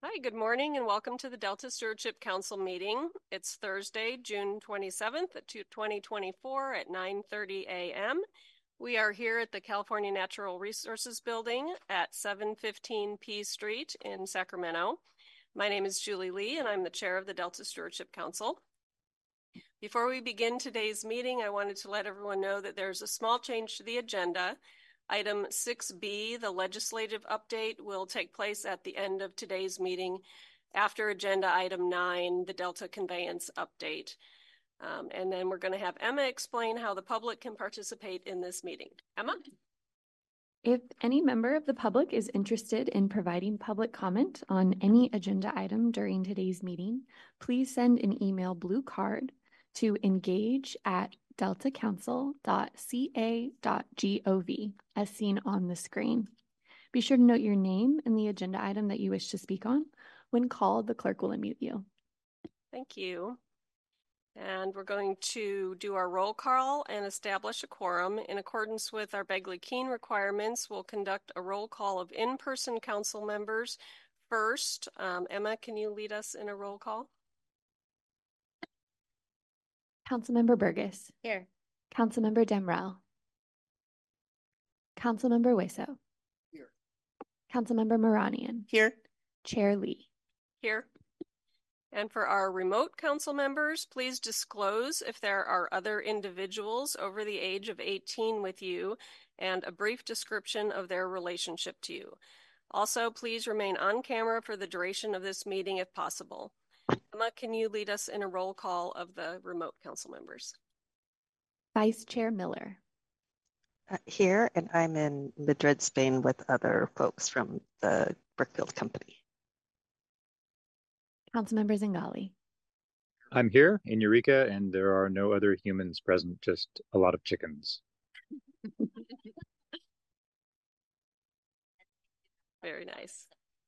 Hi, good morning and welcome to the Delta Stewardship Council meeting. It's Thursday, June 27th, 2024 at 9:30 a.m. We are here at the California Natural Resources Building at 715 P Street in Sacramento. My name is Julie Lee and I'm the chair of the Delta Stewardship Council. Before we begin today's meeting, I wanted to let everyone know that there's a small change to the agenda. Item 6B, the legislative update, will take place at the end of today's meeting after agenda item 9, the Delta conveyance update. And then we're going to have Emma explain how the public can participate in this meeting. Emma? If any member of the public is interested in providing public comment on any agenda item during today's meeting, please send an email blue card to engage@deltacouncil.ca.gov as seen on the screen. Be sure to note your name and the agenda item that you wish to speak on. When called, the clerk will unmute you. Thank you. And we're going to do our roll call and establish a quorum. In accordance with our Begley-Keene requirements, we'll conduct a roll call of in-person council members first. Emma, can you lead us in a roll call? Councilmember Burgess. Here. Councilmember Demrell. Councilmember Wiseau. Here. Councilmember Mouranian. Here. Chair Lee. Here. And for our remote council members, please disclose if there are other individuals over the age of 18 with you and a brief description of their relationship to you. Also, please remain on camera for the duration of this meeting if possible. Emma, can you lead us in a roll call of the remote council members? Vice Chair Miller. Here, and I'm in Madrid, Spain with other folks from the Brookfield Company. Councilmember Zingali. I'm here in Eureka, and there are no other humans present, just a lot of chickens. Very nice.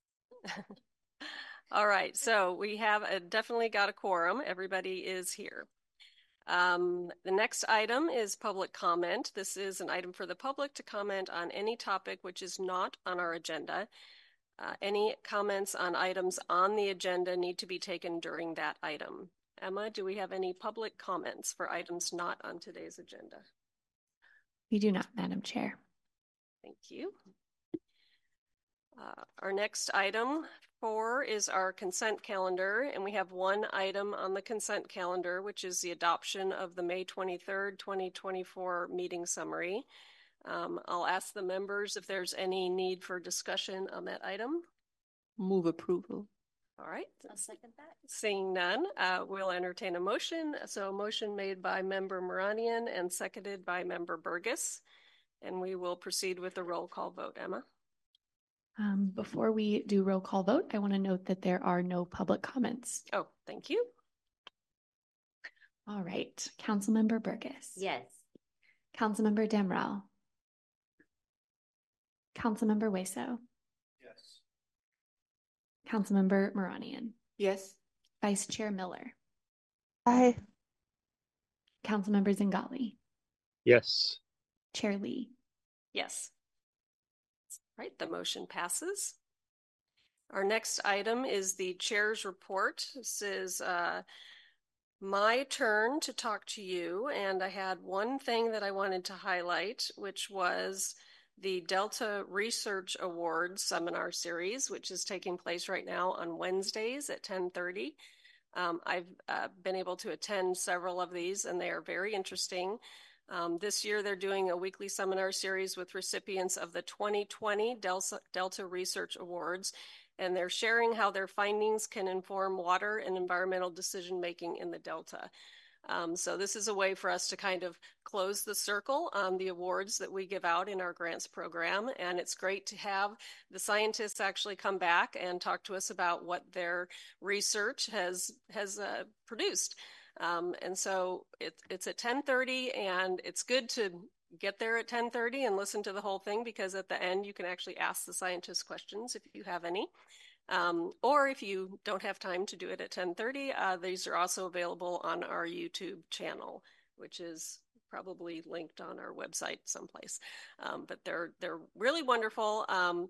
All right, so we have definitely got a quorum. Everybody is here. The next item is public comment. This is an item for the public to comment on any topic which is not on our agenda. Any comments on items on the agenda need to be taken during that item. Emma, do we have any public comments for items not on today's agenda? We do not, Madam Chair. Thank you. Our next item 4 is our consent calendar, and we have one item on the consent calendar, which is the adoption of the May 23rd, 2024 meeting summary. I'll ask the members if there's any need for discussion on that item. Move approval. All right. I'll second that. Seeing none, we'll entertain a motion. So a motion made by Member Mouranian and seconded by Member Burgess. And we will proceed with the roll call vote. Emma? Before we do roll call vote, I want to note that there are no public comments. Oh, thank you. All right. Councilmember Burgess. Yes. Councilmember Demrell. Councilmember Wiseau. Yes. Councilmember Mouranian. Yes. Vice Chair Miller. Aye. Councilmember Zingali. Yes. Chair Lee. Yes. All right, the motion passes. Our next item is the chair's report. This is my turn to talk to you, and I had one thing that I wanted to highlight, which was the Delta Research Awards seminar series, which is taking place right now on Wednesdays at 10:30. I've been able to attend several of these, and they are very interesting. This year, they're doing a weekly seminar series with recipients of the 2020 Delta Research Awards, and they're sharing how their findings can inform water and environmental decision-making in the Delta. So this is a way for us to kind of close the circle on the awards that we give out in our grants program. And it's great to have the scientists actually come back and talk to us about what their research has produced. And so it's at 10:30, and it's good to get there at 10:30 and listen to the whole thing, because at the end you can actually ask the scientists questions if you have any. Or if you don't have time to do it at 10:30, these are also available on our YouTube channel, which is probably linked on our website someplace. But they're really wonderful.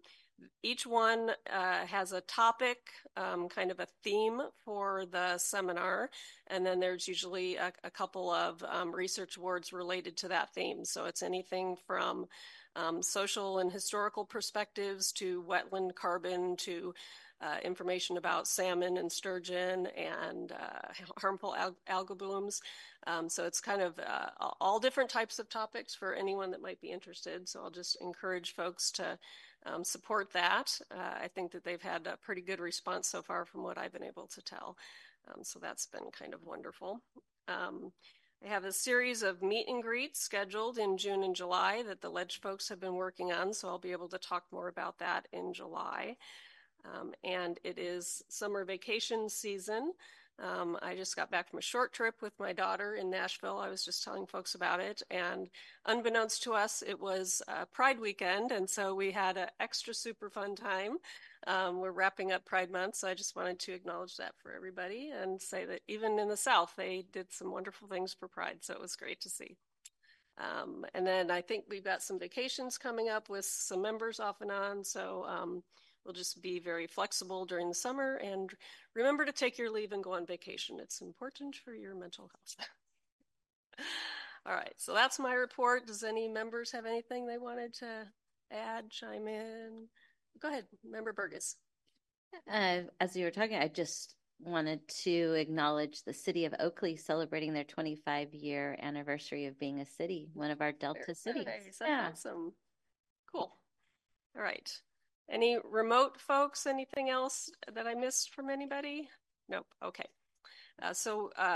each one has a topic, kind of a theme for the seminar, and then there's usually a couple of research awards related to that theme. So it's anything from social and historical perspectives to wetland carbon to information about salmon and sturgeon and harmful algal blooms. So it's kind of all different types of topics for anyone that might be interested. So I'll just encourage folks to support that. I think that they've had a pretty good response so far from what I've been able to tell. So that's been kind of wonderful. I have a series of meet and greets scheduled in June and July that the Ledge folks have been working on, so I'll be able to talk more about that in July. And it is summer vacation season. I just got back from a short trip with my daughter in Nashville. I was just telling folks about it, and unbeknownst to us, it was Pride weekend, and so we had an extra super fun time. We're wrapping up Pride Month, so I just wanted to acknowledge that for everybody and say that even in the South, they did some wonderful things for Pride, so it was great to see. And then I think we've got some vacations coming up with some members off and on, so we'll just be very flexible during the summer, and remember to take your leave and go on vacation. It's important for your mental health. All right, so that's my report. Does any members have anything they wanted to add, chime in? Go ahead, Member Burgess. As you were talking, I just wanted to acknowledge the city of Oakley celebrating their 25-year anniversary of being a city, one of our Delta cities. Nice. That's awesome. Cool. All right. Any remote folks? Anything else that I missed from anybody? Nope. Okay. Is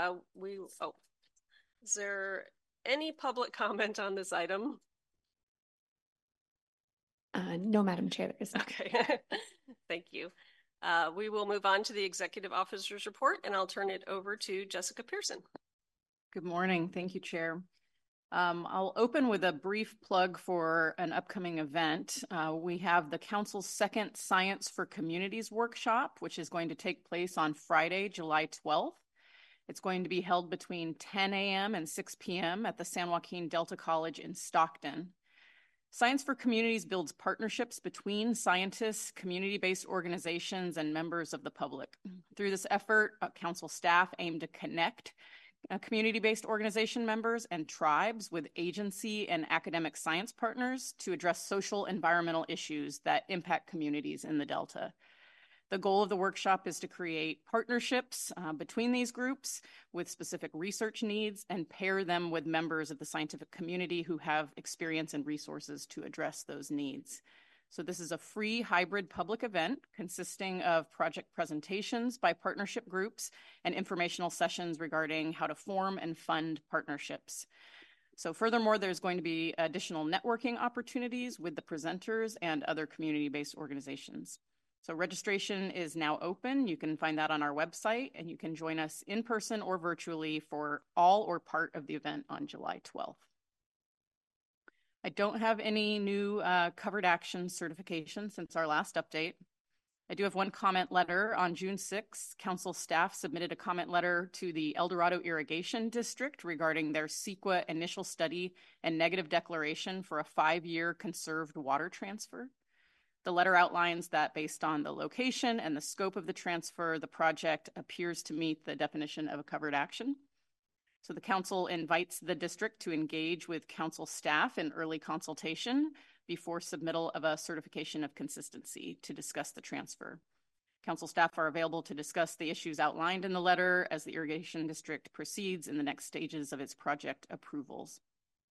there any public comment on this item? No, Madam Chair, there is not. Okay. Thank you. We will move on to the executive officer's report, and I'll turn it over to Jessica Pearson. Good morning. Thank you, Chair. I'll open with a brief plug for an upcoming event. We have the Council's second Science for Communities workshop, which is going to take place on Friday, July 12th. It's going to be held between 10 a.m. and 6 p.m. at the San Joaquin Delta College in Stockton. Science for Communities builds partnerships between scientists, community-based organizations, and members of the public. Through this effort, Council staff aim to connect community-based organization members and tribes with agency and academic science partners to address social environmental issues that impact communities in the Delta. The goal of the workshop is to create partnerships between these groups with specific research needs and pair them with members of the scientific community who have experience and resources to address those needs. So this is a free hybrid public event consisting of project presentations by partnership groups and informational sessions regarding how to form and fund partnerships. So furthermore, there's going to be additional networking opportunities with the presenters and other community-based organizations. So registration is now open. You can find that on our website, and you can join us in person or virtually for all or part of the event on July 12th. I don't have any new covered action certification since our last update. I do have one comment letter. On June 6th, Council staff submitted a comment letter to the El Dorado Irrigation District regarding their CEQA initial study and negative declaration for a 5-year conserved water transfer. The letter outlines that based on the location and the scope of the transfer, the project appears to meet the definition of a covered action. So the Council invites the district to engage with Council staff in early consultation before submittal of a certification of consistency to discuss the transfer. Council staff are available to discuss the issues outlined in the letter as the Irrigation District proceeds in the next stages of its project approvals.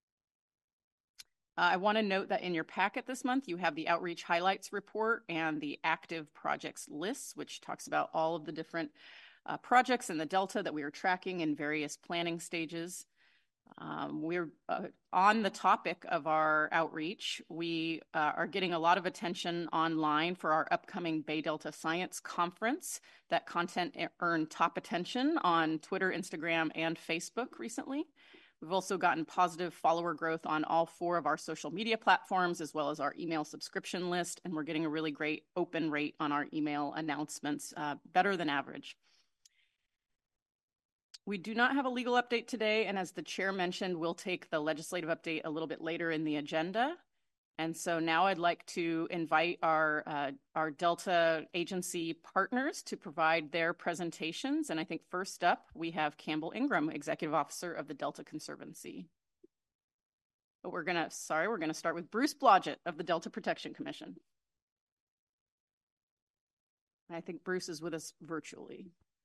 I want to note that in your packet this month, you have the Outreach Highlights report and the active projects list, which talks about all of the different projects in the Delta that we are tracking in various planning stages. We're on the topic of our outreach. We are getting a lot of attention online for our upcoming Bay Delta Science Conference. That content earned top attention on Twitter, Instagram, and Facebook recently. We've also gotten positive follower growth on all 4 of our social media platforms, as well as our email subscription list, and we're getting a really great open rate on our email announcements, better than average. We do not have a legal update today, and as the chair mentioned, we'll take the legislative update a little bit later in the agenda. And so now I'd like to invite our Delta agency partners to provide their presentations. And I think first up, we have Campbell Ingram, Executive Officer of the Delta Conservancy. But we're gonna start with Bruce Blodgett of the Delta Protection Commission. I think Bruce is with us virtually.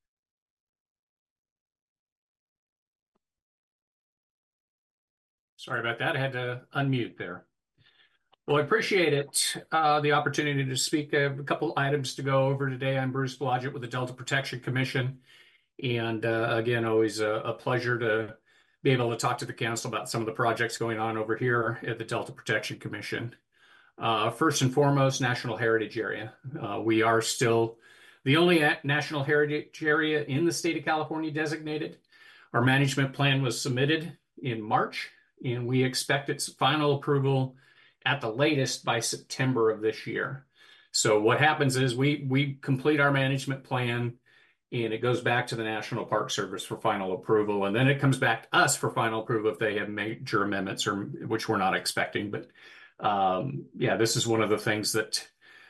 Sorry about that. I had to unmute there. Well, I appreciate it, the opportunity to speak. I have a couple items to go over today. I'm Bruce Blodgett with the Delta Protection Commission. And again, always a pleasure to be able to talk to the council about some of the projects going on over here at the Delta Protection Commission. First and foremost, National Heritage Area. We are still the only National Heritage Area in the state of California designated. Our management plan was submitted in March, and we expect its final approval at the latest by September of this year. So what happens is we complete our management plan, and it goes back to the National Park Service for final approval, and then it comes back to us for final approval if they have major amendments, or which we're not expecting. But yeah, this is one of the things that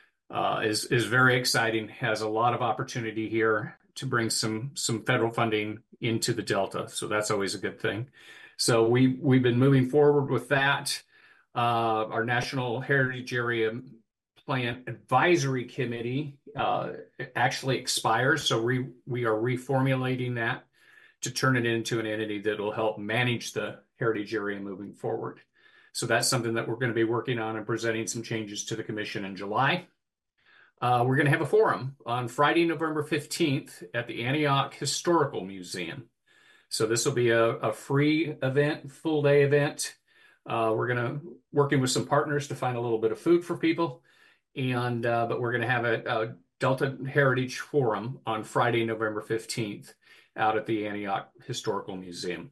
is very exciting. Has a lot of opportunity here to bring some federal funding into the Delta, so that's always a good thing. So we've been moving forward with that. Our National Heritage Area Plan Advisory Committee actually expires, so we are reformulating that to turn it into an entity that will help manage the heritage area moving forward. So that's something that we're going to be working on and presenting some changes to the commission in July. We're going to have a forum on Friday, November 15th at the Antioch Historical Museum. So this will be a free event, full day event. We're going to working with some partners to find a little bit of food for people, and but we're going to have a Delta Heritage Forum on Friday, November 15th, out at the Antioch Historical Museum.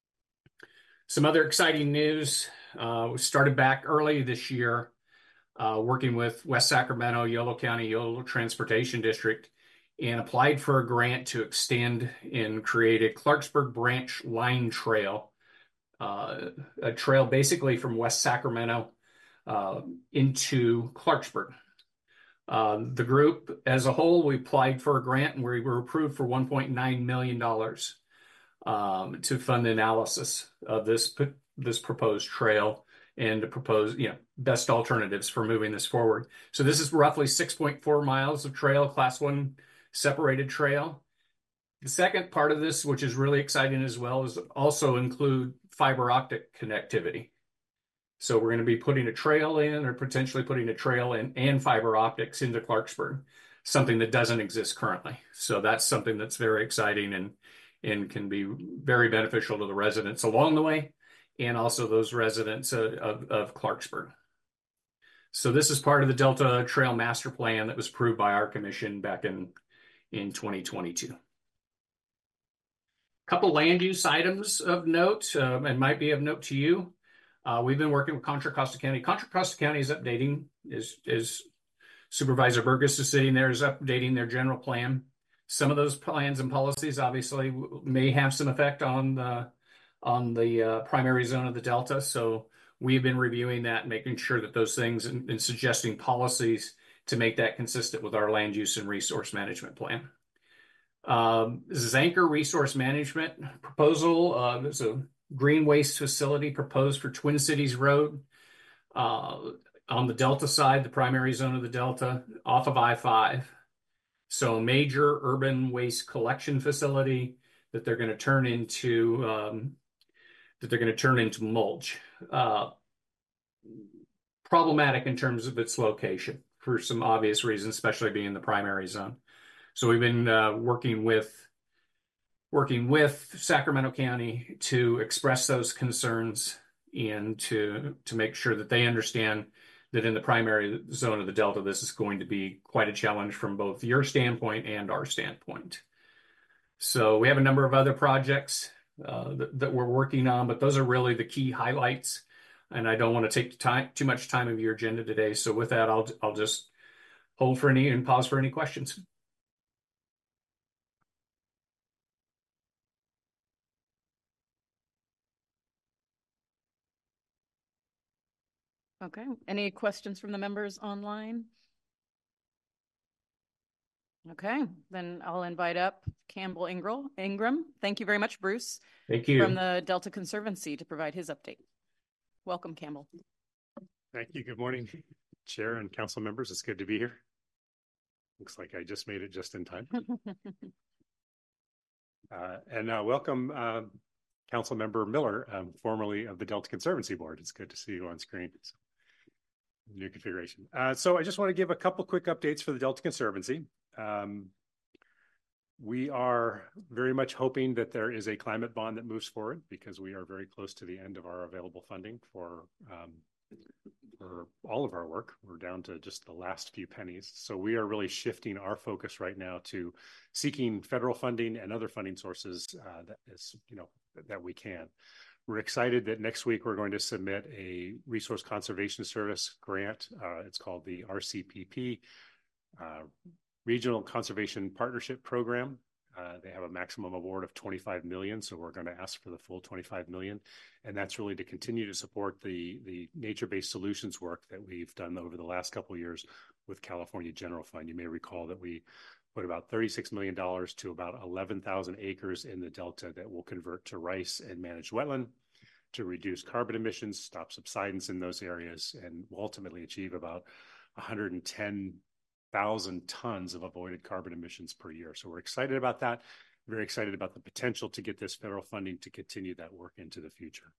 Some other exciting news: we started back early this year, working with West Sacramento, Yolo County, Yolo Transportation District, and applied for a grant to extend and create a Clarksburg Branch Line Trail. A trail basically from West Sacramento into Clarksburg. The group as a whole, we applied for a grant and we were approved for $1.9 million to fund the analysis of this proposed trail and to propose, best alternatives for moving this forward. So this is roughly 6.4 miles of trail, Class 1 separated trail. The second part of this, which is really exciting as well, is also include fiber optic connectivity. So we're going to be putting a trail in, or potentially putting a trail in and fiber optics into Clarksburg, something that doesn't exist currently. So that's something that's very exciting and can be very beneficial to the residents along the way, and also those residents of Clarksburg. So this is part of the Delta Trail Master Plan that was approved by our commission back in 2022. Couple land use items of note, and might be of note to you. We've been working with Contra Costa County. Contra Costa County is updating, is Supervisor Burgess is sitting there, is updating their general plan. Some of those plans and policies obviously may have some effect on the primary zone of the Delta. So we've been reviewing that and making sure that those things and suggesting policies to make that consistent with our land use and resource management plan. This is Anchor Resource Management proposal. There's a green waste facility proposed for Twin Cities Road on the Delta side, the primary zone of the Delta, off of I-5. So a major urban waste collection facility that they're going to turn into mulch. Problematic in terms of its location for some obvious reasons, especially being the primary zone. So we've been working with Sacramento County to express those concerns and to make sure that they understand that in the primary zone of the Delta, this is going to be quite a challenge from both your standpoint and our standpoint. So we have a number of other projects that we're working on, but those are really the key highlights. And I don't want to take too much time of your agenda today. So with that, I'll just hold for any and pause for any questions. Okay. Any questions from the members online? Okay, then I'll invite up Campbell Ingram. Thank you very much, Bruce. Thank you. From the Delta Conservancy to provide his update. Welcome, Campbell. Thank you. Good morning, Chair and council members. It's good to be here. Looks like I just made it just in time. Welcome, Council Member Miller, formerly of the Delta Conservancy Board. It's good to see you on screen. So, new configuration. So I just want to give a couple quick updates for the Delta Conservancy. We are very much hoping that there is a climate bond that moves forward because we are very close to the end of our available funding for all of our work. We're down to just the last few pennies. So we are really shifting our focus right now to seeking federal funding and other funding sources that we can. We're excited that next week we're going to submit a Resource Conservation Service grant. It's called the RCPP, Regional Conservation Partnership Program. They have a maximum award of $25 million, so we're going to ask for the full $25 million. And that's really to continue to support the nature-based solutions work that we've done over the last couple of years with California General Fund. You may recall that we put about $36 million to about 11,000 acres in the Delta that will convert to rice and managed wetland to reduce carbon emissions, stop subsidence in those areas, and ultimately achieve about 110,000 tons of avoided carbon emissions per year. So we're excited about that. Very excited about the potential to get this federal funding to continue that work into the future.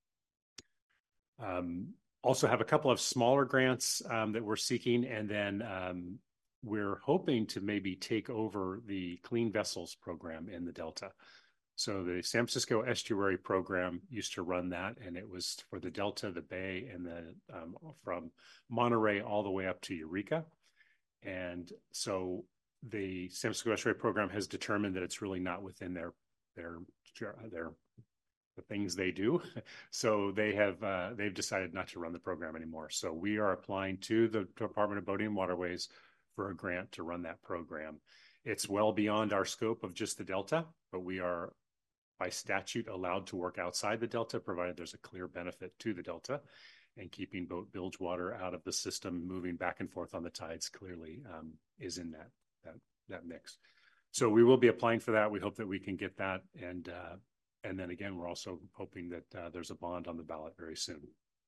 Also have a couple of smaller grants that we're seeking, and then we're hoping to maybe take over the Clean Vessels program in the Delta. So the San Francisco Estuary program used to run that, and it was for the Delta, the Bay, and from Monterey all the way up to Eureka. And so the San Francisco Estuary program has determined that it's really not within the things they do. So they've decided not to run the program anymore. So we are applying to the Department of Boating and Waterways for a grant to run that program. It's well beyond our scope of just the Delta, but we are by statute allowed to work outside the Delta, provided there's a clear benefit to the Delta. And keeping boat bilge water out of the system, moving back and forth on the tides clearly is in that mix. So we will be applying for that. We hope that we can get that. And then again, we're also hoping that there's a bond on the ballot very soon.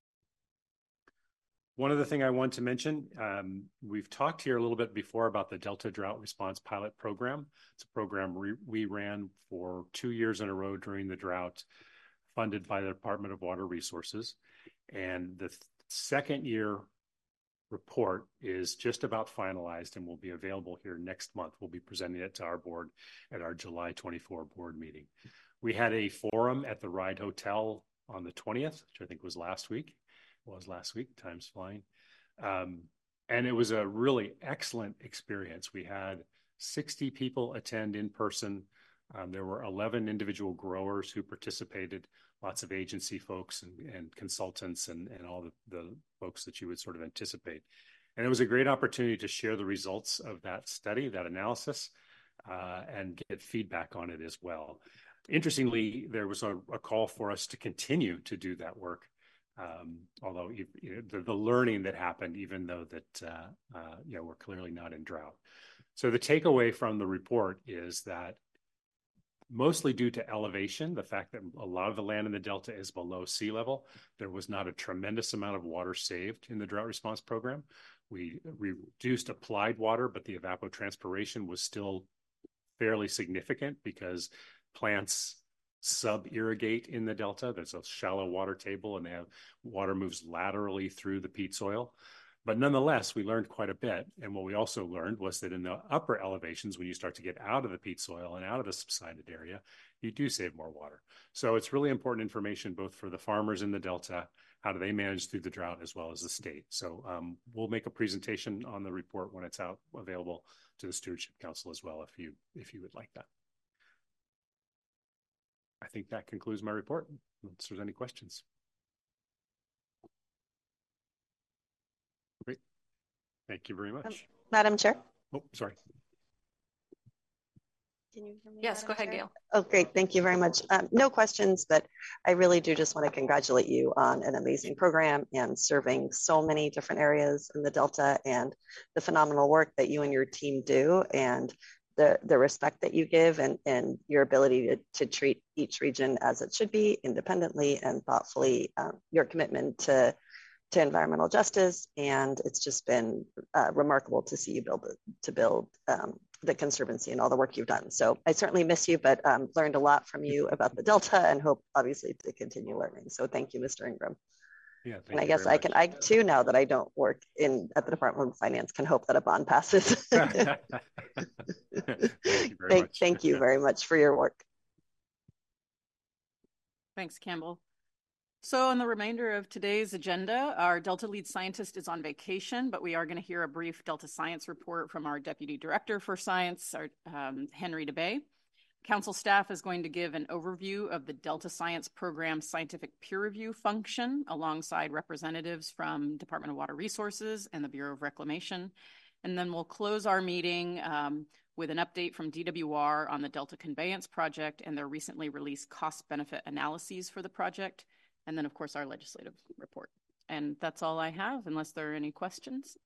One other thing I want to mention, we've talked here a little bit before about the Delta Drought Response Pilot Program. It's a program we ran for 2 years in a row during the drought, funded by the Department of Water Resources. And the second year report is just about finalized and will be available here next month. We'll be presenting it to our board at our July 24 board meeting. We had a forum at the Ride Hotel on the 20th, which I think was last week. Time's flying. And it was a really excellent experience. We had 60 people attend in person. There were 11 individual growers who participated, lots of agency folks and consultants and all the folks that you would sort of anticipate. And it was a great opportunity to share the results of that study, that analysis, and get feedback on it as well. Interestingly, there was a call for us to continue to do that work, although the learning that happened, even though that we're clearly not in drought. So the takeaway from the report is that mostly due to elevation, the fact that a lot of the land in the Delta is below sea level, there was not a tremendous amount of water saved in the drought response program. We reduced applied water, but the evapotranspiration was still fairly significant because plants sub-irrigate in the Delta. There's a shallow water table and water moves laterally through the peat soil. But nonetheless, we learned quite a bit. And what we also learned was that in the upper elevations, when you start to get out of the peat soil and out of the subsided area, you do save more water. So it's really important information both for the farmers in the Delta, how do they manage through the drought, as well as the state. So we'll make a presentation on the report when it's out available to the Stewardship Council as well, if you would like that. I think that concludes my report, unless there's any questions. Great. Thank you very much. Madam Chair. Oh, sorry. Can you hear me? Yes, go ahead, Gail. Oh, great. Thank you very much. No questions, but I really do just want to congratulate you on an amazing program and serving so many different areas in the Delta, and the phenomenal work that you and your team do, and the respect that you give, and your ability to treat each region as it should be, independently and thoughtfully, your commitment to environmental justice. And it's just been remarkable to see you build the Conservancy and all the work you've done. So I certainly miss you, but learned a lot from you about the Delta, and hope obviously to continue learning. So thank you, Mr. Ingram. Yeah, and I guess I too, now that I don't work at the Department of Finance, can hope that a bond passes. Thank you very much. Thank you very much for your work. Thanks, Campbell. So on the remainder of today's agenda, our Delta lead scientist is on vacation, but we are going to hear a brief Delta science report from our Deputy Director for Science, Henry DeBay. Council staff is going to give an overview of the Delta Science Program scientific peer review function alongside representatives from Department of Water Resources and the Bureau of Reclamation. And then we'll close our meeting with an update from DWR on the Delta Conveyance Project and their recently released cost-benefit analyses for the project. And then, of course, our legislative report. And that's all I have, unless there are any questions.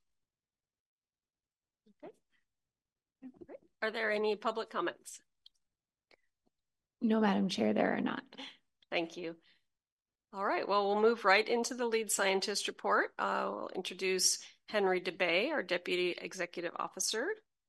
Okay. Are there any public comments? No, Madam Chair, there are not. Thank you. All right, well, we'll move right into the lead scientist report. We'll introduce Henry DeBay, our Deputy Executive Officer.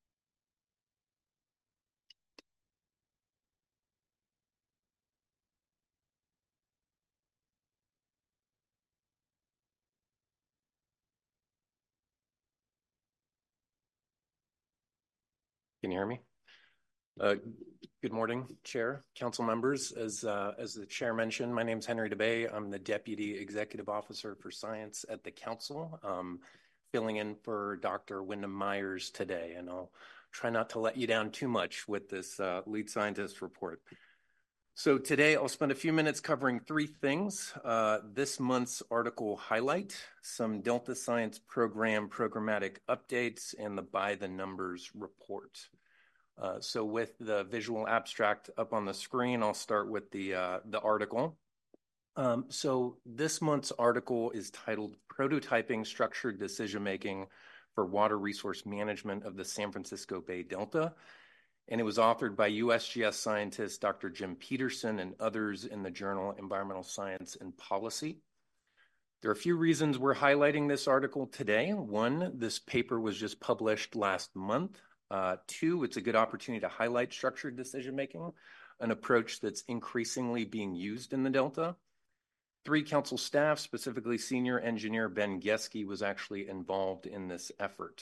Can you hear me? Good morning, Chair, Council members. As the Chair mentioned, my name is Henry DeBay. I'm the Deputy Executive Officer for Science at the Council, filling in for Dr. Wyndham Myers today, and I'll try not to let you down too much with this lead scientist report. So today I'll spend a few minutes covering three things. This month's article highlight, some Delta Science Program programmatic updates, and the By the Numbers report. So with the visual abstract up on the screen, I'll start with the article. So this month's article is titled Prototyping Structured Decision-Making for Water Resource Management of the San Francisco Bay Delta. And it was authored by USGS scientist Dr. Jim Peterson and others in the journal Environmental Science and Policy. There are a few reasons we're highlighting this article today. One, this paper was just published last month. Two, it's a good opportunity to highlight structured decision-making, an approach that's increasingly being used in the Delta. Three, council staff, specifically Senior Engineer Ben Geske, was actually involved in this effort.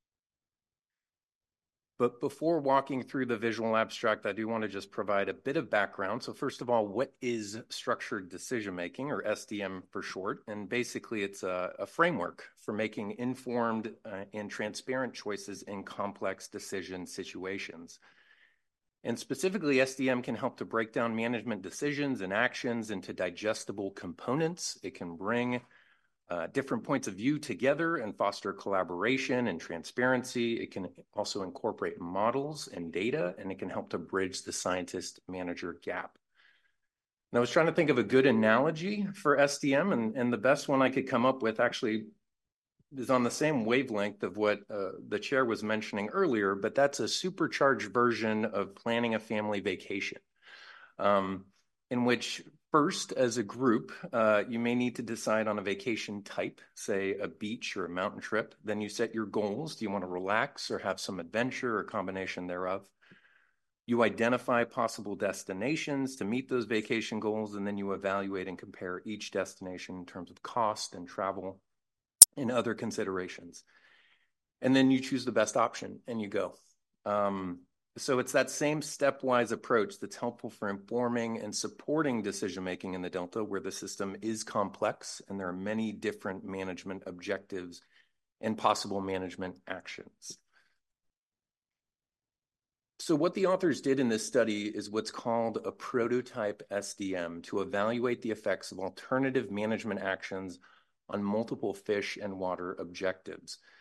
But before walking through the visual abstract, I do want to just provide a bit of background. So first of all, what is structured decision-making, or SDM for short? And basically, it's a framework for making informed and transparent choices in complex decision situations. And specifically, SDM can help to break down management decisions and actions into digestible components. It can bring different points of view together and foster collaboration and transparency. It can also incorporate models and data, and it can help to bridge the scientist-manager gap. And I was trying to think of a good analogy for SDM, and the best one I could come up with actually is on the same wavelength of what the chair was mentioning earlier, but that's a supercharged version of planning a family vacation, in which first, as a group, you may need to decide on a vacation type, say a beach or a mountain trip. Then you set your goals. Do you want to relax or have some adventure or combination thereof? You identify possible destinations to meet those vacation goals, and then you evaluate and compare each destination in terms of cost and travel and other considerations. And then you choose the best option and you go. So it's that same stepwise approach that's helpful for informing and supporting decision-making in the Delta, where the system is complex and there are many different management objectives and possible management actions. So what the authors did in this study is what's called a prototype SDM to evaluate the effects of alternative management actions on multiple fish and water objectives.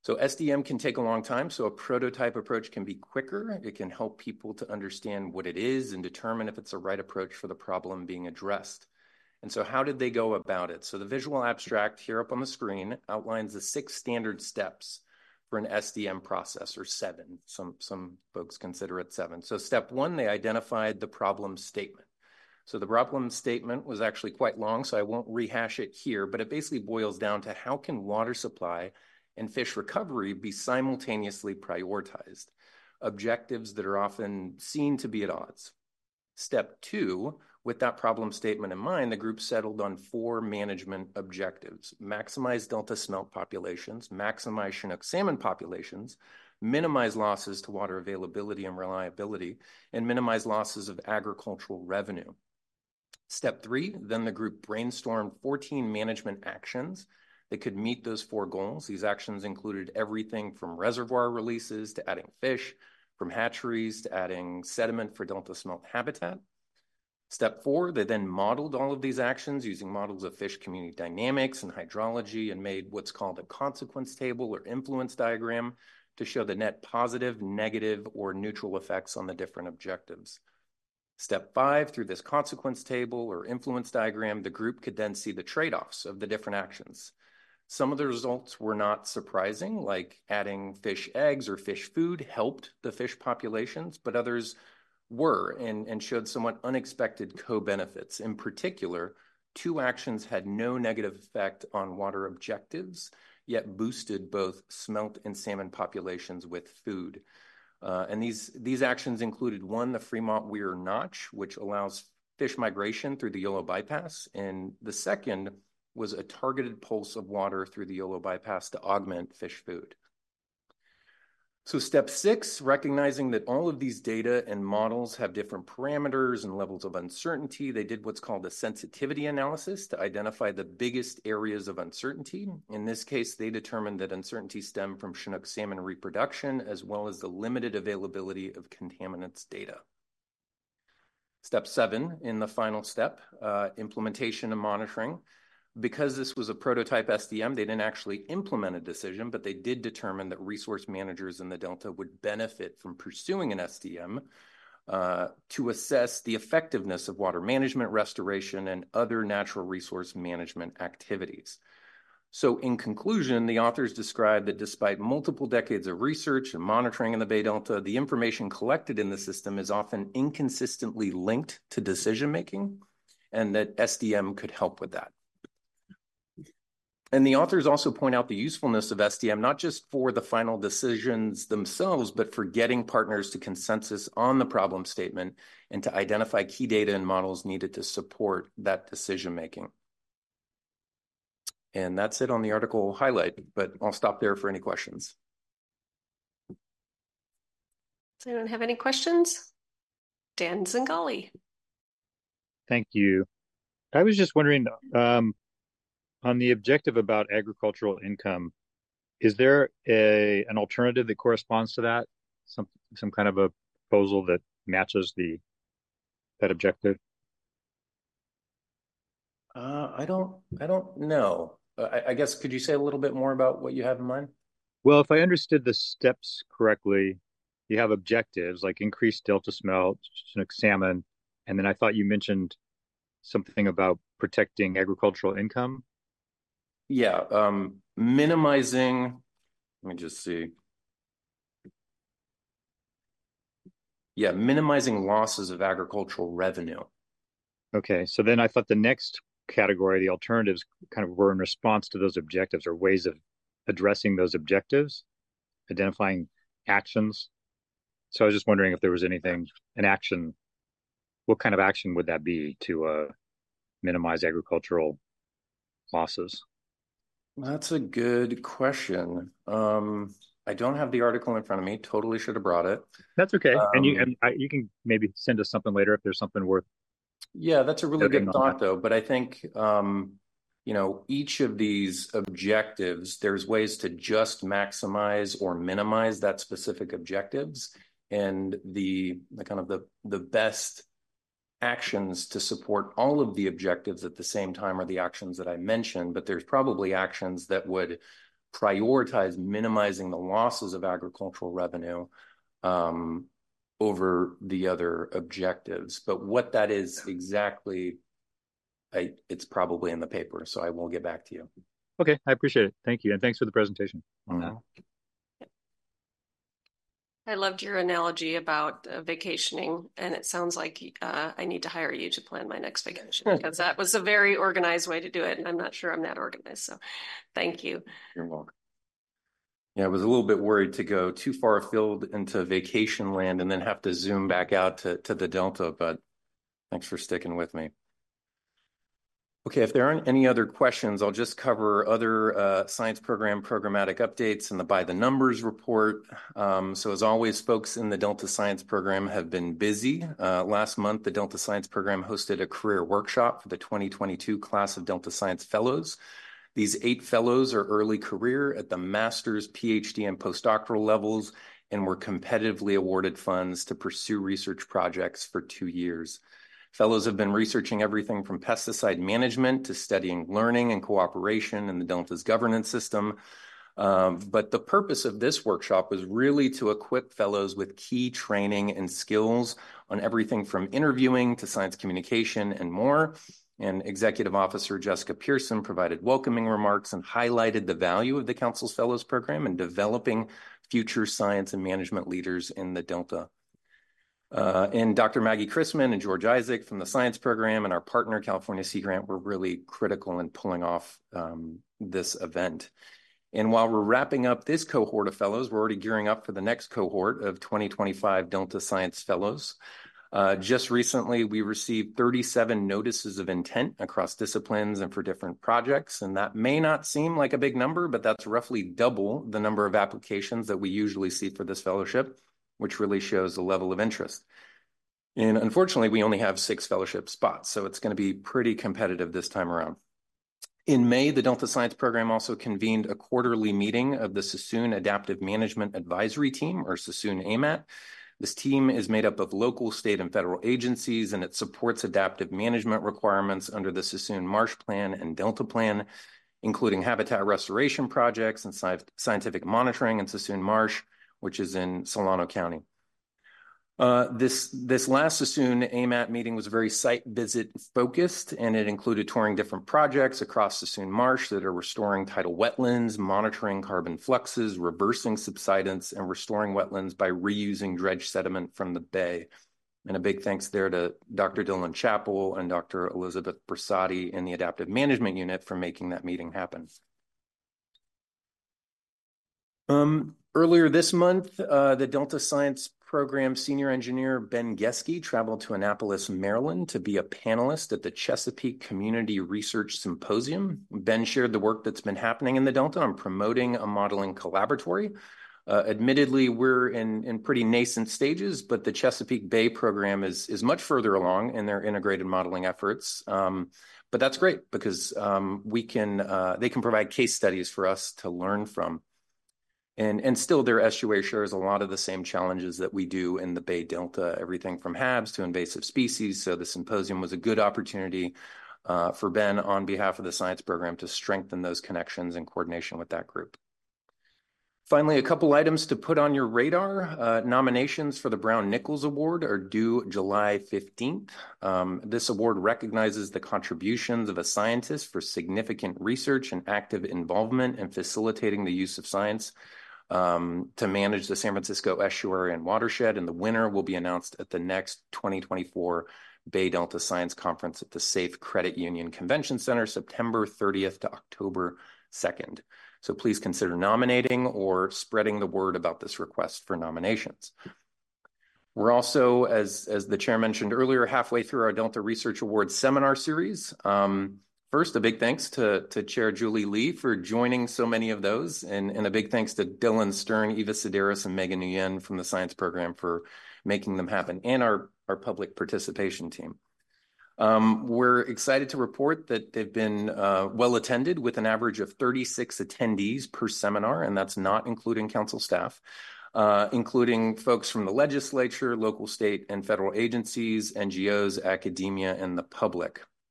So SDM can take a long time, so a prototype approach can be quicker. It can help people to understand what it is and determine if it's the right approach for the problem being addressed. And so how did they go about it? So the visual abstract here up on the screen outlines the 6 standard steps for an SDM process, or 7. Some folks consider it 7. So step 1, they identified the problem statement. So the problem statement was actually quite long, so I won't rehash it here, but it basically boils down to how can water supply and fish recovery be simultaneously prioritized, objectives that are often seen to be at odds. Step 2, with that problem statement in mind, the group settled on 4 management objectives: maximize Delta smelt populations, maximize Chinook salmon populations, minimize losses to water availability and reliability, and minimize losses of agricultural revenue. Step 3, then the group brainstormed 14 management actions that could meet those 4 goals. These actions included everything from reservoir releases to adding fish, from hatcheries to adding sediment for Delta smelt habitat. Step 4, they then modeled all of these actions using models of fish community dynamics and hydrology and made what's called a consequence table or influence diagram to show the net positive, negative, or neutral effects on the different objectives. Step 5, through this consequence table or influence diagram, the group could then see the trade-offs of the different actions. Some of the results were not surprising, like adding fish eggs or fish food helped the fish populations, but others were and showed somewhat unexpected co-benefits. In particular, 2 actions had no negative effect on water objectives, yet boosted both smelt and salmon populations with food. And these actions included 1, the Fremont Weir Notch, which allows fish migration through the Yolo bypass, and the second was a targeted pulse of water through the Yolo bypass to augment fish food. So step 6, recognizing that all of these data and models have different parameters and levels of uncertainty, they did what's called a sensitivity analysis to identify the biggest areas of uncertainty. In this case, they determined that uncertainty stemmed from Chinook salmon reproduction, as well as the limited availability of contaminants data. Step 7, in the final step, implementation and monitoring. Because this was a prototype SDM, they didn't actually implement a decision, but they did determine that resource managers in the Delta would benefit from pursuing an SDM to assess the effectiveness of water management, restoration, and other natural resource management activities. So in conclusion, the authors described that despite multiple decades of research and monitoring in the Bay Delta, the information collected in the system is often inconsistently linked to decision-making, and that SDM could help with that. And the authors also point out the usefulness of SDM, not just for the final decisions themselves, but for getting partners to consensus on the problem statement and to identify key data and models needed to support that decision-making. And that's it on the article highlight, but I'll stop there for any questions. Does anyone have any questions? Dan Zingali. Thank you. I was just wondering, on the objective about agricultural income, is there an alternative that corresponds to that? Some kind of a proposal that matches that objective? I don't know. I guess, could you say a little bit more about what you have in mind? Well, if I understood the steps correctly, you have objectives like increased Delta smelt, Chinook salmon, and then I thought you mentioned something about protecting agricultural income. Yeah, minimizing, let me just see. Yeah, minimizing losses of agricultural revenue. Okay, so then I thought the next category, the alternatives, kind of were in response to those objectives or ways of addressing those objectives, identifying actions. So I was just wondering if there was anything, an action, what kind of action would that be to minimize agricultural losses? That's a good question. I don't have the article in front of me. Totally should have brought it. That's okay. And you can maybe send us something later if there's something worth. Yeah, that's a really good thought, though. But I think, you know, each of these objectives, there's ways to just maximize or minimize that specific objectives. And the kind of the best actions to support all of the objectives at the same time are the actions that I mentioned, but there's probably actions that would prioritize minimizing the losses of agricultural revenue over the other objectives. But what that is exactly, it's probably in the paper, so I will get back to you. Okay, I appreciate it. Thank you. And thanks for the presentation. I loved your analogy about vacationing, and it sounds like I need to hire you to plan my next vacation, because that was a very organized way to do it, and I'm not sure I'm that organized. So thank you. You're welcome. Yeah, I was a little bit worried to go too far afield into vacation land and then have to zoom back out to the Delta, but thanks for sticking with me. Okay, if there aren't any other questions, I'll just cover other science program programmatic updates and the By the Numbers report. So as always, folks in the Delta Science Program have been busy. Last month, the Delta Science Program hosted a career workshop for the 2022 class of Delta Science Fellows. These 8 fellows are early career at the master's, PhD, and postdoctoral levels, and were competitively awarded funds to pursue research projects for 2 years. Fellows have been researching everything from pesticide management to studying learning and cooperation in the Delta's governance system. But the purpose of this workshop was really to equip fellows with key training and skills on everything from interviewing to science communication and more. And Executive Officer Jessica Pearson provided welcoming remarks and highlighted the value of the Council's Fellows Program in developing future science and management leaders in the Delta. And Dr. Maggie Chrisman and George Isaac from the Science Program and our partner, California Sea Grant, were really critical in pulling off this event. And while we're wrapping up this cohort of fellows, we're already gearing up for the next cohort of 2025 Delta Science Fellows. Just recently, we received 37 notices of intent across disciplines and for different projects. And that may not seem like a big number, but that's roughly double the number of applications that we usually see for this fellowship, which really shows the level of interest. And unfortunately, we only have 6 fellowship spots, so it's going to be pretty competitive this time around. In May, the Delta Science Program also convened a quarterly meeting of the Sassoon Adaptive Management Advisory Team, or Sassoon AMAT. This team is made up of local, state, and federal agencies, and it supports adaptive management requirements under the Sassoon Marsh Plan and Delta Plan, including habitat restoration projects and scientific monitoring in Sassoon Marsh, which is in Solano County. This last Sassoon AMAT meeting was very site visit focused, and it included touring different projects across Sassoon Marsh that are restoring tidal wetlands, monitoring carbon fluxes, reversing subsidence, and restoring wetlands by reusing dredge sediment from the bay. And a big thanks there to Dr. Dylan Chappell and Dr. Elizabeth Brasati in the Adaptive Management Unit for making that meeting happen. Earlier this month, the Delta Science Program Senior Engineer Ben Geske traveled to Annapolis, Maryland to be a panelist at the Chesapeake Community Research Symposium. Ben shared the work that's been happening in the Delta on promoting a modeling collaboratory. Admittedly, we're in pretty nascent stages, but the Chesapeake Bay program is much further along in their integrated modeling efforts. But that's great because they can provide case studies for us to learn from. And still their estuary shares a lot of the same challenges that we do in the Bay Delta, everything from HABs to invasive species. So the symposium was a good opportunity for Ben on behalf of the science program to strengthen those connections in coordination with that group. Finally, a couple items to put on your radar. Nominations for the Brown-Nichols Award are due July 15th. This award recognizes the contributions of a scientist for significant research and active involvement in facilitating the use of science to manage the San Francisco estuary and watershed, and the winner will be announced at the next 2024 Bay Delta Science Conference at the Safe Credit Union Convention Center, September 30th to October 2nd. So please consider nominating or spreading the word about this request for nominations. We're also, as the chair mentioned earlier, halfway through our Delta Research Awards seminar series. First, a big thanks to Chair Julie Lee for joining so many of those, and a big thanks to Dylan Stern, Eva Sedaris, and Megan Nguyen from the science program for making them happen, and our public participation team. We're excited to report that they've been well attended with an average of 36 attendees per seminar, and that's not including council staff, including folks from the legislature, local, state, and federal agencies, NGOs, academia, and the public.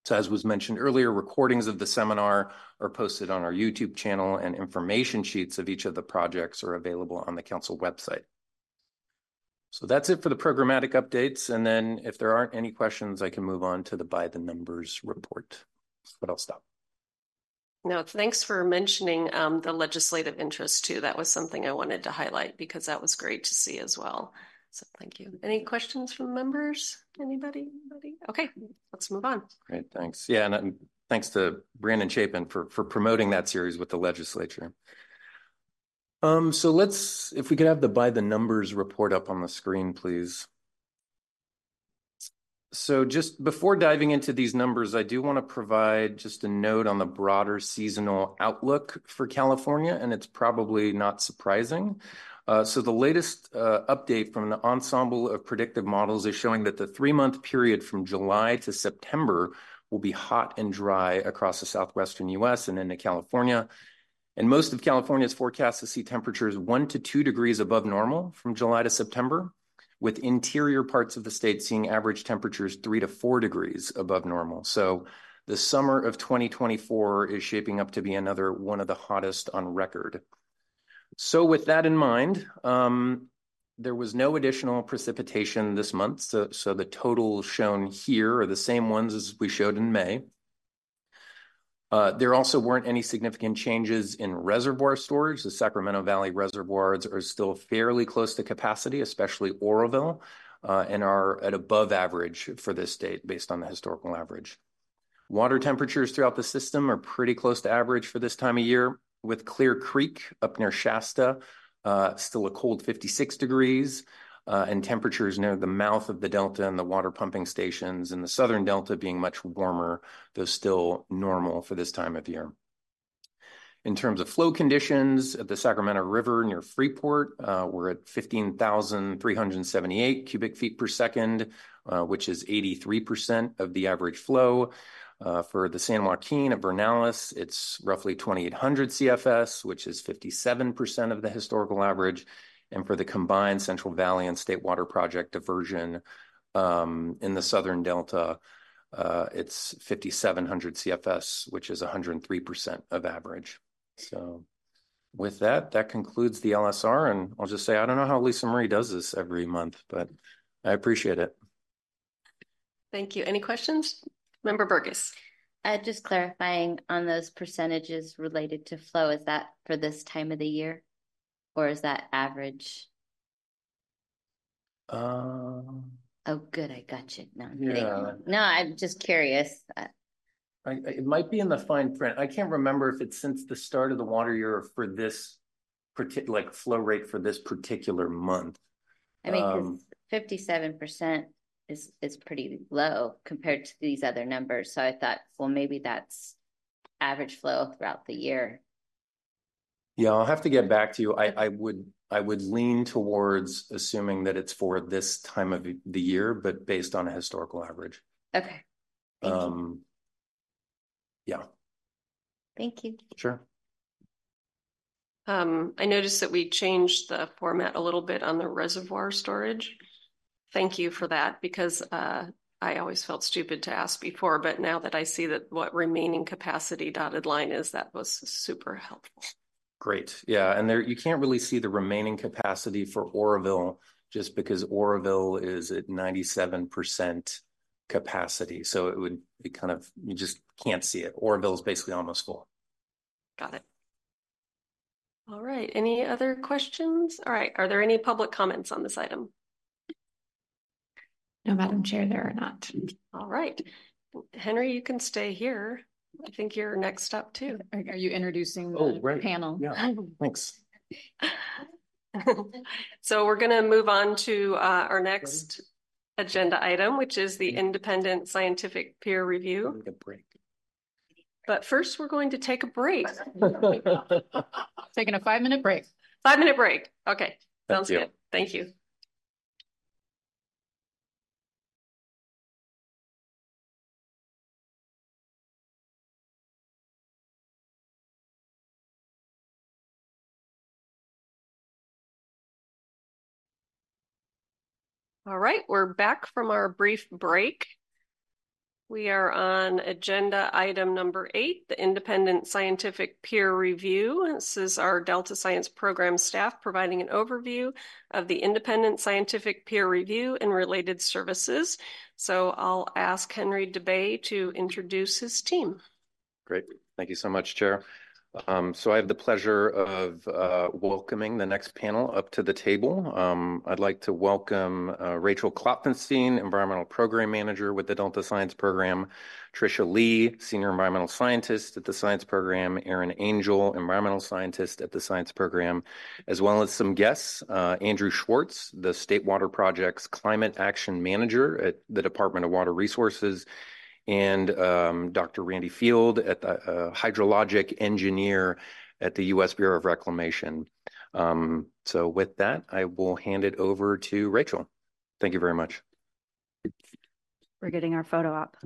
So as was mentioned earlier, recordings of the seminar are posted on our YouTube channel, and information sheets of each of the projects are available on the council website. So that's it for the programmatic updates. And then if there aren't any questions, I can move on to the by the numbers report, but I'll stop. No, thanks for mentioning the legislative interest too. That was something I wanted to highlight because that was great to see as well. So thank you. Any questions from members? Anybody? Okay, let's move on. Great, thanks. Yeah, and thanks to Brandon Chapin for promoting that series with the legislature. So let's, if we could have the by the numbers report up on the screen, please. So just before diving into these numbers, I do want to provide just a note on the broader seasonal outlook for California, and it's probably not surprising. So the latest update from the ensemble of predictive models is showing that the 3-month period from July to September will be hot and dry across the southwestern U.S. and into California. And most of California is forecast to see temperatures 1 to 2 degrees above normal from July to September, with interior parts of the state seeing average temperatures 3 to 4 degrees above normal. So the summer of 2024 is shaping up to be another one of the hottest on record. So with that in mind, there was no additional precipitation this month. So the totals shown here are the same ones as we showed in May. There also weren't any significant changes in reservoir storage. The Sacramento Valley reservoirs are still fairly close to capacity, especially Oroville, and are at above average for this state based on the historical average. Water temperatures throughout the system are pretty close to average for this time of year, with Clear Creek up near Shasta still a cold 56 degrees, and temperatures near the mouth of the Delta and the water pumping stations in the southern Delta being much warmer, though still normal for this time of year. In terms of flow conditions at the Sacramento River near Freeport, we're at 15,378 cubic feet per second, which is 83% of the average flow. For the San Joaquin at Vernalis, it's roughly 2,800 CFS, which is 57% of the historical average. And for the combined Central Valley and State Water Project diversion in the Southern Delta, it's 5,700 CFS, which is 103% of average. So with that, that concludes the LSR. And I'll just say, I don't know how Lisa Marie does this every month, but I appreciate it. Thank you. Any questions? Member Burgess. Just clarifying on those percentages related to flow, is that for this time of the year? Or is that average? Oh, good. I got you. No, I'm kidding. No, I'm just curious. It might be in the fine print. I can't remember if it's since the start of the water year or for this particular, like flow rate for this particular month. I mean, 57% is pretty low compared to these other numbers. So I thought, well, maybe that's average flow throughout the year. Yeah, I'll have to get back to you. I would lean towards assuming that it's for this time of the year, but based on a historical average. Okay. Thank you. Yeah. Thank you. Sure. I noticed that we changed the format a little bit on the reservoir storage. Thank you for that, because I always felt stupid to ask before, but now that I see that what remaining capacity dotted line is, that was super helpful. Great. Yeah. And there, you can't really see the remaining capacity for Oroville just because Oroville is at 97% capacity. So it would be kind of, you just can't see it. Oroville is basically almost full. Got it. All right. Any other questions? All right. Are there any public comments on this item? No, Madam Chair, there are not. All right. Henry, you can stay here. I think you're next up too. Are you introducing the panel? Yeah, thanks. So we're going to move on to our next agenda item, which is the independent scientific peer review. But first, we're going to take a break. Taking a 5-minute break. 5-minute break. Okay, sounds good. Thank you. All right, we're back from our brief break. We are on agenda item number 8, the independent scientific peer review. This is our Delta Science Program staff providing an overview of the independent scientific peer review and related services. So I'll ask Henry DeBay to introduce his team. Great. Thank you so much, Chair. So I have the pleasure of welcoming the next panel up to the table. I'd like to welcome Rachel Klopfenstein, Environmental Program Manager with the Delta Science Program, Tricia Lee, Senior Environmental Scientist at the Science Program, Aaron Angel, Environmental Scientist at the Science Program, as well as some guests, Andrew Schwartz, the State Water Project's Climate Action Manager at the Department of Water Resources, and Dr. Randy Field, at the hydrologic engineer at the U.S. Bureau of Reclamation. So with that, I will hand it over to Rachel. Thank you very much. We're getting our photo up.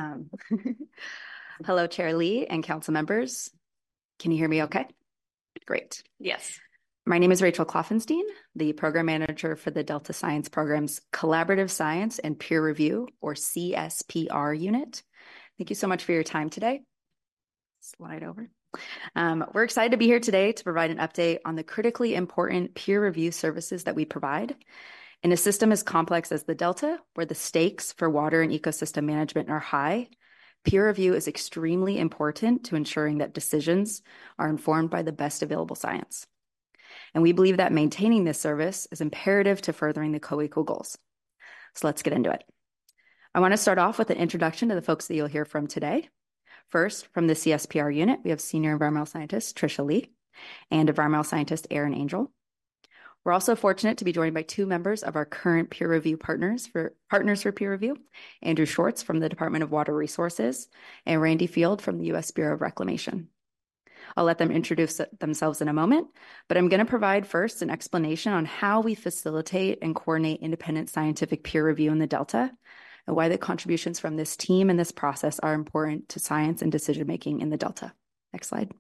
Hello, Chair Lee and council members. Can you hear me okay? Great. Yes. My name is Rachel Klopfenstein, the Program Manager for the Delta Science Program's Collaborative Science and Peer Review, or CSPR unit. Thank you so much for your time today. Slide over. We're excited to be here today to provide an update on the critically important peer review services that we provide. In a system as complex as the Delta, where the stakes for water and ecosystem management are high, peer review is extremely important to ensuring that decisions are informed by the best available science. And we believe that maintaining this service is imperative to furthering the co-equal goals. So let's get into it. I want to start off with an introduction to the folks that you'll hear from today. First, from the CSPR unit, we have Senior Environmental Scientist Tricia Lee and Environmental Scientist Aaron Angel. We're also fortunate to be joined by 2 members of our current peer review partners for peer review, Andrew Schwartz from the Department of Water Resources and Randy Field from the U.S. Bureau of Reclamation. I'll let them introduce themselves in a moment, but I'm going to provide first an explanation on how we facilitate and coordinate independent scientific peer review in the Delta, and why the contributions from this team and this process are important to science and decision-making in the Delta. Next slide.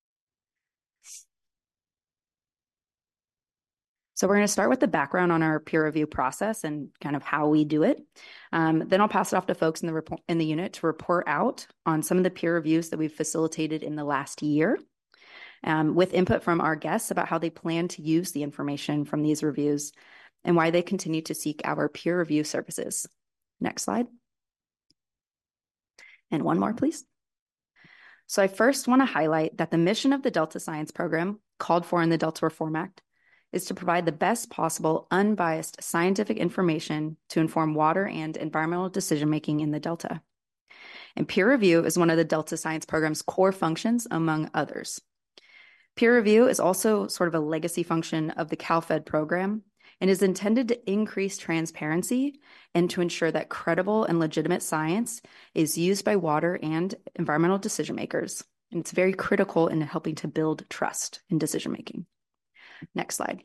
So we're going to start with the background on our peer review process and kind of how we do it. Then I'll pass it off to folks in the unit to report out on some of the peer reviews that we've facilitated in the last year, with input from our guests about how they plan to use the information from these reviews and why they continue to seek our peer review services. Next slide. And one more, please. So I first want to highlight that the mission of the Delta Science Program, called for in the Delta Reform Act, is to provide the best possible unbiased scientific information to inform water and environmental decision-making in the Delta. And peer review is one of the Delta Science Program's core functions, among others. Peer review is also sort of a legacy function of the CalFed program and is intended to increase transparency and to ensure that credible and legitimate science is used by water and environmental decision-makers. And it's very critical in helping to build trust in decision-making. Next slide.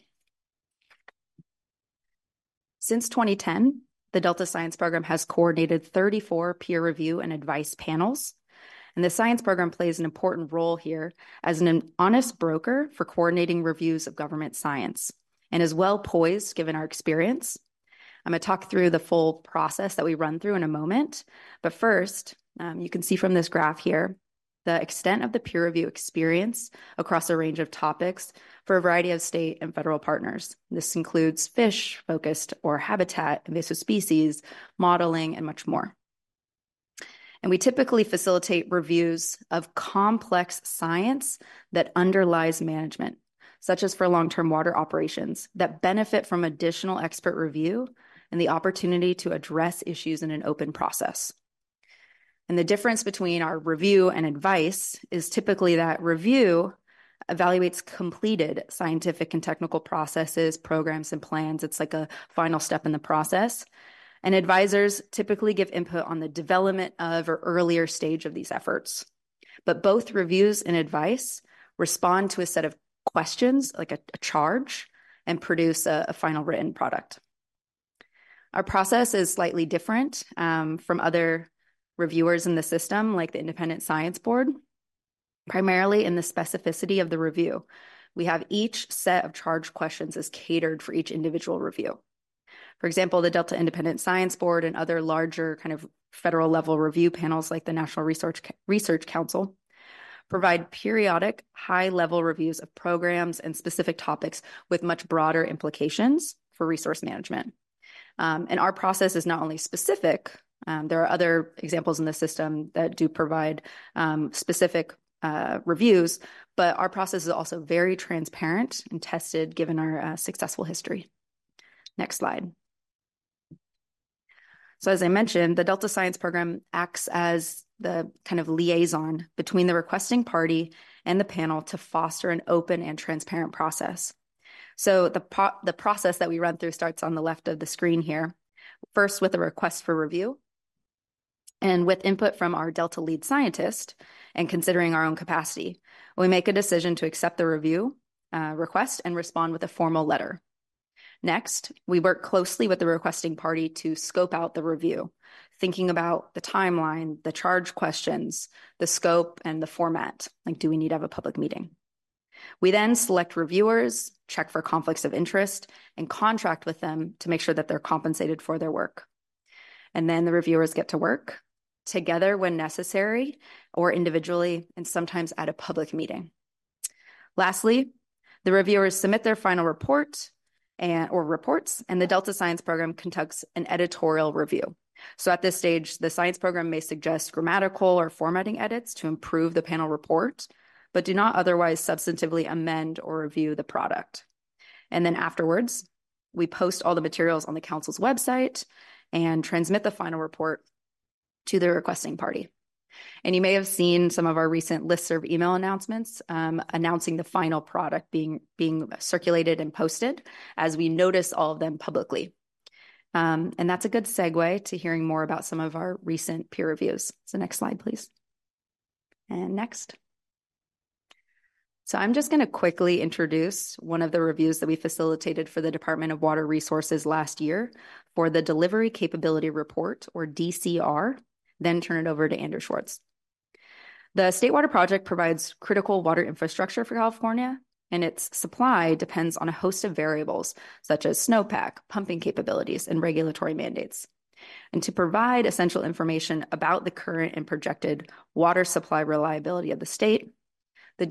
Since 2010, the Delta Science Program has coordinated 34 peer review and advice panels, and the science program plays an important role here as an honest broker for coordinating reviews of government science, and is well poised given our experience. I'm going to talk through the full process that we run through in a moment, but first, you can see from this graph here the extent of the peer review experience across a range of topics for a variety of state and federal partners. This includes fish-focused or habitat, invasive species, modeling, and much more. And we typically facilitate reviews of complex science that underlies management, such as for long-term water operations that benefit from additional expert review and the opportunity to address issues in an open process. And the difference between our review and advice is typically that review evaluates completed scientific and technical processes, programs, and plans. It's like a final step in the process. And advisors typically give input on the development of or earlier stage of these efforts. But both reviews and advice respond to a set of questions, like a charge, and produce a final written product. Our process is slightly different from other reviewers in the system, like the Independent Science Board, primarily in the specificity of the review. We have each set of charge questions is catered for each individual review. For example, the Delta Independent Science Board and other larger kind of federal level review panels like the National Research Council, provide periodic high-level reviews of programs and specific topics with much broader implications for resource management. And our process is not only specific, there are other examples in the system that do provide specific reviews, but our process is also very transparent and tested given our successful history. Next slide. So as I mentioned, the Delta Science Program acts as the kind of liaison between the requesting party and the panel to foster an open and transparent process. So the process that we run through starts on the left of the screen here. First with a request for review, and with input from our Delta lead scientist and considering our own capacity, we make a decision to accept the review request and respond with a formal letter. Next, we work closely with the requesting party to scope out the review, thinking about the timeline, the charge questions, the scope, and the format. Like, do we need to have a public meeting? We then select reviewers, check for conflicts of interest, and contract with them to make sure that they're compensated for their work. And then the reviewers get to work together when necessary, or individually, and sometimes at a public meeting. Lastly, the reviewers submit their final report or reports, and the Delta Science Program conducts an editorial review. So at this stage, the science program may suggest grammatical or formatting edits to improve the panel report, but do not otherwise substantively amend or review the product. And then afterwards, we post all the materials on the council's website and transmit the final report to the requesting party. And you may have seen some of our recent listserv email announcements announcing the final product being circulated and posted as we notice all of them publicly. And that's a good segue to hearing more about some of our recent peer reviews. So next slide, please. And next. So I'm just going to quickly introduce one of the reviews that we facilitated for the Department of Water Resources last year for the Delivery Capability Report, or DCR, then turn it over to Andrew Schwartz. The State Water Project provides critical water infrastructure for California, and its supply depends on a host of variables, such as snowpack, pumping capabilities, and regulatory mandates. And to provide essential information about the current and projected water supply reliability of the state, the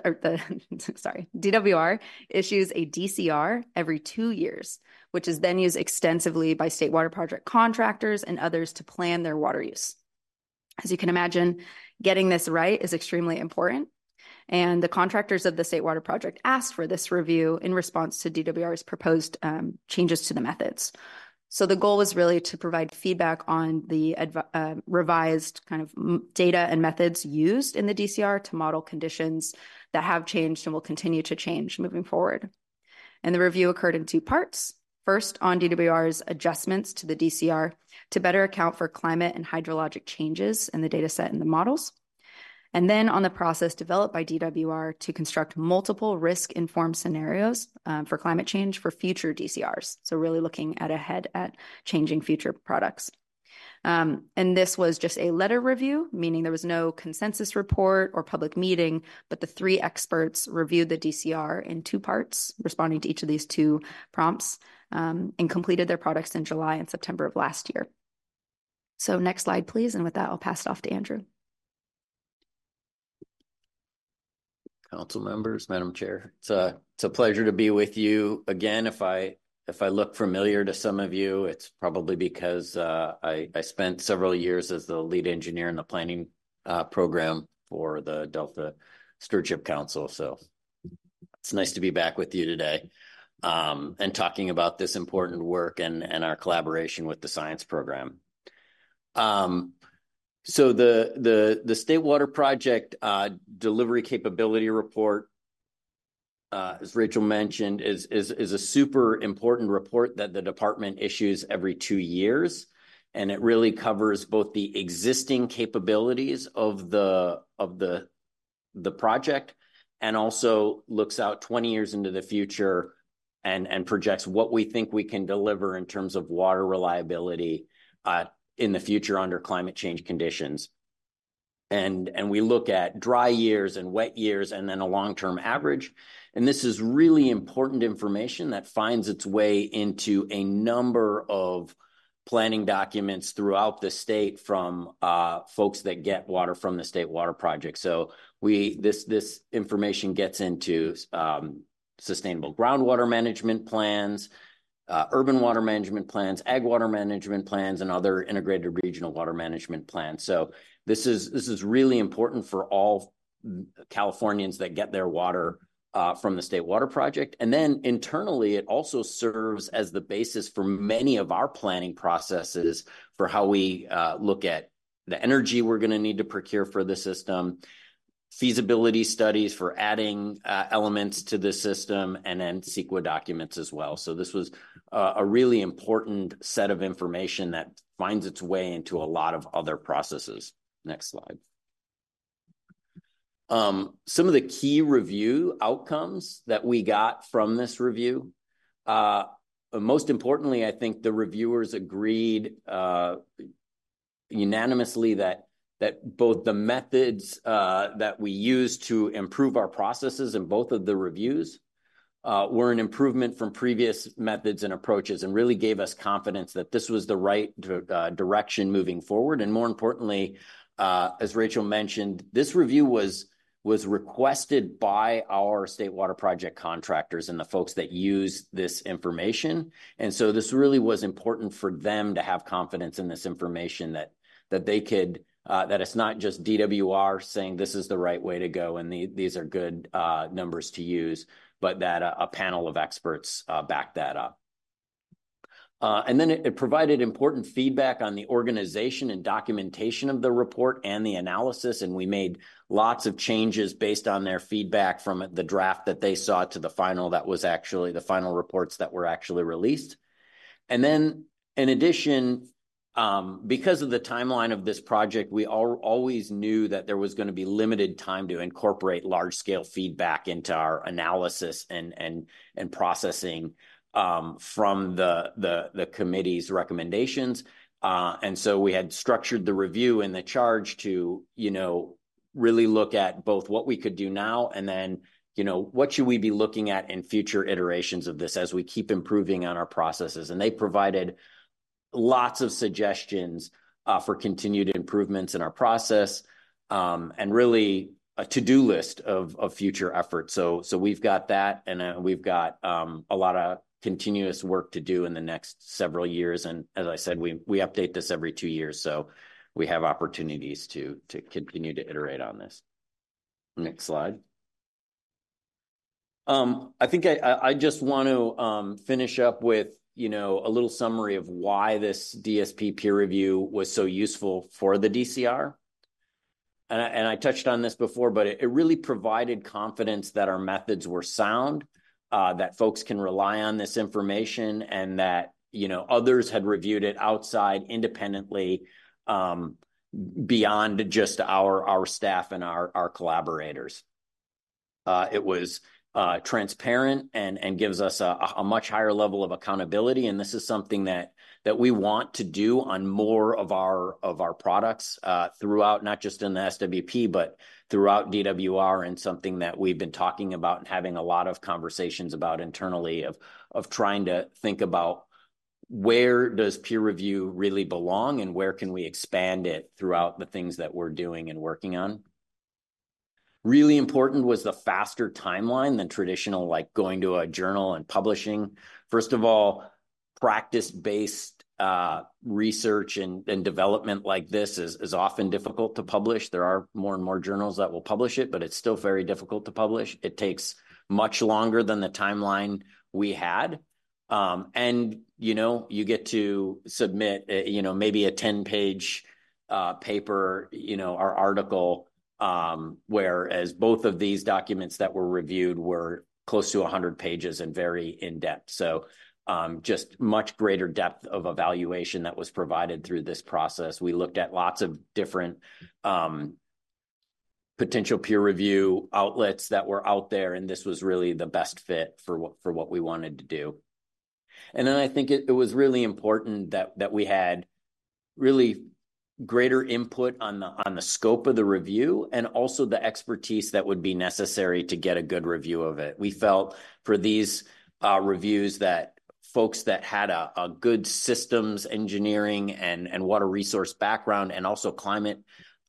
DWR issues a DCR every 2 years, which is then used extensively by State Water Project contractors and others to plan their water use. As you can imagine, getting this right is extremely important. And the contractors of the State Water Project asked for this review in response to DWR's proposed changes to the methods. So the goal was really to provide feedback on the revised kind of data and methods used in the DCR to model conditions that have changed and will continue to change moving forward. And the review occurred in two parts. First, on DWR's adjustments to the DCR to better account for climate and hydrologic changes in the data set and the models. And then on the process developed by DWR to construct multiple risk-informed scenarios for climate change for future DCRs. So really looking ahead at changing future products. And this was just a letter review, meaning there was no consensus report or public meeting, but the three experts reviewed the DCR in two parts, responding to each of these two prompts, and completed their products in July and September of last year. So next slide, please. And with that, I'll pass it off to Andrew. Council members, Madam Chair, it's a pleasure to be with you again. If I look familiar to some of you, it's probably because I spent several years as the lead engineer in the planning program for the Delta Stewardship Council. So it's nice to be back with you today and talking about this important work and our collaboration with the science program. So the State Water Project Delivery Capability Report, as Rachel mentioned, is a super important report that the department issues every 2 years, and it really covers both the existing capabilities of the project, and also looks out 20 years into the future and projects what we think we can deliver in terms of water reliability in the future under climate change conditions. And we look at dry years and wet years and then a long-term average. And this is really important information that finds its way into a number of planning documents throughout the state from folks that get water from the State Water Project. So this information gets into sustainable groundwater management plans, urban water management plans, ag water management plans, and other integrated regional water management plans. So this is really important for all Californians that get their water from the State Water Project. And then internally, it also serves as the basis for many of our planning processes for how we look at the energy we're going to need to procure for the system, feasibility studies for adding elements to the system, and then CEQA documents as well. So this was a really important set of information that finds its way into a lot of other processes. Next slide. Some of the key review outcomes that we got from this review. Most importantly, I think the reviewers agreed unanimously that both the methods that we use to improve our processes in both of the reviews were an improvement from previous methods and approaches, and really gave us confidence that this was the right direction moving forward. And more importantly, as Rachel mentioned, this review was requested by our State Water Project contractors and the folks that use this information. And so this really was important for them to have confidence in this information, that they could, that it's not just DWR saying this is the right way to go and these are good numbers to use, but that a panel of experts backed that up. And then it provided important feedback on the organization and documentation of the report and the analysis. And we made lots of changes based on their feedback from the draft that they saw to the final, that was actually the final reports that were actually released. And then in addition, because of the timeline of this project, we always knew that there was going to be limited time to incorporate large scale feedback into our analysis and processing from the committee's recommendations. And so we had structured the review and the charge to, really look at both what we could do now and then, what should we be looking at in future iterations of this as we keep improving on our processes. And they provided lots of suggestions for continued improvements in our process, and really a to-do list of future efforts. So we've got that, and we've got a lot of continuous work to do in the next several years. And as I said, we update this every 2 years, so we have opportunities to continue to iterate on this. Next slide. I think I just want to finish up with a little summary of why this DSP peer review was so useful for the DCR. And I touched on this before, but it really provided confidence that our methods were sound, that folks can rely on this information, and that, others had reviewed it outside independently, beyond just our staff and our collaborators. It was transparent and gives us a much higher level of accountability. And this is something that we want to do on more of our products throughout, not just in the SWP, but throughout DWR, and something that we've been talking about and having a lot of conversations about internally of trying to think about where does peer review really belong and where can we expand it throughout the things that we're doing and working on. Really important was the faster timeline than traditional, like going to a journal and publishing. First of all, practice-based research and development like this is often difficult to publish. There are more and more journals that will publish it, but it's still very difficult to publish. It takes much longer than the timeline we had. And, you get to submit, maybe a 10-page paper, or article, whereas both of these documents that were reviewed were close to 100 pages and very in-depth. So just much greater depth of evaluation that was provided through this process. We looked at lots of different potential peer review outlets that were out there, and this was really the best fit for what we wanted to do. And then I think it was really important that we had really greater input on the scope of the review, and also the expertise that would be necessary to get a good review of it. We felt for these reviews that folks that had a good systems engineering and water resource background, and also climate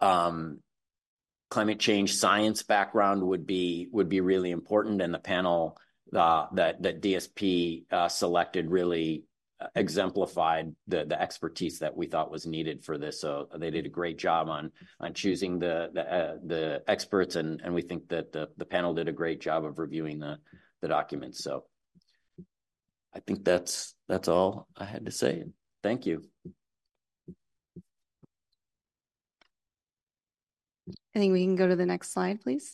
change science background would be really important. And the panel that DSP selected really exemplified the expertise that we thought was needed for this. So they did a great job on choosing the experts, and we think that the panel did a great job of reviewing the documents. So I think that's all I had to say. Thank you. I think we can go to the next slide, please.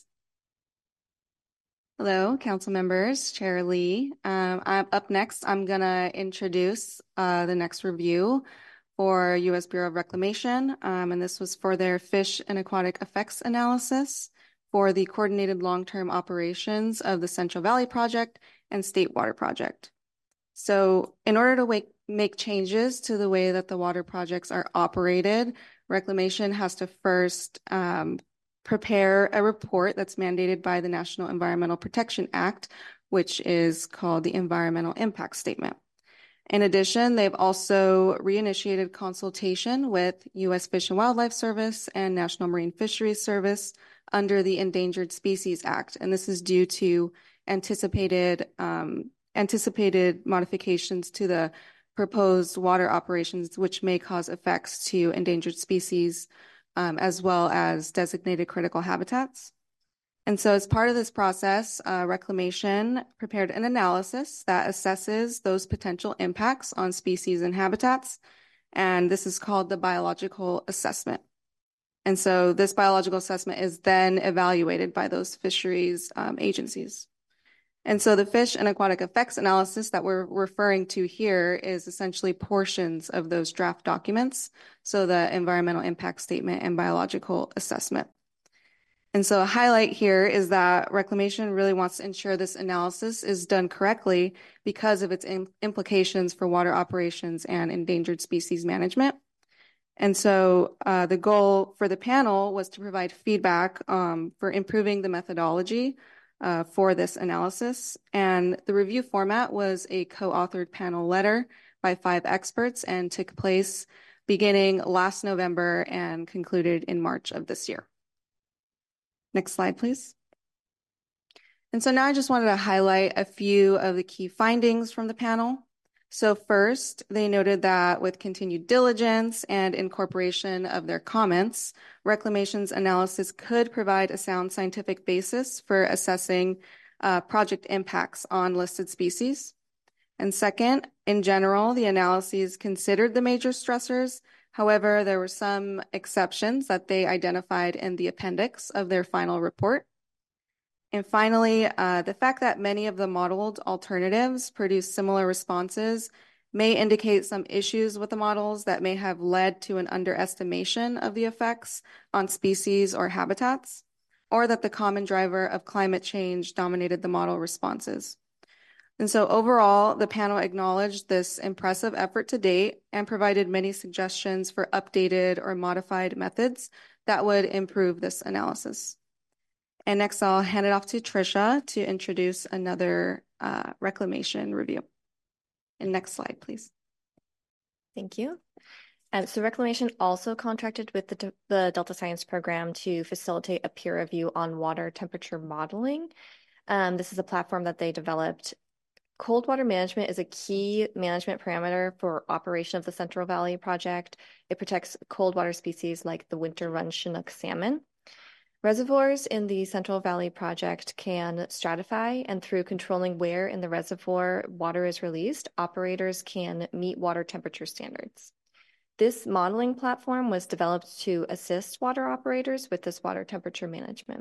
Hello, council members, Chair Lee. Up next, I'm going to introduce the next review for U.S. Bureau of Reclamation, and this was for their fish and aquatic effects analysis for the coordinated long-term operations of the Central Valley Project and State Water Project. So in order to make changes to the way that the water projects are operated, Reclamation has to first prepare a report that's mandated by the National Environmental Protection Act, which is called the Environmental Impact Statement. In addition, they've also reinitiated consultation with U.S. Fish and Wildlife Service and National Marine Fisheries Service under the Endangered Species Act. And this is due to anticipated modifications to the proposed water operations, which may cause effects to endangered species, as well as designated critical habitats. And so as part of this process, Reclamation prepared an analysis that assesses those potential impacts on species and habitats. And this is called the biological assessment. And so this biological assessment is then evaluated by those fisheries agencies. And so the fish and aquatic effects analysis that we're referring to here is essentially portions of those draft documents. So the environmental impact statement and biological assessment. And so a highlight here is that Reclamation really wants to ensure this analysis is done correctly because of its implications for water operations and endangered species management. And so the goal for the panel was to provide feedback for improving the methodology for this analysis. And the review format was a co-authored panel letter by 5 experts and took place beginning last November and concluded in March of this year. Next slide, please. And so now I just wanted to highlight a few of the key findings from the panel. So first, they noted that with continued diligence and incorporation of their comments, Reclamation's analysis could provide a sound scientific basis for assessing project impacts on listed species. And second, in general, the analyses considered the major stressors. However, there were some exceptions that they identified in the appendix of their final report. And finally, the fact that many of the modeled alternatives produce similar responses may indicate some issues with the models that may have led to an underestimation of the effects on species or habitats, or that the common driver of climate change dominated the model responses. And so overall, the panel acknowledged this impressive effort to date and provided many suggestions for updated or modified methods that would improve this analysis. And next, I'll hand it off to Tricia to introduce another Reclamation review. And next slide, please. Thank you. So Reclamation also contracted with the Delta Science Program to facilitate a peer review on water temperature modeling. This is a platform that they developed. Cold water management is a key management parameter for operation of the Central Valley Project. It protects cold water species like the winter run Chinook salmon. Reservoirs in the Central Valley Project can stratify, and through controlling where in the reservoir water is released, operators can meet water temperature standards. This modeling platform was developed to assist water operators with this water temperature management.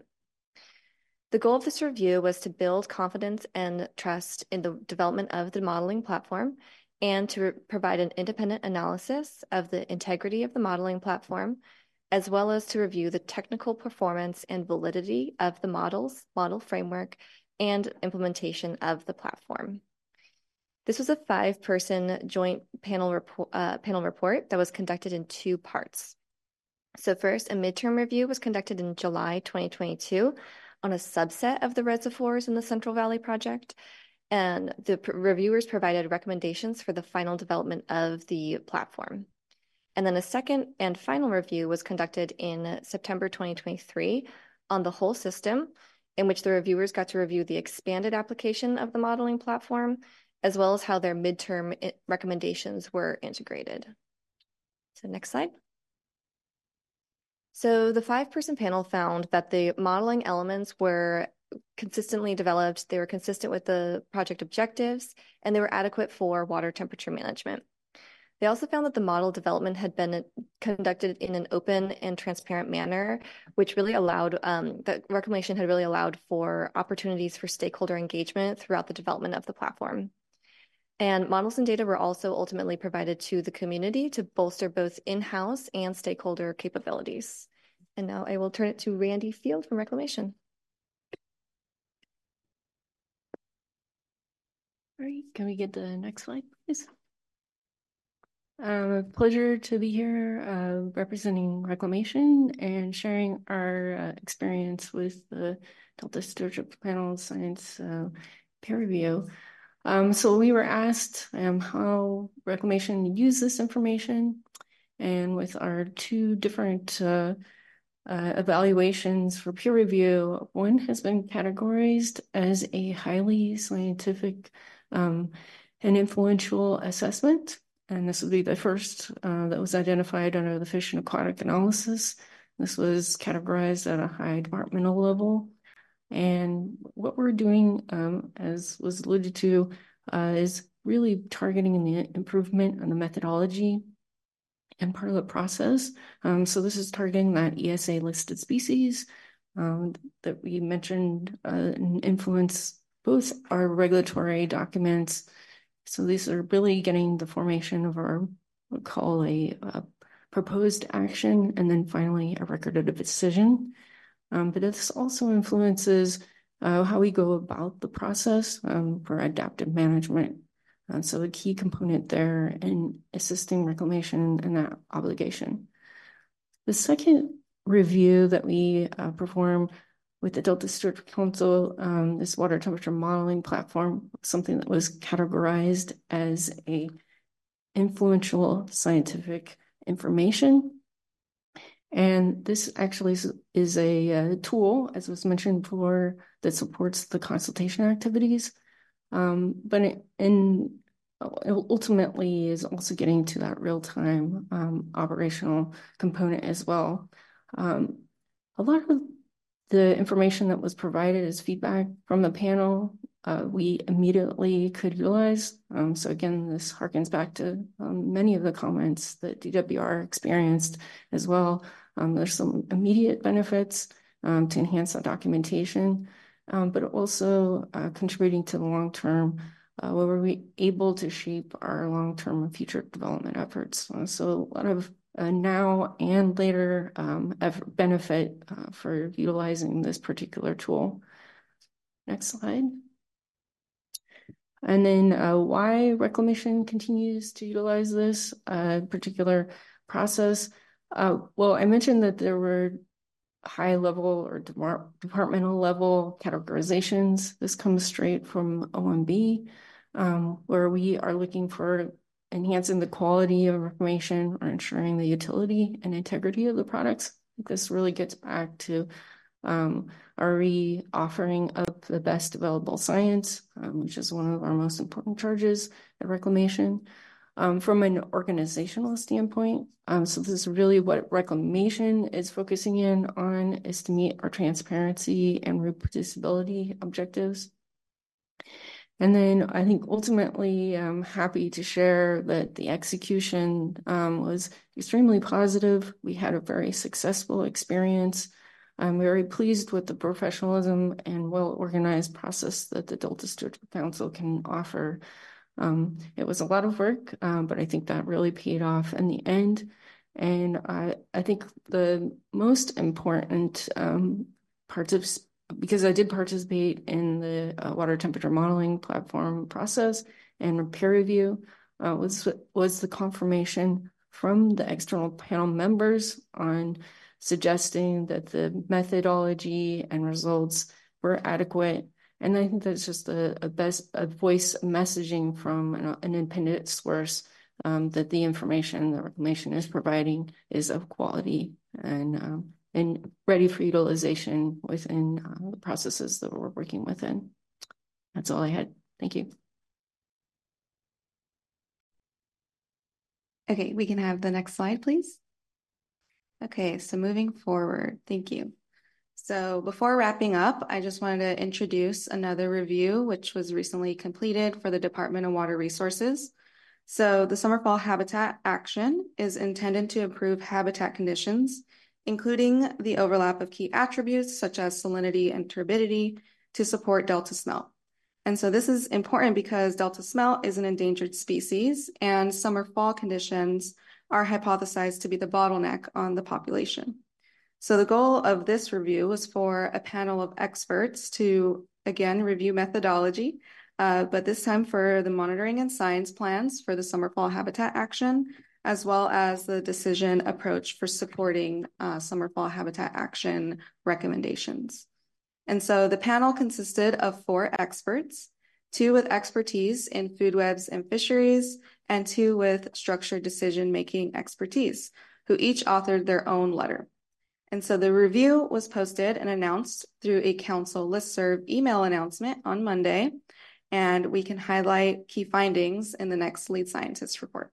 The goal of this review was to build confidence and trust in the development of the modeling platform and to provide an independent analysis of the integrity of the modeling platform, as well as to review the technical performance and validity of the model framework, and implementation of the platform. This was a 5-person joint panel report that was conducted in 2 parts. So first, a midterm review was conducted in July 2022 on a subset of the reservoirs in the Central Valley Project. and the reviewers provided recommendations for the final development of the platform. And then a second and final review was conducted in September 2023 on the whole system, in which the reviewers got to review the expanded application of the modeling platform, as well as how their midterm recommendations were integrated. So next slide. So the 5-person panel found that the modeling elements were consistently developed, they were consistent with the project objectives, and they were adequate for water temperature management. They also found that the model development had been conducted in an open and transparent manner, which really allowed, the reclamation had really allowed for opportunities for stakeholder engagement throughout the development of the platform. And models and data were also ultimately provided to the community to bolster both in-house and stakeholder capabilities. And now I will turn it to Randy Field from Reclamation. All right, can we get the next slide, please? A pleasure to be here representing Reclamation and sharing our experience with the Delta Stewardship Panel Science peer review. So we were asked how Reclamation used this information, and with our 2 different evaluations for peer review, one has been categorized as a highly scientific and influential assessment. And this would be the first that was identified under the Fish and Aquatic Analysis. This was categorized at a high departmental level. And what we're doing, as was alluded to, is really targeting the improvement on the methodology and part of the process. So this is targeting that ESA listed species that we mentioned and influence both our regulatory documents. So these are really getting the formation of our, what we call a proposed action, and then finally a record of a decision. But this also influences how we go about the process for adaptive management. So a key component there in assisting Reclamation in that obligation. The second review that we perform with the Delta Stewardship Council, this water temperature modeling platform, something that was categorized as a influential scientific information. And this actually is a tool, as was mentioned before, that supports the consultation activities. But ultimately is also getting to that real-time operational component as well. A lot of the information that was provided as feedback from the panel, we immediately could utilize. So again, this harkens back to many of the comments that DWR experienced as well. There's some immediate benefits to enhance that documentation, but also contributing to the long-term, where we're able to shape our long-term and future development efforts. So a lot of now and later benefit for utilizing this particular tool. Next slide. And then why Reclamation continues to utilize this particular process. Well, I mentioned that there were high level or departmental level categorizations. This comes straight from OMB, where we are looking for enhancing the quality of information or ensuring the utility and integrity of the products. This really gets back to are we offering up the best available science, which is one of our most important charges at Reclamation. From an organizational standpoint, so this is really what Reclamation is focusing in on, is to meet our transparency and reproducibility objectives. And then I think ultimately I'm happy to share that the execution was extremely positive. We had a very successful experience. I'm very pleased with the professionalism and well-organized process that the Delta Stewardship Council can offer. It was a lot of work, but I think that really paid off in the end. And I think the most important parts of, because I did participate in the water temperature modeling platform process and peer review, was the confirmation from the external panel members on suggesting that the methodology and results were adequate And I think that's just a voice messaging from an independent source that the information the reclamation is providing is of quality and ready for utilization within the processes that we're working within. That's all I had. Thank you. Okay, we can have the next slide, please. Okay, so moving forward, thank you. So before wrapping up, I just wanted to introduce another review, which was recently completed for the Department of Water Resources. So the Summer Fall Habitat Action is intended to improve habitat conditions, including the overlap of key attributes such as salinity and turbidity to support Delta smelt. And so this is important because Delta smelt is an endangered species and summer fall conditions are hypothesized to be the bottleneck on the population. So the goal of this review was for a panel of experts to, again, review methodology, but this time for the monitoring and science plans for the Summer Fall Habitat Action, as well as the decision approach for supporting Summer Fall Habitat Action recommendations. And so the panel consisted of 4 experts, 2 with expertise in food webs and fisheries, and 2 with structured decision-making expertise, who each authored their own letter. And so the review was posted and announced through a council listserv email announcement on Monday, and we can highlight key findings in the next lead scientist report.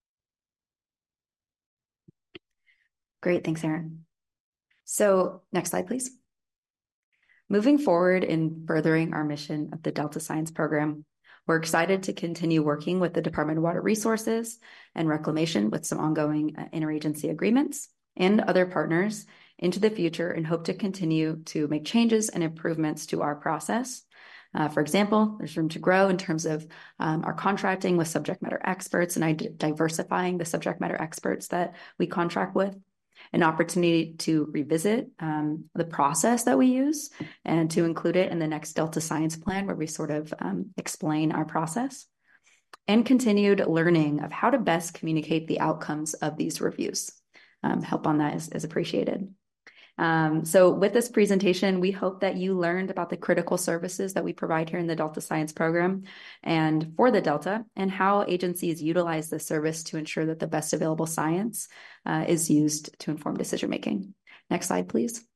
Great, thanks, Erin. So next slide, please. Moving forward in furthering our mission of the Delta Science Program, we're excited to continue working with the Department of Water Resources and Reclamation with some ongoing interagency agreements and other partners into the future and hope to continue to make changes and improvements to our process. For example, there's room to grow in terms of our contracting with subject matter experts and diversifying the subject matter experts that we contract with, an opportunity to revisit the process that we use and to include it in the next Delta Science Plan where we sort of explain our process, and continued learning of how to best communicate the outcomes of these reviews. Help on that is appreciated. So with this presentation, we hope that you learned about the critical services that we provide here in the Delta Science Program and for the Delta, and how agencies utilize this service to ensure that the best available science is used to inform decision-making. Next slide, please.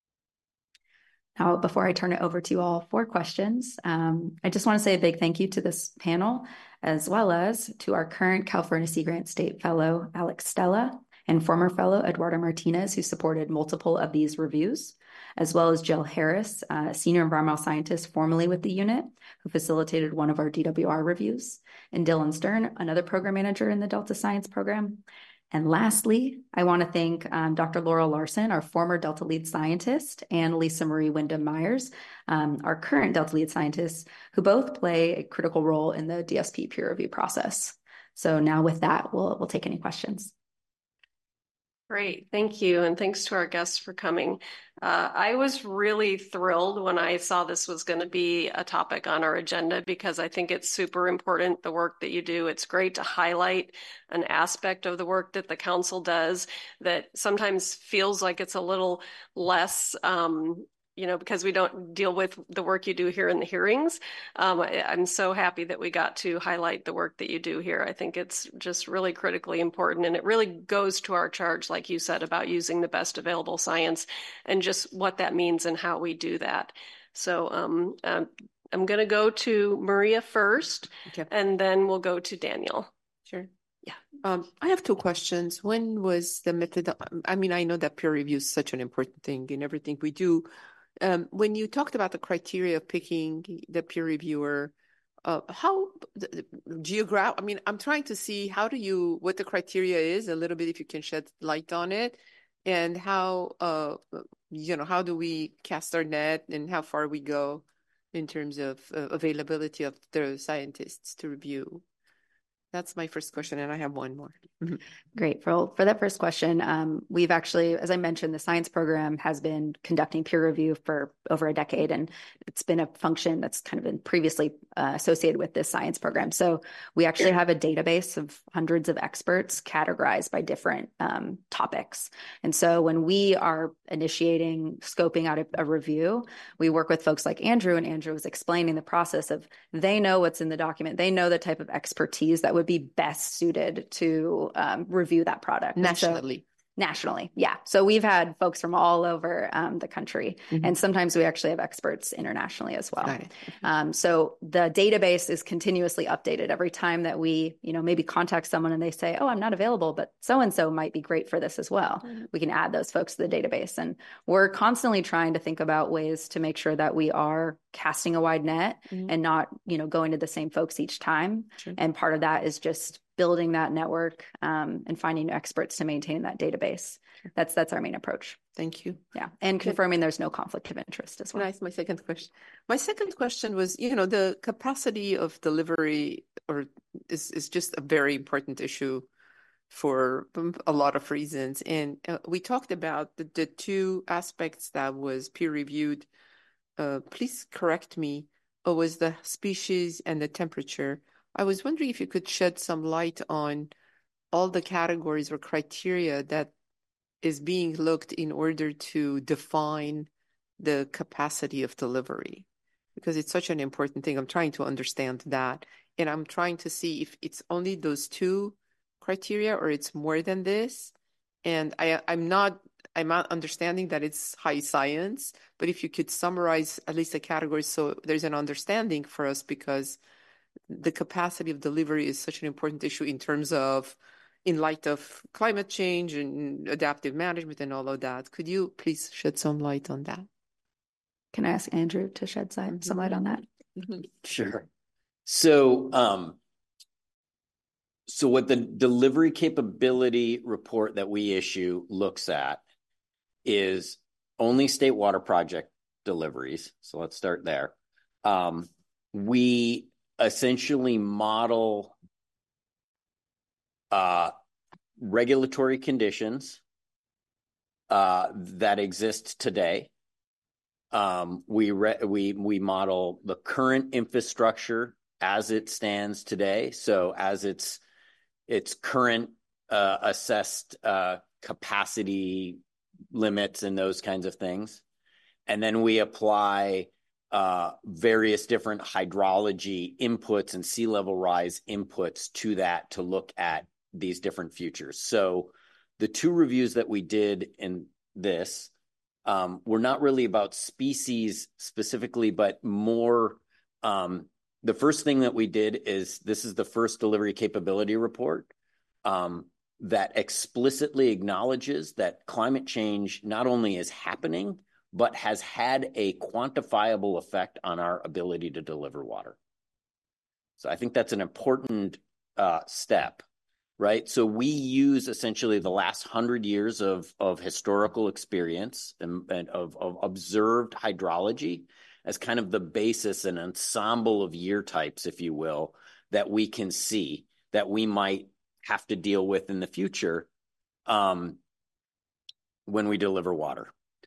Now, before I turn it over to you all for questions, I just want to say a big thank you to this panel, as well as to our current California Sea Grant State Fellow, Alex Stella, and former fellow Eduardo Martinez, who supported multiple of these reviews, as well as Jill Harris, a senior environmental scientist formerly with the unit, who facilitated one of our DWR reviews, and Dylan Stern, another program manager in the Delta Science Program. And lastly, I want to thank Dr. Laurel Larson, our former Delta lead scientist, and Lisa Marie Wyndham Myers, our current Delta lead scientist, who both play a critical role in the DSP peer review process. So now with that, we'll take any questions. Great, thank you, and thanks to our guests for coming. I was really thrilled when I saw this was going to be a topic on our agenda because I think it's super important, the work that you do. It's great to highlight an aspect of the work that the council does that sometimes feels like it's a little less because we don't deal with the work you do here in the hearings. I'm so happy that we got to highlight the work that you do here. I think it's just really critically important, and it really goes to our charge, like you said, about using the best available science and just what that means and how we do that. So I'm going to go to Maria first, and then we'll go to Daniel. Sure. Yeah. I have 2 questions. When was the method? I mean, I know that peer review is such an important thing in everything we do. When you talked about the criteria of picking the peer reviewer, how geographic? I mean, I'm trying to see what the criteria is a little bit, if you can shed light on it, and how how do we cast our net and how far we go in terms of availability of the scientists to review. That's my first question, and I have one more. Great. For that first question, we've actually, as I mentioned, the science program has been conducting peer review for over a decade, and it's been a function that's kind of been previously associated with this science program. So we actually have a database of hundreds of experts categorized by different topics. And so when we are initiating, scoping out a review, we work with folks like Andrew, and Andrew was explaining the process of they know what's in the document. They know the type of expertise that would be best suited to review that product. Nationally. Nationally, yeah. So we've had folks from all over the country, and sometimes we actually have experts internationally as well. So the database is continuously updated every time that we, maybe contact someone and they say, "Oh, I'm not available, but so-and-so might be great for this as well." We can add those folks to the database, and we're constantly trying to think about ways to make sure that we are casting a wide net and not, going to the same folks each time. And part of that is just building that network and finding experts to maintain that database. That's our main approach. Thank you. Yeah, and confirming there's no conflict of interest as well. Nice. My second question. My second question was, the capacity of delivery is just a very important issue for a lot of reasons. And we talked about the two aspects that was peer reviewed. Please correct me. It was the species and the temperature. I was wondering if you could shed some light on all the categories or criteria that is being looked in order to define the capacity of delivery, because it's such an important thing. I'm trying to understand that, and I'm trying to see if it's only those two criteria or it's more than this. And I'm not understanding that it's high science, but if you could summarize at least the categories so there's an understanding for us, because the capacity of delivery is such an important issue in light of climate change and adaptive management and all of that. Could you please shed some light on that? Can I ask Andrew to shed some light on that? Sure. So what the delivery capability report that we issue looks at is only state water project deliveries. So let's start there. We essentially model regulatory conditions that exist today. We model the current infrastructure as it stands today. So as its current assessed capacity limits and those kinds of things. And then we apply various different hydrology inputs and sea level rise inputs to that to look at these different futures. So the two reviews that we did in this were not really about species specifically, but more the first thing that we did is this is the first delivery capability report that explicitly acknowledges that climate change not only is happening, but has had a quantifiable effect on our ability to deliver water. So I think that's an important step, right? So we use essentially the last 100 years of historical experience and of observed hydrology as kind of the basis, an ensemble of year types, if you will, that we can see that we might have to deal with in the future when we deliver water.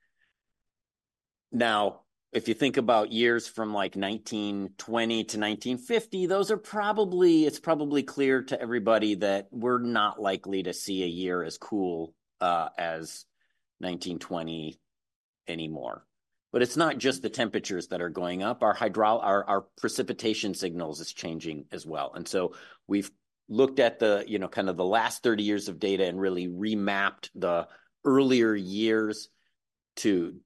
Now, if you think about years from like 1920 to 1950, those are it's probably clear to everybody that we're not likely to see a year as cool as 1920 anymore. But it's not just the temperatures that are going up. Our precipitation signals is changing as well. And so we've looked at the, kind of the last 30 years of data and really remapped the earlier years to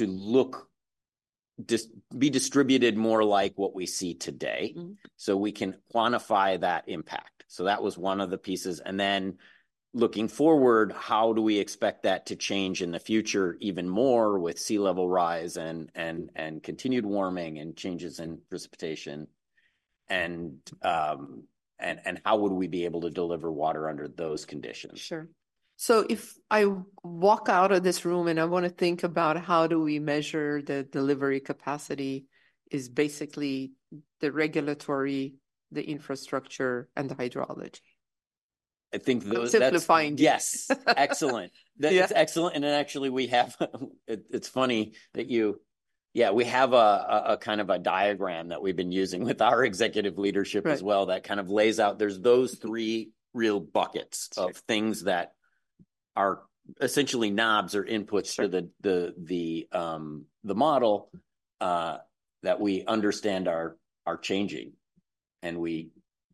be distributed more like what we see today. So we can quantify that impact. So that was one of the pieces. And then looking forward, how do we expect that to change in the future even more with sea level rise and continued warming and changes in precipitation? And how would we be able to deliver water under those conditions? Sure. So if I walk out of this room and I want to think about how do we measure the delivery capacity, is basically the regulatory the infrastructure and the hydrology. I think those simplifying. Yes, excellent. It's excellent. And then actually we have, it's funny that we have a kind of a diagram that we've been using with our executive leadership as well that kind of lays out, there's those three real buckets of things that are essentially knobs or inputs to the model that we understand are changing, and we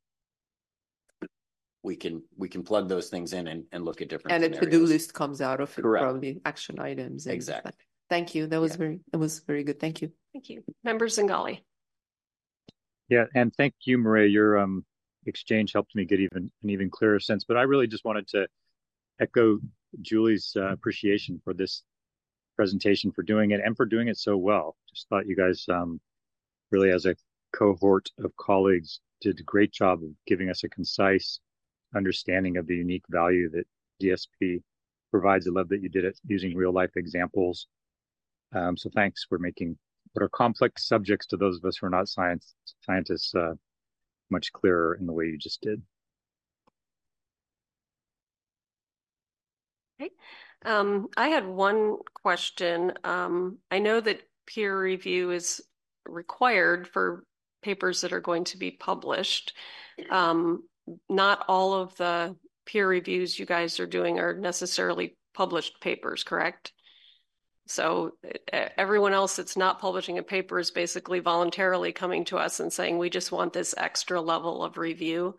can plug those things in and look at different and scenarios. A to-do list comes out of it. Correct. From the action items. Exactly. Thank you. That was very good. Thank you. Thank you. Member Zingali. Yeah, and thank you, Maria. Your exchange helped me get an even clearer sense. But I really just wanted to echo Julie's appreciation for this presentation, for doing it, and for doing it so well. Just thought you guys really, as a cohort of colleagues, did a great job of giving us a concise understanding of the unique value that DSP provides. I love that you did it using real life examples. So thanks for making what are complex subjects to those of us who are not scientists much clearer in the way you just did. Okay. I had one question. I know that peer review is required for papers that are going to be published. Not all of the peer reviews you guys are doing are necessarily published papers, correct? So everyone else that's not publishing a paper is basically voluntarily coming to us and saying, we just want this extra level of review.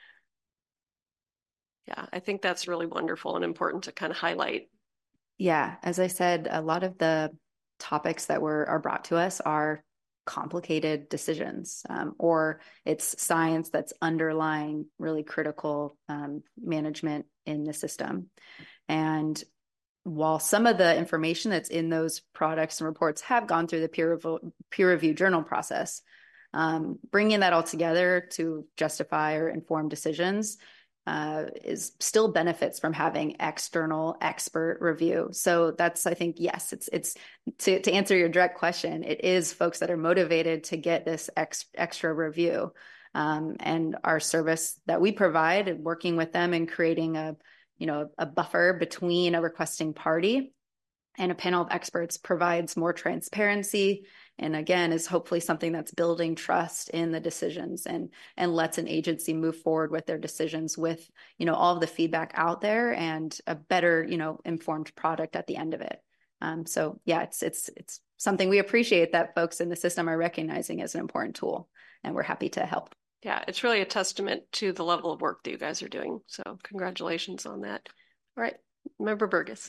Yeah, I think that's really wonderful and important to kind of highlight. Yeah, as I said, a lot of the topics that are brought to us are complicated decisions, or it's science that's underlying really critical management in the system. And while some of the information that's in those products and reports have gone through the peer review journal process, bringing that all together to justify or inform decisions is still benefits from having external expert review. So that's, I think, yes, it's to answer your direct question, it is folks that are motivated to get this extra review. And our service that we provide, and working with them and creating a buffer between a requesting party and a panel of experts, provides more transparency, and again is hopefully something that's building trust in the decisions and lets an agency move forward with their decisions with all of the feedback out there and a better informed product at the end of it. So yeah, it's something we appreciate that folks in the system are recognizing as an important tool, and we're happy to help. Yeah, it's really a testament to the level of work that you guys are doing. So congratulations on that. All right, Member Burgess.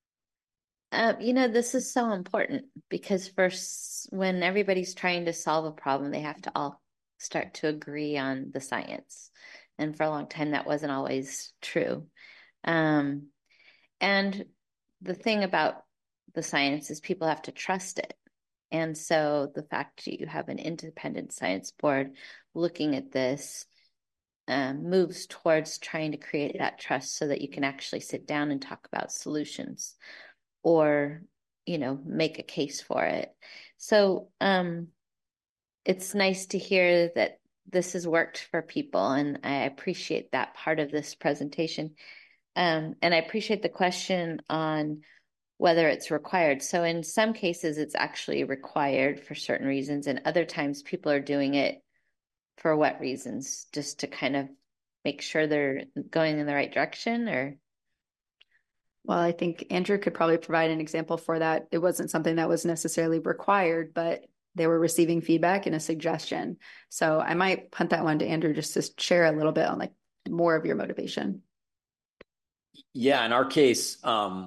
This is so important because first, when everybody's trying to solve a problem, they have to all start to agree on the science. And for a long time, that wasn't always true. And the thing about the science is people have to trust it. And so the fact that you have an independent science board looking at this moves towards trying to create that trust so that you can actually sit down and talk about solutions or, make a case for it. So it's nice to hear that this has worked for people, and I appreciate that part of this presentation. And I appreciate the question on whether it's required. So in some cases, it's actually required for certain reasons, and other times people are doing it for what reasons? Just to kind of make sure they're going in the right direction, or? Well, I think Andrew could probably provide an example for that. It wasn't something that was necessarily required, but they were receiving feedback and a suggestion. So I might punt that one to Andrew just to share a little bit on more of your motivation. Yeah, in our case,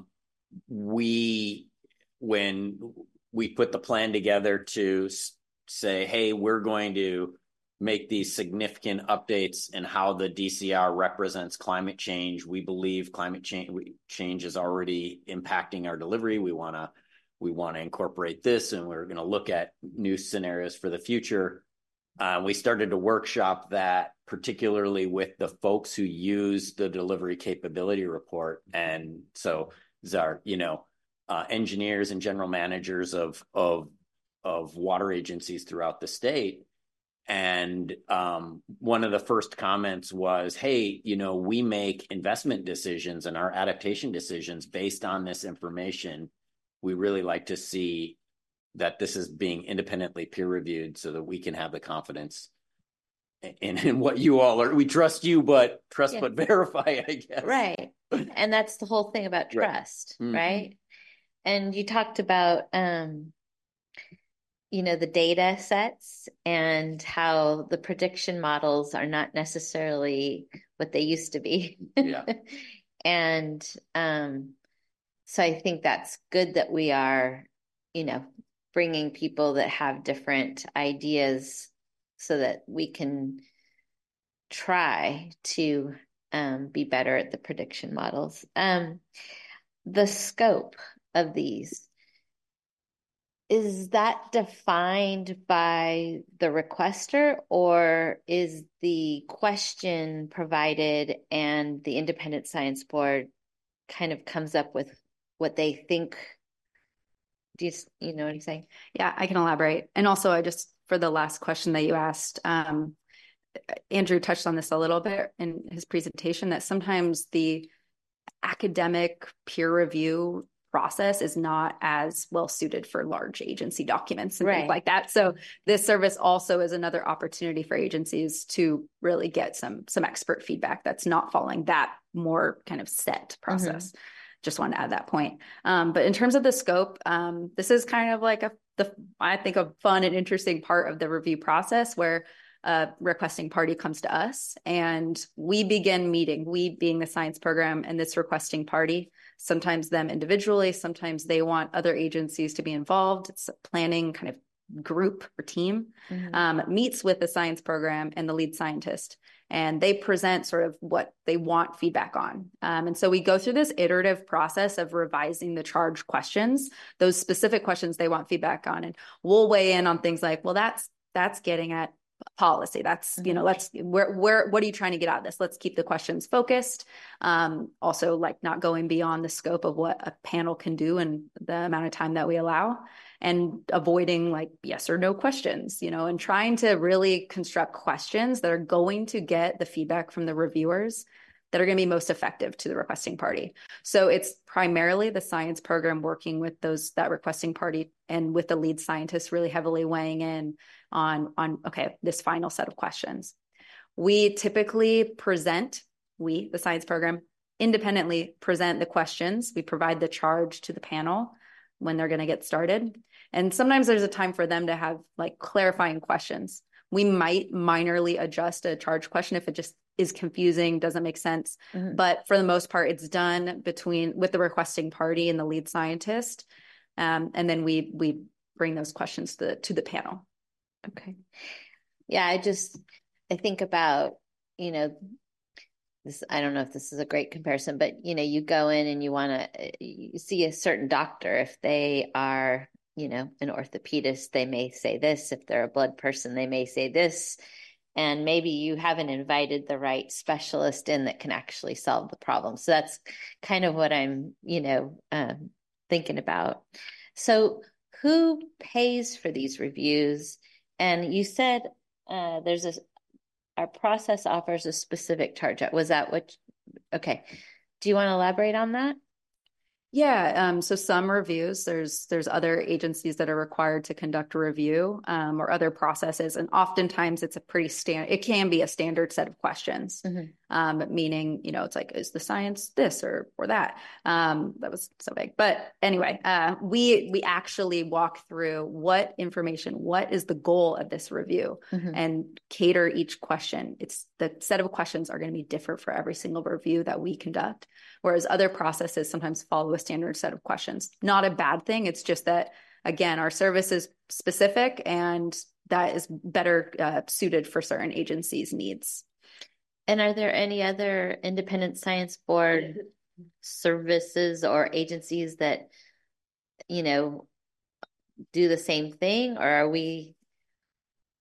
when we put the plan together to say, hey, we're going to make these significant updates in how the DCR represents climate change. We believe climate change is already impacting our delivery. We want to incorporate this, and we're going to look at new scenarios for the future. We started to workshop that, particularly with the folks who use the delivery capability report. And so these are, engineers and general managers of water agencies throughout the state. And one of the first comments was, hey, we make investment decisions and our adaptation decisions based on this information. We really like to see that this is being independently peer reviewed so that we can have the confidence in what you all are. We trust you, but but verify, I guess. Right. And that's the whole thing about trust, right? And you talked about, the data sets and how the prediction models are not necessarily what they used to be. Yeah. And so I think that's good that we are, bringing people that have different ideas so that we can try to be better at the prediction models. The scope of these, is that defined by the requester, or is the question provided and the Independent Science Board kind of comes up with what they think? Do you know what I'm saying? Yeah, I can elaborate. And also, for the last question that you asked, Andrew touched on this a little bit in his presentation, that sometimes the academic peer review process is not as well suited for large agency documents and things like that. So this service also is another opportunity for agencies to really get some expert feedback that's not following that more kind of set process. Just want to add that point. But in terms of the scope, this is kind of like I think a fun and interesting part of the review process where a requesting party comes to us and we begin meeting, we being the science program and this requesting party, sometimes them individually, sometimes they want other agencies to be involved. It's a planning kind of group or team, meets with the science program and the lead scientist, and they present sort of what they want feedback on. And so we go through this iterative process of revising the charge questions, those specific questions they want feedback on. And we'll weigh in on things like, well, that's getting at policy. That's, what are you trying to get out of this? Let's keep the questions focused. Also, like not going beyond the scope of what a panel can do and the amount of time that we allow, and avoiding like yes or no questions, and trying to really construct questions that are going to get the feedback from the reviewers that are going to be most effective to the requesting party. So it's primarily the science program working with that requesting party and with the lead scientist really heavily weighing in on this final set of questions. We typically the science program, independently present the questions. We provide the charge to the panel when they're going to get started. And sometimes there's a time for them to have like clarifying questions. We might minorly adjust a charge question if it just is confusing, doesn't make sense. But for the most part, it's done with the requesting party and the lead scientist. And then we bring those questions to the panel. Okay. Yeah, I think about, this, I don't know if this is a great comparison, but, you go in and you see a certain doctor. If they are, an orthopedist, they may say this. If they're a blood person, they may say this. And maybe you haven't invited the right specialist in that can actually solve the problem. So that's kind of what I'm, thinking about. So who pays for these reviews? And you said our process offers a specific charge. Was that okay. Do you want to elaborate on that? Yeah. So some reviews, there's other agencies that are required to conduct a review, or other processes. And oftentimes it's it can be a standard set of questions, meaning, it's like, is the science this or that? That was so vague. But anyway, we actually walk through what is the goal of this review, and cater each question. The set of questions are going to be different for every single review that we conduct, whereas other processes sometimes follow a standard set of questions. Not a bad thing. It's just that, again, our service is specific and that is better suited for certain agencies' needs. And are there any other Independent Science Board services or agencies that, do the same thing? Or are we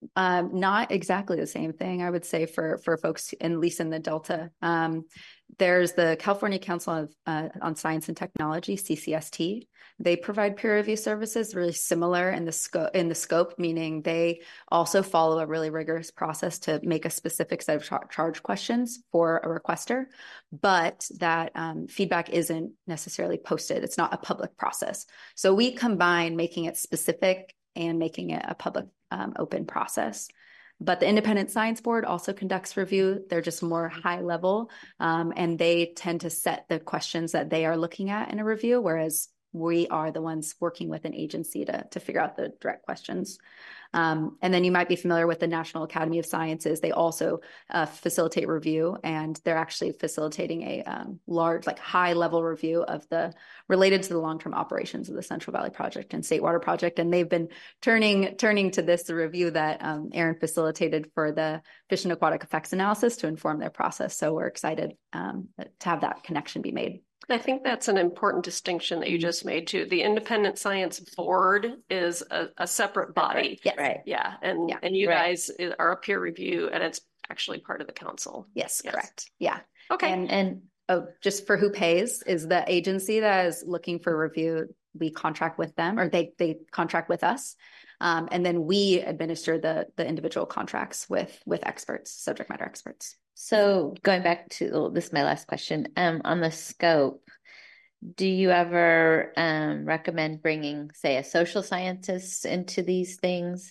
Not exactly the same thing, I would say, for folks, at least in the Delta. There's the California Council on Science and Technology, CCST. They provide peer review services really similar in the scope, meaning they also follow a really rigorous process to make a specific set of charge questions for a requester, but that feedback isn't necessarily posted. It's not a public process. So we combine making it specific and making it a public open process. But the Independent Science Board also conducts review. They're just more high level, and they tend to set the questions that they are looking at in a review, whereas we are the ones working with an agency to figure out the direct questions. And then you might be familiar with the National Academy of Sciences. They also facilitate review, and they're actually facilitating a large, high level review of related to the long-term operations of the Central Valley Project and State Water Project. And they've been turning to the review that Aaron facilitated for the fish and aquatic effects analysis to inform their process. So we're excited to have that connection be made. I think that's an important distinction that you just made too. The Independent Science Board is a separate body. Yes. Right. Yeah. And you guys are a peer review, and it's actually part of the council. Yes. Correct. Yeah. Okay. And just for who pays is the agency that is looking for review. We contract with them, or they contract with us. And then we administer the individual contracts with experts, subject matter experts. So going back to this is my last question. On the scope, do you ever recommend bringing, say, a social scientist into these things?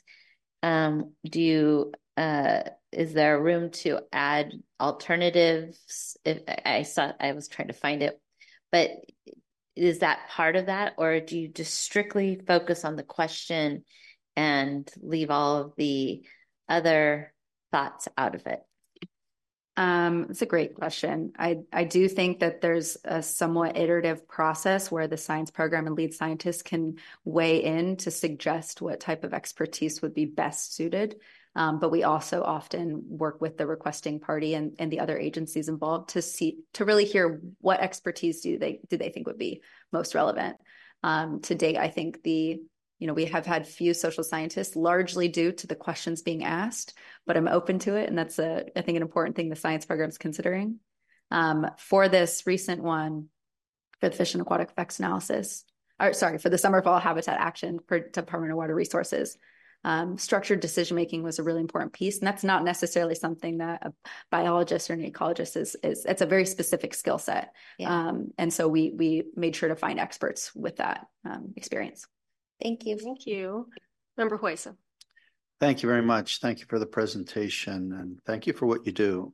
Is there room to add alternatives? I was trying to find it, but is that part of that, or do you just strictly focus on the question and leave all of the other thoughts out of it? It's a great question. I do think that there's a somewhat iterative process where the science program and lead scientists can weigh in to suggest what type of expertise would be best suited. But we also often work with the requesting party and the other agencies involved to really hear what expertise do they think would be most relevant. To date, I think we have had few social scientists, largely due to the questions being asked, but I'm open to it. And that's I think an important thing the science program is considering. For this recent one, for the fish and aquatic effects analysis, for the summer fall habitat action for Department of Water Resources, structured decision-making was a really important piece. And that's not necessarily something that a biologist or an ecologist it's a very specific skill set. Yeah. And so we made sure to find experts with that experience. Thank you. Thank you. Member Huesa. Thank you very much. Thank you for the presentation, and thank you for what you do.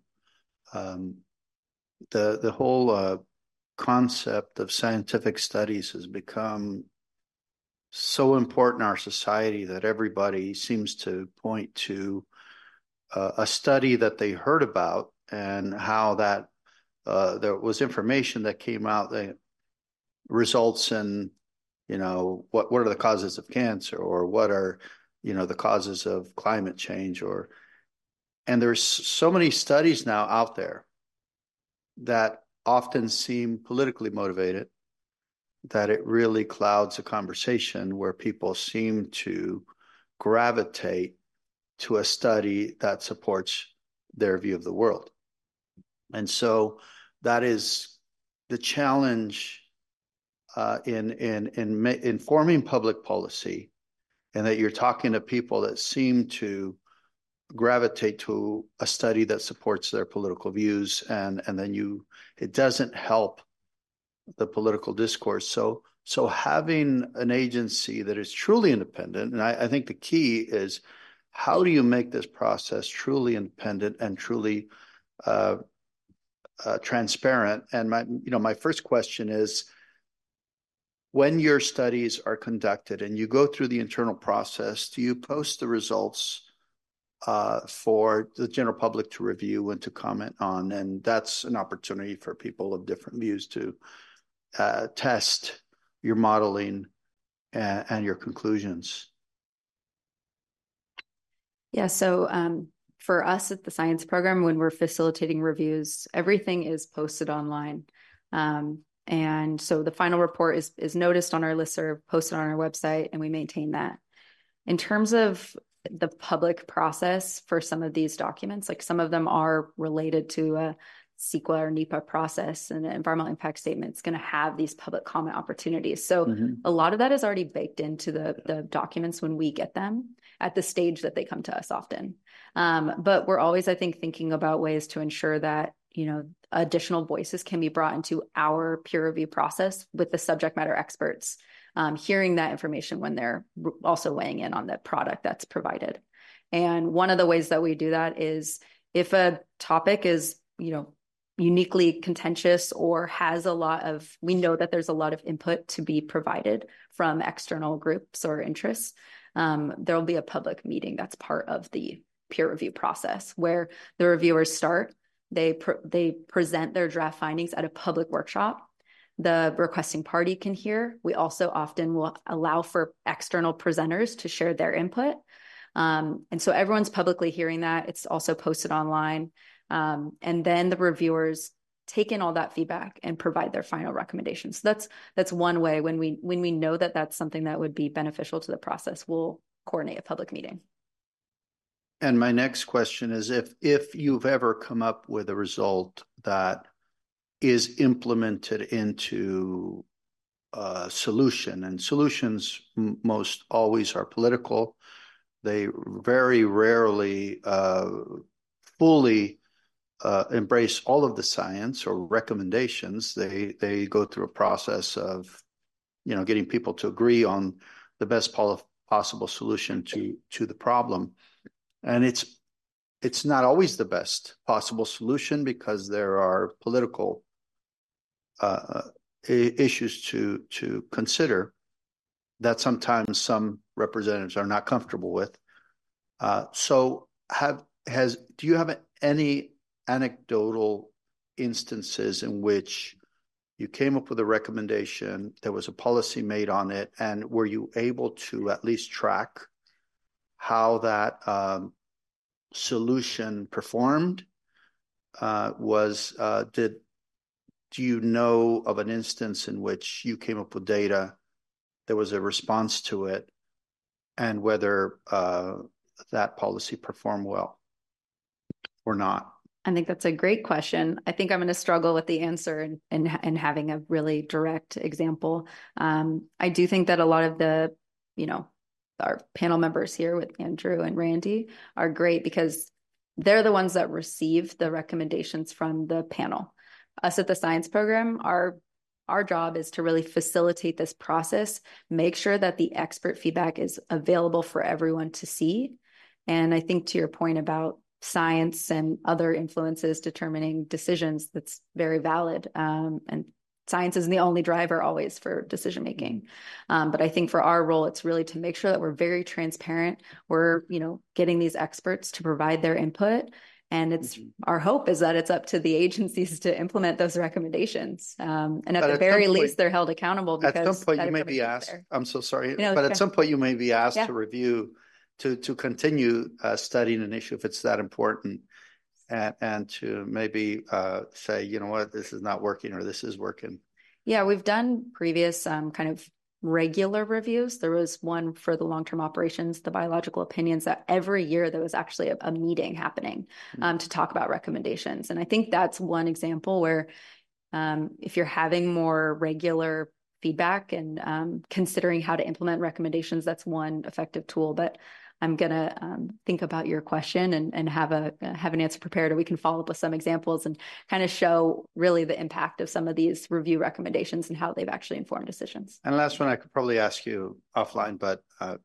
The whole concept of scientific studies has become so important in our society that everybody seems to point to a study that they heard about and how that there was information that came out that results in what are the causes of cancer, or what are the causes of climate change, and there's so many studies now out there that often seem politically motivated, that it really clouds a conversation where people seem to gravitate to a study that supports their view of the world. And so that is the challenge in informing public policy, and that you're talking to people that seem to gravitate to a study that supports their political views, and then it doesn't help the political discourse. So having an agency that is truly independent, and I think the key is, how do you make this process truly independent and truly transparent? And my first question is, when your studies are conducted and you go through the internal process, do you post the results for the general public to review and to comment on? And that's an opportunity for people of different views to test your modeling and your conclusions. Yeah, so for us at the science program, when we're facilitating reviews, everything is posted online. And so the final report is noticed on our listserv, posted on our website, and we maintain that. In terms of the public process for some of these documents. Like some of them are related to a CEQA or NEPA process, and an environmental impact statement is going to have these public comment opportunities. So a lot of that is already baked into the documents when we get them at the stage that they come to us often. But we're always, I think, thinking about ways to ensure that, you know, additional voices can be brought into our peer review process with the subject matter experts, hearing that information when they're also weighing in on the product that's provided. And one of the ways that we do that is if a topic is, you know, uniquely contentious or has a lot of, we know that there's a lot of input to be provided from external groups or interests, there will be a public meeting that's part of the peer review process where the reviewers start, they present their draft findings at a public workshop. The requesting party can hear. We also often will allow for external presenters to share their input. And so everyone's publicly hearing that. It's also posted online. And then the reviewers take in all that feedback and provide their final recommendations. So that's one way when we know that that's something that would be beneficial to the process, we'll coordinate a public meeting. And my next question is if you've ever come up with a result that is implemented into a solution, and solutions most always are political. They very rarely fully embrace all of the science or recommendations. They go through a process of, you know, getting people to agree on the best possible solution to the problem. And it's not always the best possible solution because there are political issues to consider that sometimes some representatives are not comfortable with. So do you have any anecdotal instances in which you came up with a recommendation, there was a policy made on it, and were you able to at least track how that solution performed? Do you know of an instance in which you came up with data, there was a response to it, and whether that policy performed well or not? I think that's a great question. I think I'm going to struggle with the answer and having a really direct example. I do think that a lot of the, you know, our panel members here with Andrew and Randy are great because they're the ones that receive the recommendations from the panel. Us at the science program, our job is to really facilitate this process, make sure that the expert feedback is available for everyone to see. And I think to your point about science and other influences determining decisions, that's very valid. And science isn't the only driver always for decision making. But I think for our role, it's really to make sure that we're very transparent. We're, you know, getting these experts to provide their input. And it's our hope is that it's up to the agencies to implement those recommendations. And at the very least, they're held accountable. Because at some point you may be asked, I'm so sorry, but at some point you may be asked to review, to continue studying an issue if it's that important, and to maybe say, you know what, this is not working or this is working. Yeah, we've done previous kind of regular reviews. There was one for the long-term operations, the biological opinions, that every year there was actually a meeting happening to talk about recommendations. And I think that's one example where if you're having more regular feedback and considering how to implement recommendations, that's one effective tool. But I'm going to think about your question and have an answer prepared, or we can follow up with some examples and kind of show really the impact of some of these review recommendations and how they've actually informed decisions. And last one, I could probably ask you offline, but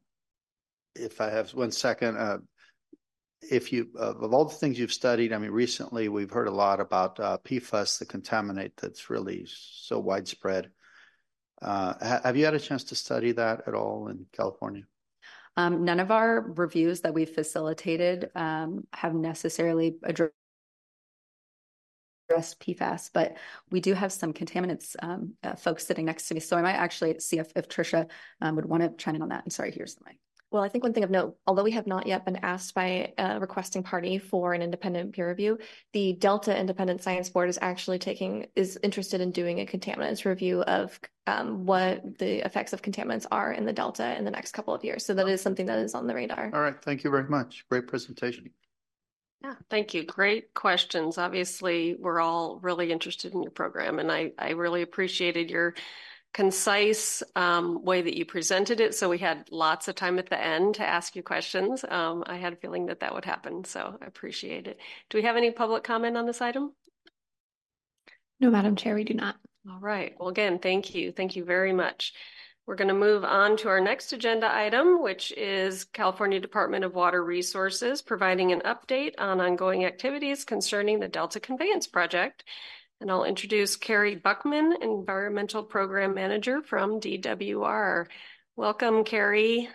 if I have 1 second, if you, of all the things you've studied, I mean, recently we've heard a lot about PFAS, the contaminant that's really so widespread. Have you had a chance to study that at all in California? None of our reviews that we've facilitated have necessarily addressed PFAS, but we do have some contaminants folks sitting next to me. So I might actually see if Tricia would want to chime in on that. And sorry, here's the mic. Well, I think one thing of note, although we have not yet been asked by a requesting party for an independent peer review, the Delta Independent Science Board is actually is interested in doing a contaminants review of what the effects of contaminants are in the Delta in the next couple of years. So that is something that is on the radar. All right. Thank you very much. Great presentation. Yeah, thank you. Great questions. Obviously, we're all really interested in your program, and I really appreciated your concise way that you presented it. So we had lots of time at the end to ask you questions. I had a feeling that that would happen, so I appreciate it. Do we have any public comment on this item? No, Madam Chair, we do not. All right. Well, again, thank you. Thank you very much. We're going to move on to our next agenda item, which is California Department of Water Resources providing an update on ongoing activities concerning the Delta Conveyance Project. And I'll introduce Carrie Buckman, Environmental Program Manager from DWR. Welcome, Carrie.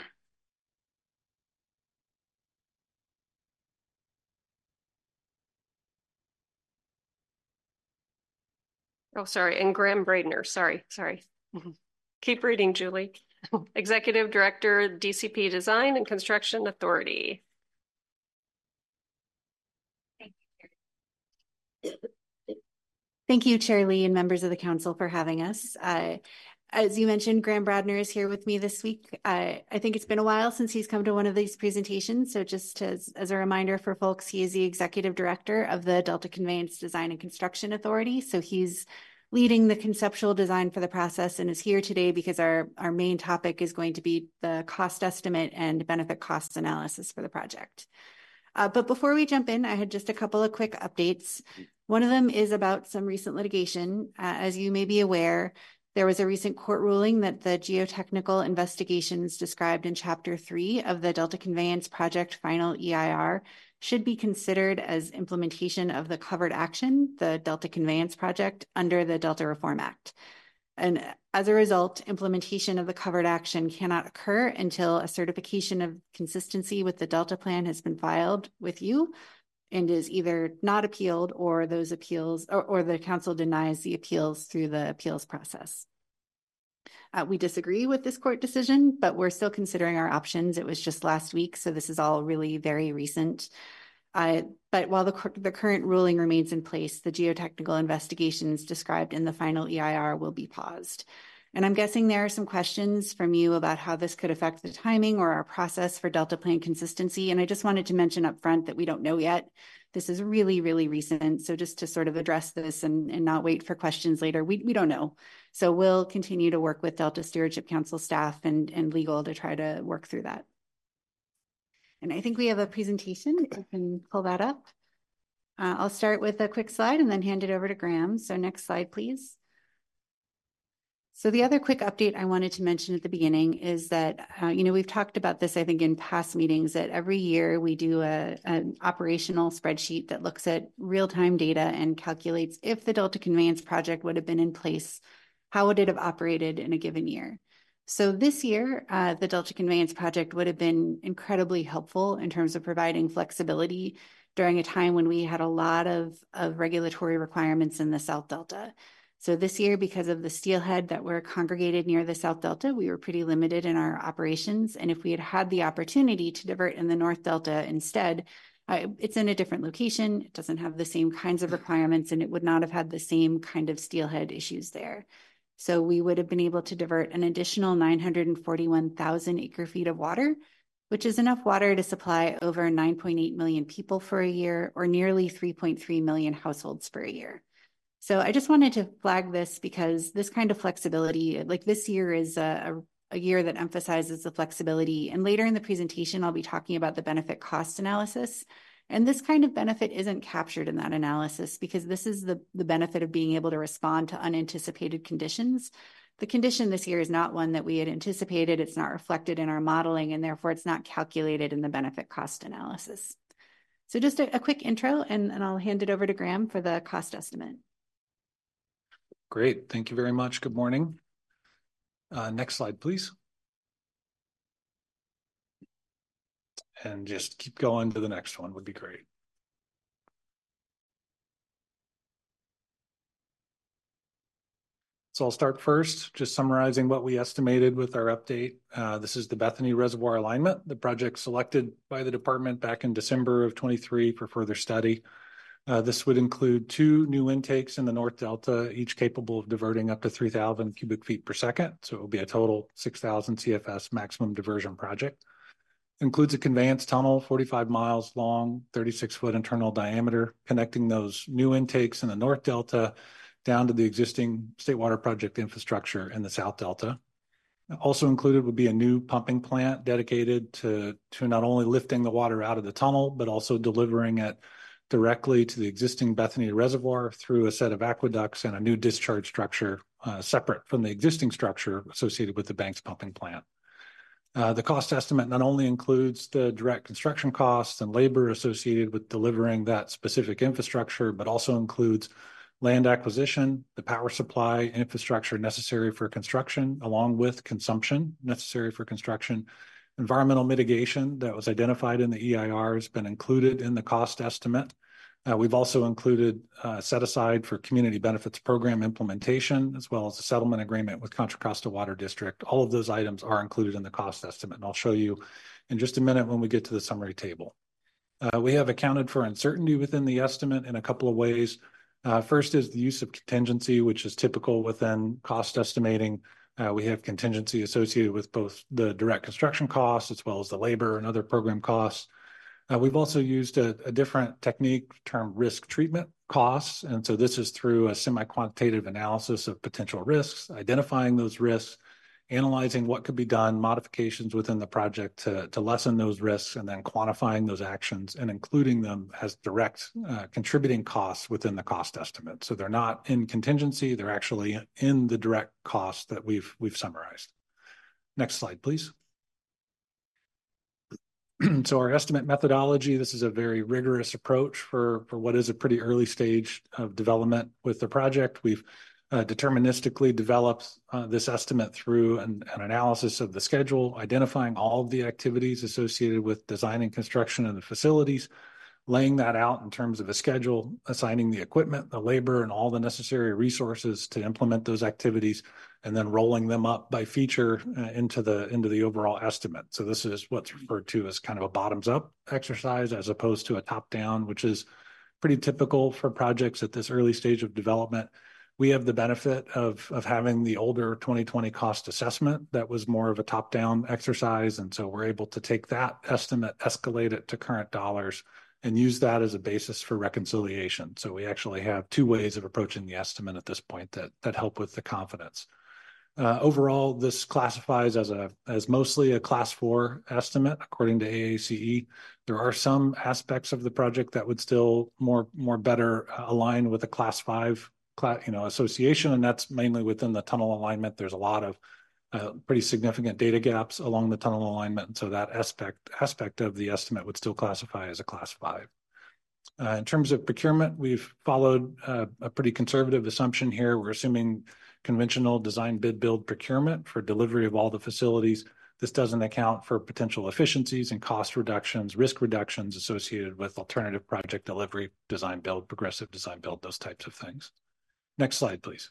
Oh, sorry, and Graham Braidner, sorry. Keep reading, Julie. Executive Director, DCP Design and Construction Authority. Thank you, Chair Lee and members of the council for having us. As you mentioned, Graham Braidner is here with me this week. I think it's been a while since he's come to one of these presentations. So just as a reminder for folks, he is the Executive Director of the Delta Conveyance Design and Construction Authority. So he's leading the conceptual design for the process and is here today because our main topic is going to be the cost estimate and benefit cost analysis for the project. But before we jump in, I had just a couple of quick updates. One of them is about some recent litigation. As you may be aware, there was a recent court ruling that the geotechnical investigations described in Chapter 3 of the Delta Conveyance Project Final EIR should be considered as implementation of the covered action, the Delta Conveyance Project, under the Delta Reform Act. And as a result, implementation of the covered action cannot occur until a certification of consistency with the Delta Plan has been filed with you and is either not appealed or those appeals or the council denies the appeals through the appeals process. We disagree with this court decision, but we're still considering our options. It was just last week, so this is all really very recent. But while the current ruling remains in place, the geotechnical investigations described in the final EIR will be paused. And I'm guessing there are some questions from you about how this could affect the timing or our process for Delta Plan consistency. And I just wanted to mention up front that we don't know yet. This is really, really recent. So just to sort of address this and not wait for questions later, we don't know. So we'll continue to work with Delta Stewardship Council staff and legal to try to work through that. And I think we have a presentation. I can pull that up. I'll start with a quick slide and then hand it over to Graham. So next slide, please. So the other quick update I wanted to mention at the beginning is that, we've talked about this, I think, in past meetings, that every year we do an operational spreadsheet that looks at real-time data and calculates if the Delta Conveyance Project would have been in place, how would it have operated in a given year? So this year, the Delta Conveyance Project would have been incredibly helpful in terms of providing flexibility during a time when we had a lot of regulatory requirements in the South Delta. So this year, because of the steelhead that were congregated near the South Delta, we were pretty limited in our operations. And if we had the opportunity to divert in the North Delta instead, it's in a different location. It doesn't have the same kinds of requirements, and it would not have had the same kind of steelhead issues there. So we would have been able to divert an additional 941,000 acre feet of water, which is enough water to supply over 9.8 million people for a year, or nearly 3.3 million households per year. So I just wanted to flag this because this kind of flexibility, like this year is a year that emphasizes the flexibility. And later in the presentation, I'll be talking about the benefit cost analysis. And this kind of benefit isn't captured in that analysis because this is the benefit of being able to respond to unanticipated conditions. The condition this year is not one that we had anticipated. It's not reflected in our modeling, and therefore it's not calculated in the benefit cost analysis. So just a quick intro, and I'll hand it over to Graham for the cost estimate. Great. Thank you very much. Good morning. Next slide, please. And just keep going to the next one would be great. So I'll start first, just summarizing what we estimated with our update. This is the Bethany Reservoir alignment, the project selected by the department back in December of 23 for further study. This would include 2 new intakes in the North Delta, each capable of diverting up to 3,000 cubic feet per second. So it will be a total 6,000 CFS maximum diversion project. Includes a conveyance tunnel, 45 miles long, 36-foot internal diameter, connecting those new intakes in the North Delta down to the existing State Water Project infrastructure in the South Delta. Also included would be a new pumping plant dedicated to not only lifting the water out of the tunnel, but also delivering it directly to the existing Bethany Reservoir through a set of aqueducts and a new discharge structure separate from the existing structure associated with the Banks pumping plant. The cost estimate not only includes the direct construction costs and labor associated with delivering that specific infrastructure, but also includes land acquisition, the power supply infrastructure necessary for construction, along with consumption necessary for construction. Environmental mitigation that was identified in the EIR has been included in the cost estimate. We've also included set aside for community benefits program implementation, as well as a settlement agreement with Contra Costa Water District. All of those items are included in the cost estimate, and I'll show you in just a minute when we get to the summary table. We have accounted for uncertainty within the estimate in a couple of ways. First is the use of contingency, which is typical within cost estimating. We have contingency associated with both the direct construction costs as well as the labor and other program costs. We've also used a different technique termed risk treatment costs. And so this is through a semi-quantitative analysis of potential risks, identifying those risks, analyzing what could be done, modifications within the project to lessen those risks, and then quantifying those actions and including them as direct contributing costs within the cost estimate. So they're not in contingency, they're actually in the direct costs that we've summarized. Next slide, please. So our estimate methodology, this is a very rigorous approach for what is a pretty early stage of development with the project. We've deterministically developed this estimate through an analysis of the schedule, identifying all of the activities associated with design and construction of the facilities, laying that out in terms of a schedule, assigning the equipment, the labor, and all the necessary resources to implement those activities, and then rolling them up by feature into the overall estimate. So this is what's referred to as kind of a bottoms-up exercise as opposed to a top-down, which is pretty typical for projects at this early stage of development. We have the benefit of having the older 2020 cost assessment that was more of a top-down exercise, and so we're able to take that estimate, escalate it to current dollars, and use that as a basis for reconciliation. So we actually have 2 ways of approaching the estimate at this point that help with the confidence. Overall, this classifies as mostly a class 4 estimate according to AACE. There are some aspects of the project that would still more better align with a class 5 association, and that's mainly within the tunnel alignment. There's a lot of pretty significant data gaps along the tunnel alignment, and so that aspect of the estimate would still classify as a class 5. In terms of procurement, we've followed a pretty conservative assumption here. We're assuming conventional design bid build procurement for delivery of all the facilities. This doesn't account for potential efficiencies and cost reductions, risk reductions associated with alternative project delivery, design build, progressive design build, those types of things. Next slide, please.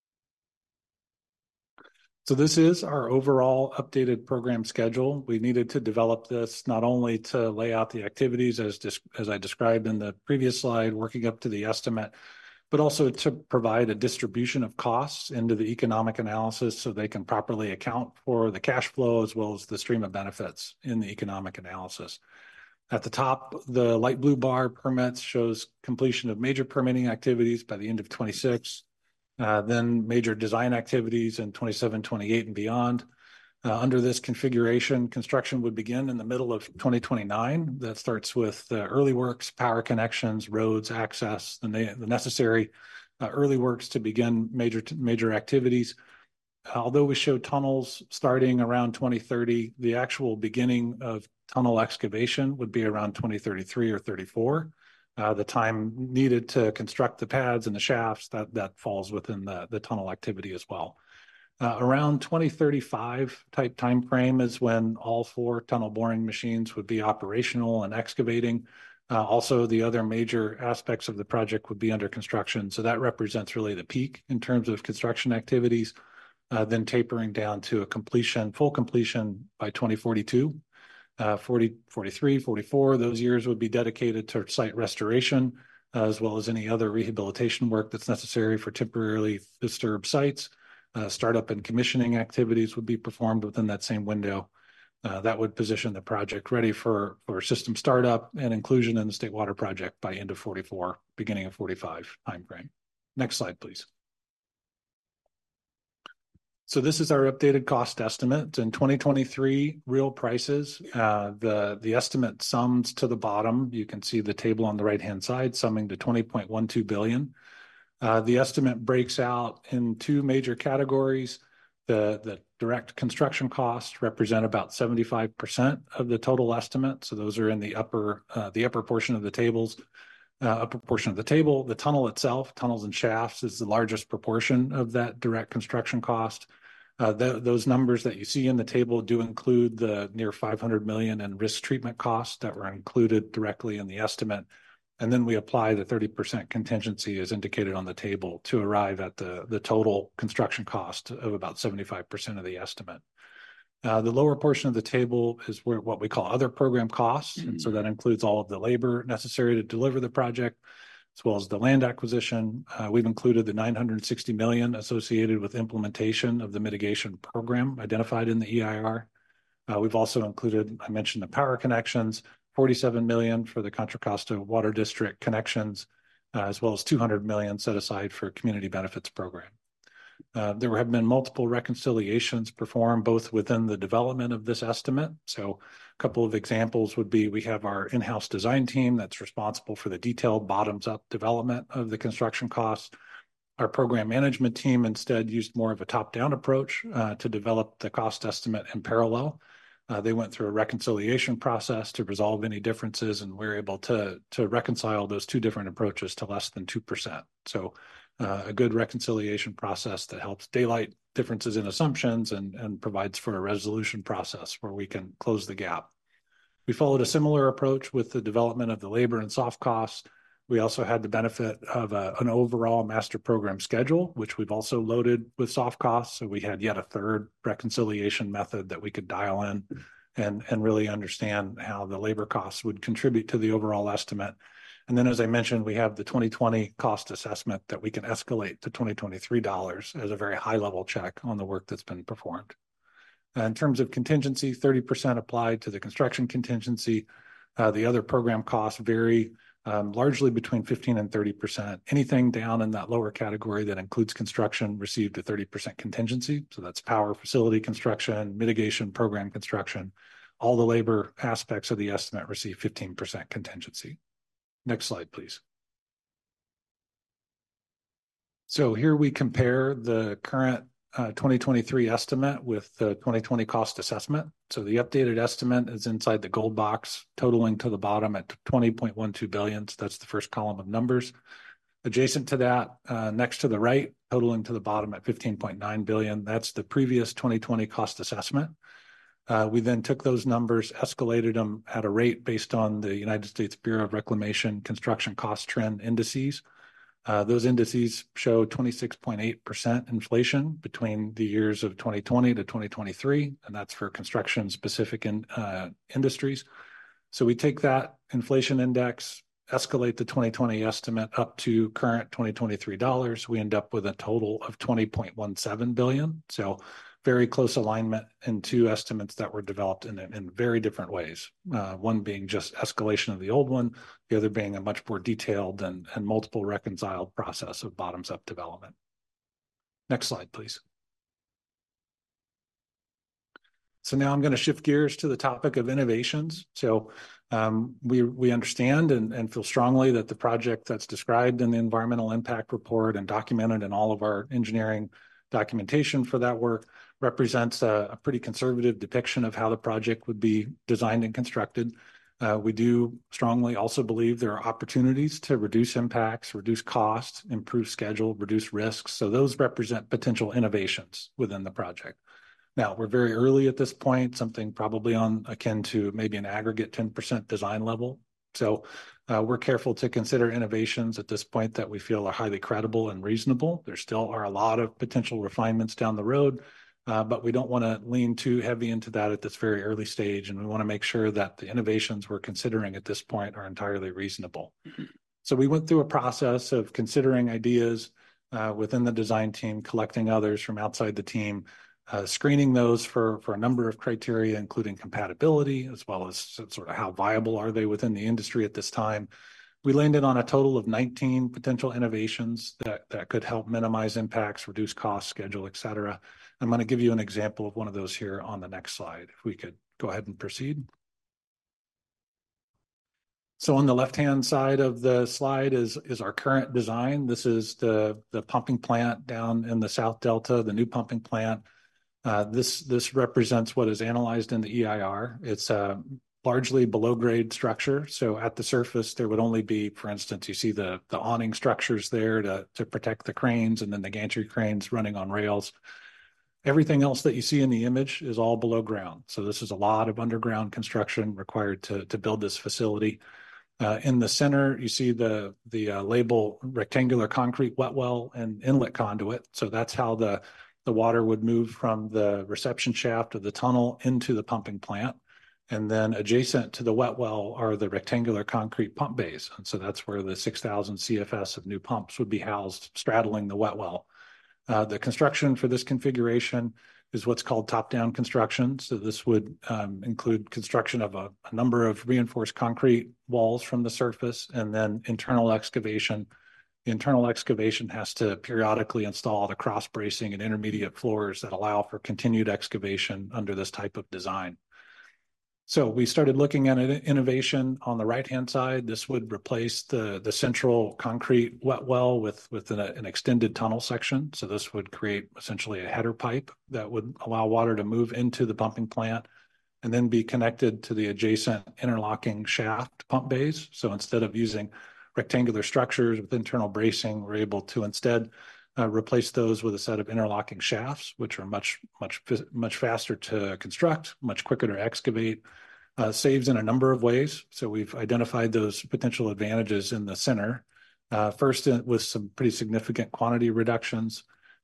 So this is our overall updated program schedule. We needed to develop this not only to lay out the activities as I described in the previous slide, working up to the estimate, but also to provide a distribution of costs into the economic analysis so they can properly account for the cash flow as well as the stream of benefits in the economic analysis. At the top, the light blue bar permits shows completion of major permitting activities by the end of 26. Then major design activities in 27, 28, and beyond. Under this configuration, construction would begin in the middle of 2029. That starts with early works, power connections, roads, access, the necessary early works to begin major activities. Although we show tunnels starting around 2030, the actual beginning of tunnel excavation would be around 2033 or 34. The time needed to construct the pads and the shafts, that falls within the tunnel activity as well. Around 2035 type time frame is when all 4 tunnel boring machines would be operational and excavating. Also, the other major aspects of the project would be under construction. So that represents really the peak in terms of construction activities, then tapering down to a full completion by 2042. 40, 43, 44, those years would be dedicated to site restoration, as well as any other rehabilitation work that's necessary for temporarily disturbed sites. Startup and commissioning activities would be performed within that same window. That would position the project ready for system startup and inclusion in the State Water Project by end of 44, beginning of 45 timeframe. Next slide, please. So this is our updated cost estimate. In 2023, real prices, the estimate sums to the bottom. You can see the table on the right-hand side, summing to $20.12 billion. The estimate breaks out in two major categories. The direct construction costs represent about 75% of the total estimate. So those are in the upper portion of the tables. Upper portion of the table. The tunnel itself, tunnels and shafts, is the largest proportion of that direct construction cost. Those numbers that you see in the table do include the near $500 million in risk treatment costs that were included directly in the estimate. And then we apply the 30% contingency as indicated on the table to arrive at the total construction cost of about 75% of the estimate. The lower portion of the table is what we call other program costs. And so that includes all of the labor necessary to deliver the project, as well as the land acquisition. We've included the $960 million associated with implementation of the mitigation program identified in the EIR. We've also included, I mentioned, the power connections, $47 million for the Contra Costa Water District connections, as well as $200 million set aside for community benefits program. There have been multiple reconciliations performed both within the development of this estimate. So a couple of examples would be we have our in-house design team that's responsible for the detailed bottoms-up development of the construction costs. Our program management team instead used more of a top-down approach to develop the cost estimate in parallel. They went through a reconciliation process to resolve any differences, and we're able to reconcile those two different approaches to less than 2%. So a good reconciliation process that helps daylight differences in assumptions and provides for a resolution process where we can close the gap. We followed a similar approach with the development of the labor and soft costs. We also had the benefit of an overall master program schedule, which we've also loaded with soft costs. So we had yet a third reconciliation method that we could dial in and really understand how the labor costs would contribute to the overall estimate. And then, as I mentioned, we have the 2020 cost assessment that we can escalate to 2023 dollars as a very high-level check on the work that's been performed. In terms of contingency, 30% applied to the construction contingency. The other program costs vary largely between 15 and 30%. Anything down in that lower category that includes construction received a 30% contingency. So that's power, facility construction, mitigation, program construction. All the labor aspects of the estimate receive 15% contingency. Next slide, please. So here we compare the current 2023 estimate with the 2020 cost assessment. So the updated estimate is inside the gold box, totaling to the bottom at $20.12 billion. So that's the first column of numbers. Adjacent to that, next to the right, totaling to the bottom at $15.9 billion. That's the previous 2020 cost assessment. We then took those numbers, escalated them at a rate based on the United States Bureau of Reclamation construction cost trend indices. Those indices show 26.8% inflation between the years of 2020 to 2023, and that's for construction-specific industries. So we take that inflation index, escalate the 2020 estimate up to current 2023 dollars. We end up with a total of $20.17 billion. So very close alignment in two estimates that were developed in very different ways. One being just escalation of the old one, the other being a much more detailed and multiple reconciled process of bottoms-up development. Next slide, please. So now I'm going to shift gears to the topic of innovations. So we understand and feel strongly that the project that's described in the environmental impact report and documented in all of our engineering documentation for that work represents a pretty conservative depiction of how the project would be designed and constructed. We do strongly also believe there are opportunities to reduce impacts, reduce costs, improve schedule, reduce risks. So those represent potential innovations within the project. Now, we're very early at this point, something probably akin to maybe an aggregate 10% design level. So We're careful to consider innovations at this point that we feel are highly credible and reasonable. There still are a lot of potential refinements down the road, but we don't want to lean too heavy into that at this very early stage. And we want to make sure that the innovations we're considering at this point are entirely reasonable. So we went through a process of considering ideas within the design team, collecting others from outside the team, screening those for a number of criteria, including compatibility, as well as sort of how viable are they within the industry at this time. We landed on a total of 19 potential innovations that could help minimize impacts, reduce costs, schedule, et cetera. I'm going to give you an example of one of those here on the next slide. If we could go ahead and proceed. So on the left-hand side of the slide is our current design. This is the pumping plant down in the South Delta, the new pumping plant. This represents what is analyzed in the EIR. It's a largely below-grade structure. So at the surface, there would only be, for instance, you see the awning structures there to protect the cranes, and then the gantry cranes running on rails. Everything else that you see in the image is all below ground. So this is a lot of underground construction required to build this facility. In the center, you see the label rectangular concrete wet well and inlet conduit. So that's how the water would move from the reception shaft of the tunnel into the pumping plant. And then adjacent to the wet well are the rectangular concrete pump bays. And so that's where the 6,000 CFS of new pumps would be housed, straddling the wet well. The construction for this configuration is what's called top-down construction. So this would include construction of a number of reinforced concrete walls from the surface, and then internal excavation. The internal excavation has to periodically install the cross bracing and intermediate floors that allow for continued excavation under this type of design. So we started looking at an innovation on the right-hand side. This would replace the central concrete wet well with an extended tunnel section. So this would create essentially a header pipe that would allow water to move into the pumping plant and then be connected to the adjacent interlocking shaft pump bays. So instead of using rectangular structures with internal bracing, we're able to instead replace those with a set of interlocking shafts, which are much faster to construct, much quicker to excavate, saves in a number of ways. So we've identified those potential advantages in the center. First, with some pretty significant quantity reductions,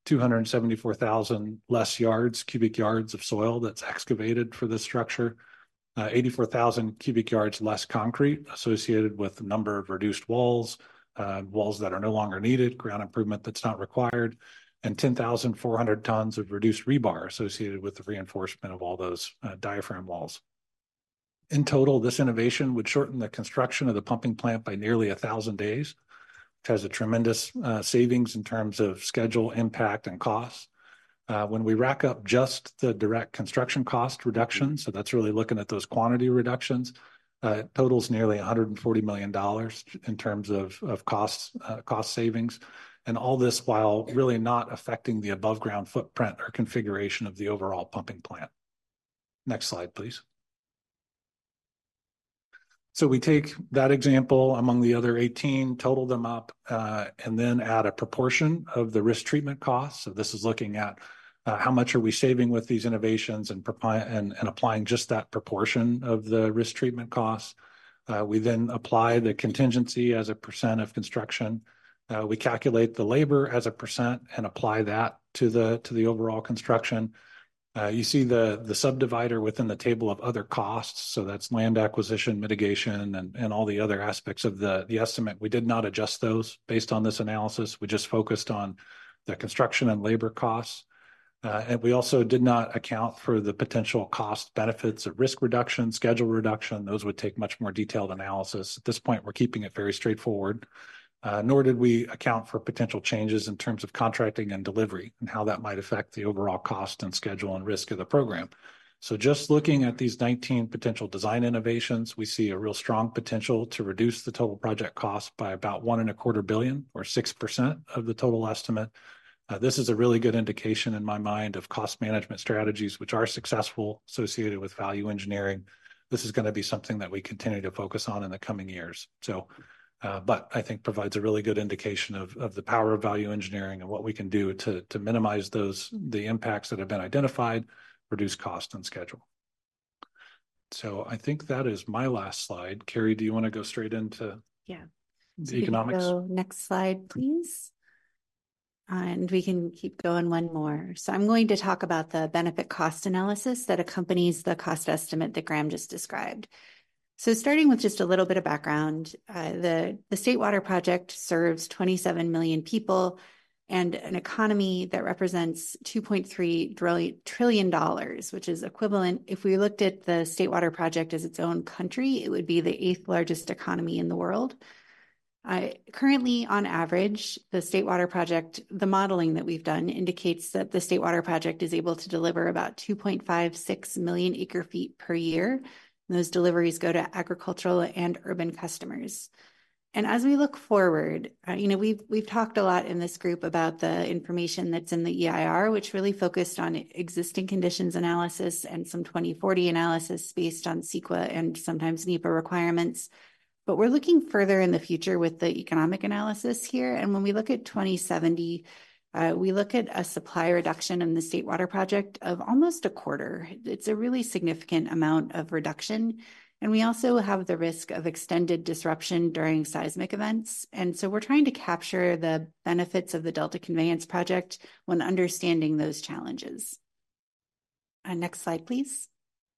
274,000 less cubic yards of soil that's excavated for this structure, 84,000 cubic yards less concrete associated with a number of reduced walls that are no longer needed, ground improvement that's not required, and 10,400 tons of reduced rebar associated with the reinforcement of all those diaphragm walls. In total, this innovation would shorten the construction of the pumping plant by nearly 1,000 days, which has a tremendous savings in terms of schedule, impact, and costs. When we rack up just the direct construction cost reduction, so that's really looking at those quantity reductions, it totals nearly $140 million in terms of cost savings, and all this while really not affecting the above ground footprint or configuration of the overall pumping plant. Next slide, please. So we take that example among the other 18, total them up, and then add a proportion of the risk treatment costs. So this is looking at how much are we saving with these innovations and applying just that proportion of the risk treatment costs. We then apply the contingency as a percent of construction. We calculate the labor as a percent and apply that to the overall construction. You see the subdivider within the table of other costs. So that's land acquisition, mitigation, and all the other aspects of the estimate. We did not adjust those based on this analysis. We just focused on the construction and labor costs. And we also did not account for the potential cost benefits of risk reduction, schedule reduction. Those would take much more detailed analysis. At this point, we're keeping it very straightforward. Nor did we account for potential changes in terms of contracting and delivery and how that might affect the overall cost and schedule and risk of the program. So just looking at these 19 potential design innovations, we see a real strong potential to reduce the total project cost by about $1.25 billion, or 6% of the total estimate. This is a really good indication in my mind of cost management strategies which are successful associated with value engineering. This is going to be something that we continue to focus on in the coming years. So, but I think provides a really good indication of the power of value engineering and what we can do to minimize the impacts that have been identified, reduce cost and schedule. So I think that is my last slide. Carrie, do you want to go straight into Yeah. The So we can economics. go next slide, please. And we can keep going one more. So I'm going to talk about the benefit cost analysis that accompanies the cost estimate that Graham just described. So starting with just a little bit of background, the State Water Project serves 27 million people and an economy that represents $2.3 trillion, which is equivalent. If we looked at the State Water Project as its own country, it would be the 8th largest economy in the world. Currently, on average, the State Water Project, the modeling that we've done indicates that the State Water Project is able to deliver about 2.56 million acre feet per year. And those deliveries go to agricultural and urban customers. And as we look forward, we've talked a lot in this group about the information that's in the EIR, which really focused on existing conditions analysis and some 2040 analysis based on CEQA and sometimes NEPA requirements. But we're looking further in the future with the economic analysis here. And when we look at 2070, we look at a supply reduction in the State Water Project of almost a quarter. It's a really significant amount of reduction. And we also have the risk of extended disruption during seismic events. And so we're trying to capture the benefits of the Delta Conveyance Project when understanding those challenges. Next slide, please.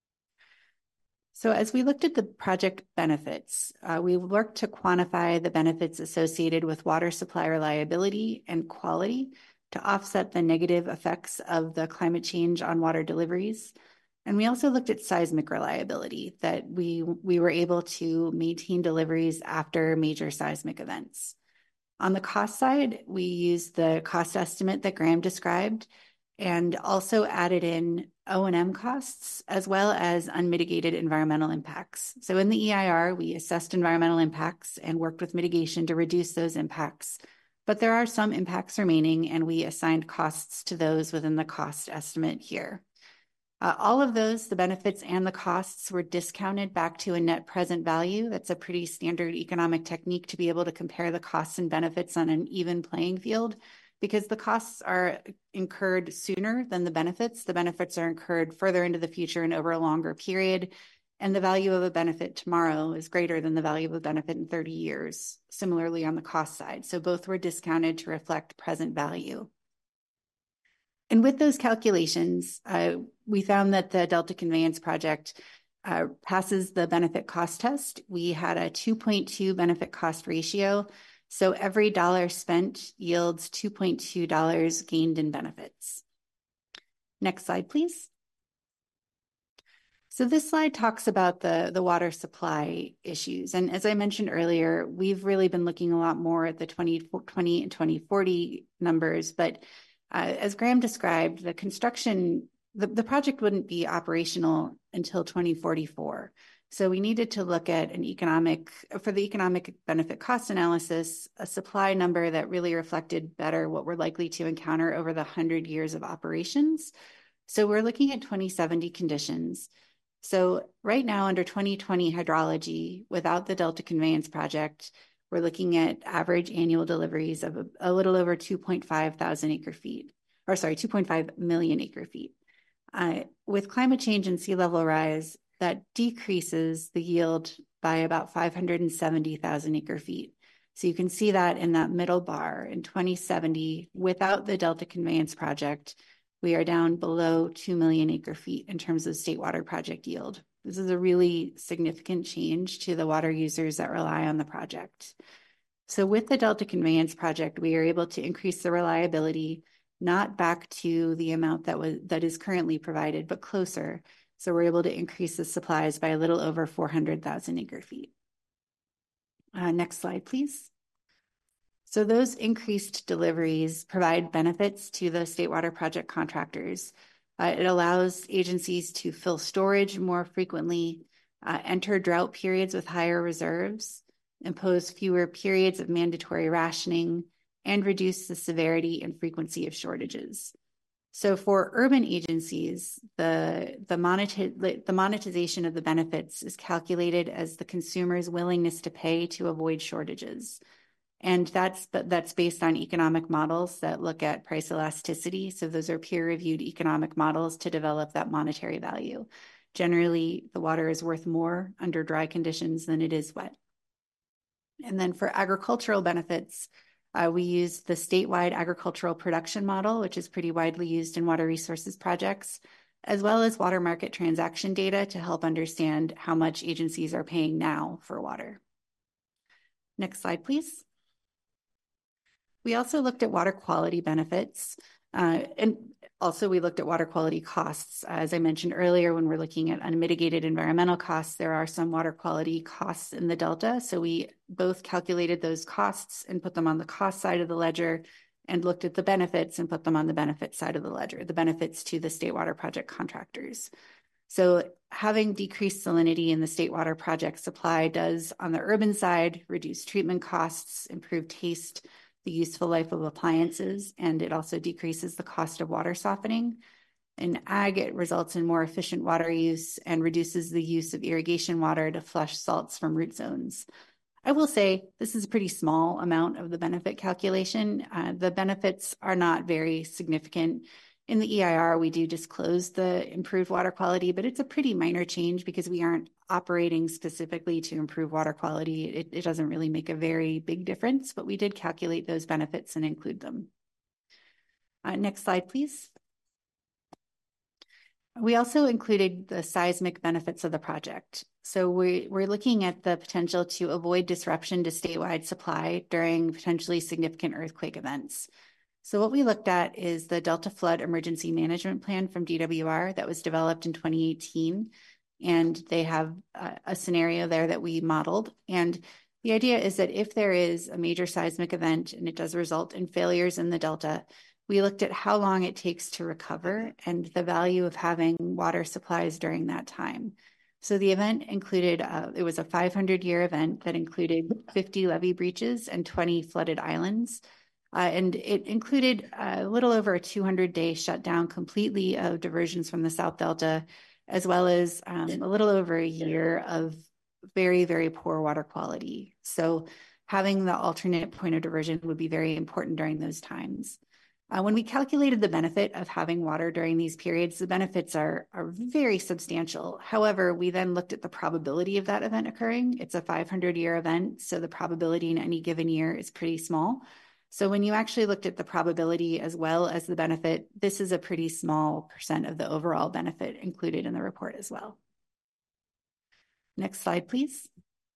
So as we looked at the project benefits, we worked to quantify the benefits associated with water supply reliability and quality to offset the negative effects of the climate change on water deliveries. And we also looked at seismic reliability, that we were able to maintain deliveries after major seismic events. On the cost side, we used the cost estimate that Graham described and also added in O&M costs as well as unmitigated environmental impacts. So in the EIR, we assessed environmental impacts and worked with mitigation to reduce those impacts. But there are some impacts remaining, and we assigned costs to those within the cost estimate here. All of those, the benefits and the costs, were discounted back to a net present value. That's a pretty standard economic technique to be able to compare the costs and benefits on an even playing field, because the costs are incurred sooner than the benefits. The benefits are incurred further into the future and over a longer period. And the value of a benefit tomorrow is greater than the value of a benefit in 30 years, similarly on the cost side. So both were discounted to reflect present value. And with those calculations, we found that the Delta Conveyance Project passes the benefit cost test. We had a 2.2 benefit cost ratio. So every dollar spent yields $2.2 gained in benefits. Next slide, please. So this slide talks about the water supply issues. And as I mentioned earlier, we've really been looking a lot more at the 2020 and 2040 numbers. But as Graham described, the construction, the project wouldn't be operational until 2044. So we needed to look at for the economic benefit cost analysis, a supply number that really reflected better what we're likely to encounter over the 100 years of operations. So we're looking at 2070 conditions. So right now under 2020 hydrology, without the Delta Conveyance Project, we're looking at average annual deliveries of a little over 2.5 million acre feet. With climate change and sea level rise, that decreases the yield by about 570,000 acre feet. So you can see that in that middle bar in 2070, without the Delta Conveyance Project, we are down below 2 million acre feet in terms of State Water Project yield. This is a really significant change to the water users that rely on the project. So with the Delta Conveyance Project, we are able to increase the reliability, not back to the amount that is currently provided, but closer. So we're able to increase the supplies by a little over 400,000 acre feet. Next slide, please. So those increased deliveries provide benefits to the State Water Project contractors. It allows agencies to fill storage more frequently, enter drought periods with higher reserves, impose fewer periods of mandatory rationing, and reduce the severity and frequency of shortages. So for urban agencies, the monetization of the benefits is calculated as the consumer's willingness to pay to avoid shortages. And that's based on economic models that look at price elasticity. So those are peer-reviewed economic models to develop that monetary value. Generally, the water is worth more under dry conditions than it is wet. And then for agricultural benefits, we use the statewide agricultural production model, which is pretty widely used in water resources projects, as well as water market transaction data to help understand how much agencies are paying now for water. Next slide, please. We also looked at water quality benefits, and also we looked at water quality costs. As I mentioned earlier, when we're looking at unmitigated environmental costs, there are some water quality costs in the Delta. So we both calculated those costs and put them on the cost side of the ledger, and looked at the benefits and put them on the benefit side of the ledger, the benefits to the State Water Project contractors. So having decreased salinity in the State Water Project supply does, on the urban side, reduce treatment costs, improve taste, the useful life of appliances, and it also decreases the cost of water softening. In ag, it results in more efficient water use and reduces the use of irrigation water to flush salts from root zones. I will say this is a pretty small amount of the benefit calculation. The benefits are not very significant. In the EIR, we do disclose the improved water quality, but it's a pretty minor change because we aren't operating specifically to improve water quality. It doesn't really make a very big difference, but we did calculate those benefits and include them. Next slide, please. We also included the seismic benefits of the project. So we're looking at the potential to avoid disruption to statewide supply during potentially significant earthquake events. So what we looked at is the Delta Flood Emergency Management Plan from DWR that was developed in 2018. And they have a scenario there that we modeled. And the idea is that if there is a major seismic event and it does result in failures in the Delta, we looked at how long it takes to recover and the value of having water supplies during that time. So the event included, it was a 500-year event that included 50 levee breaches and 20 flooded islands. And it included a little over a 200-day shutdown completely of diversions from the South Delta, as well as a little over a year of very, very poor water quality. So having the alternate point of diversion would be very important during those times. When we calculated the benefit of having water during these periods, the benefits are very substantial. However, we then looked at the probability of that event occurring. It's a 500-year event, so the probability in any given year is pretty small. So when you actually looked at the probability as well as the benefit, this is a pretty small % of the overall benefit included in the report as well. Next slide, please.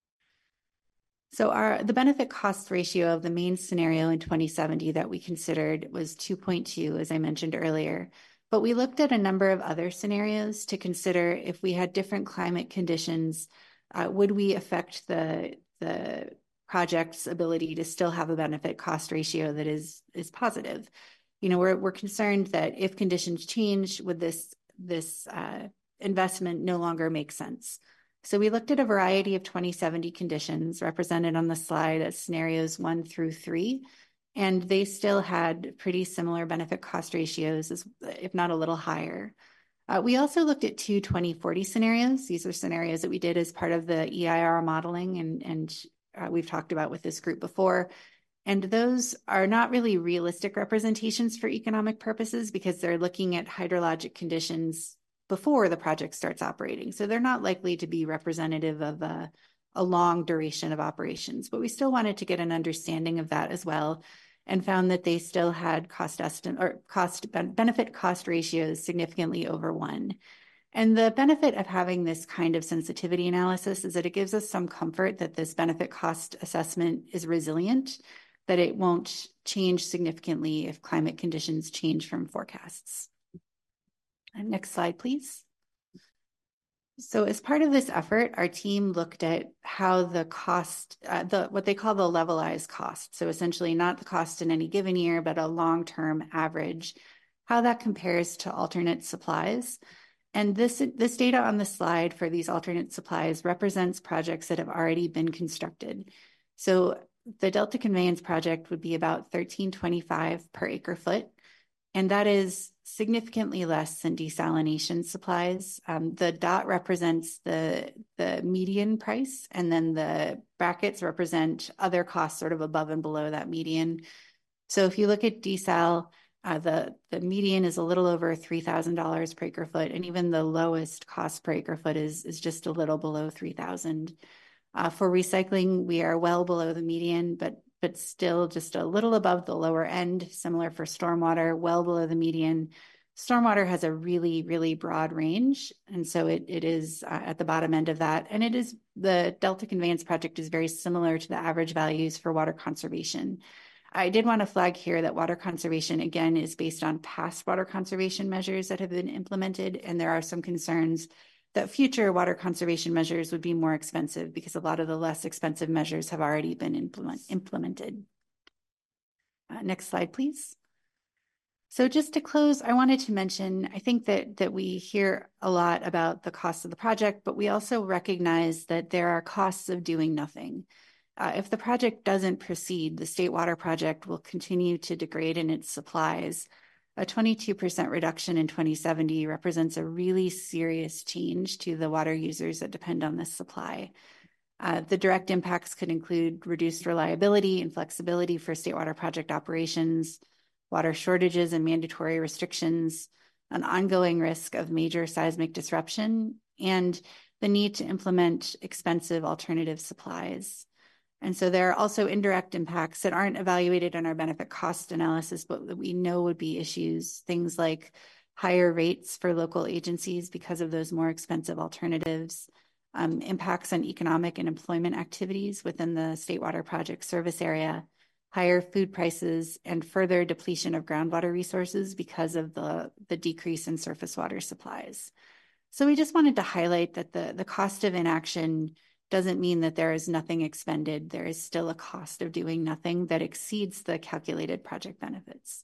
So the benefit cost ratio of the main scenario in 2070 that we considered was 2.2, as I mentioned earlier. But we looked at a number of other scenarios to consider if we had different climate conditions, would we affect the project's ability to still have a benefit cost ratio that is positive. You know, we're concerned that if conditions change, would this investment no longer make sense? So we looked at a variety of 2070 conditions represented on the slide as scenarios 1 through 3, and they still had pretty similar benefit cost ratios, if not a little higher. We also looked at 2 2040 scenarios. These are scenarios that we did as part of the EIR modeling and we've talked about with this group before. And those are not really realistic representations for economic purposes because they're looking at hydrologic conditions before the project starts operating. So they're not likely to be representative of a long duration of operations, but we still wanted to get an understanding of that as well and found that they still had benefit cost ratios significantly over 1. And the benefit of having this kind of sensitivity analysis is that it gives us some comfort that this benefit cost assessment is resilient, that it won't change significantly if climate conditions change from forecasts. And next slide, please. So as part of this effort, our team looked at how the cost, what they call the levelized cost, so essentially not the cost in any given year, but a long-term average, how that compares to alternate supplies. And this data on the slide for these alternate supplies represents projects that have already been constructed. So the Delta Conveyance project would be about $13.25 per acre foot, and that is significantly less than desalination supplies. The dot represents the median price, and then the brackets represent other costs sort of above and below that median. So if you look at desal, the median is a little over $3,000 per acre foot, and even the lowest cost per acre foot is just a little below $3,000. For recycling, we are well below the median, but still just a little above the lower end. Similar for stormwater, well below the median. Stormwater has a really, really broad range, and so it is at the bottom end of that. And it is, the Delta Conveyance Project is very similar to the average values for water conservation. I did want to flag here that water conservation, again, is based on past water conservation measures that have been implemented, and there are some concerns that future water conservation measures would be more expensive because a lot of the less expensive measures have already been implemented. Next slide, please. So just to close, I wanted to mention, I think that we hear a lot about the cost of the project, but we also recognize that there are costs of doing nothing. If the project doesn't proceed, the State Water Project will continue to degrade in its supplies. A 22% reduction in 2070 represents a really serious change to the water users that depend on this supply. The direct impacts could include reduced reliability and flexibility for State Water Project operations, water shortages and mandatory restrictions, an ongoing risk of major seismic disruption, and the need to implement expensive alternative supplies. And so there are also indirect impacts that aren't evaluated in our benefit cost analysis, but that we know would be issues, things like higher rates for local agencies because of those more expensive alternatives, impacts on economic and employment activities within the State Water Project service area, higher food prices, and further depletion of groundwater resources because of the decrease in surface water supplies. So we just wanted to highlight that the cost of inaction doesn't mean that there is nothing expended. There is still a cost of doing nothing that exceeds the calculated project benefits.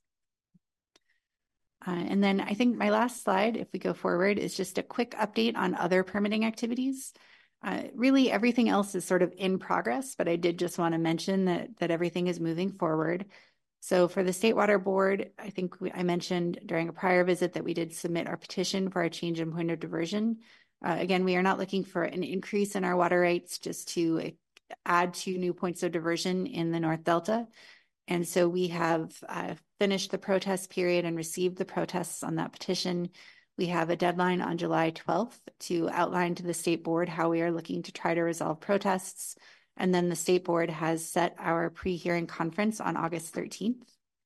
And then I think my last slide, if we go forward, is just a quick update on other permitting activities. Really, everything else is sort of in progress, but I did just want to mention that everything is moving forward. So for the State Water Board, I think I mentioned during a prior visit that we did submit our petition for a change in point of diversion. Again, we are not looking for an increase in our water rights, just to add 2 new points of diversion in the North Delta. And so we have finished the protest period and received the protests on that petition. We have a deadline on July 12th to outline to the State Board how we are looking to try to resolve protests. And then the State Board has set our pre-hearing conference on August 13th.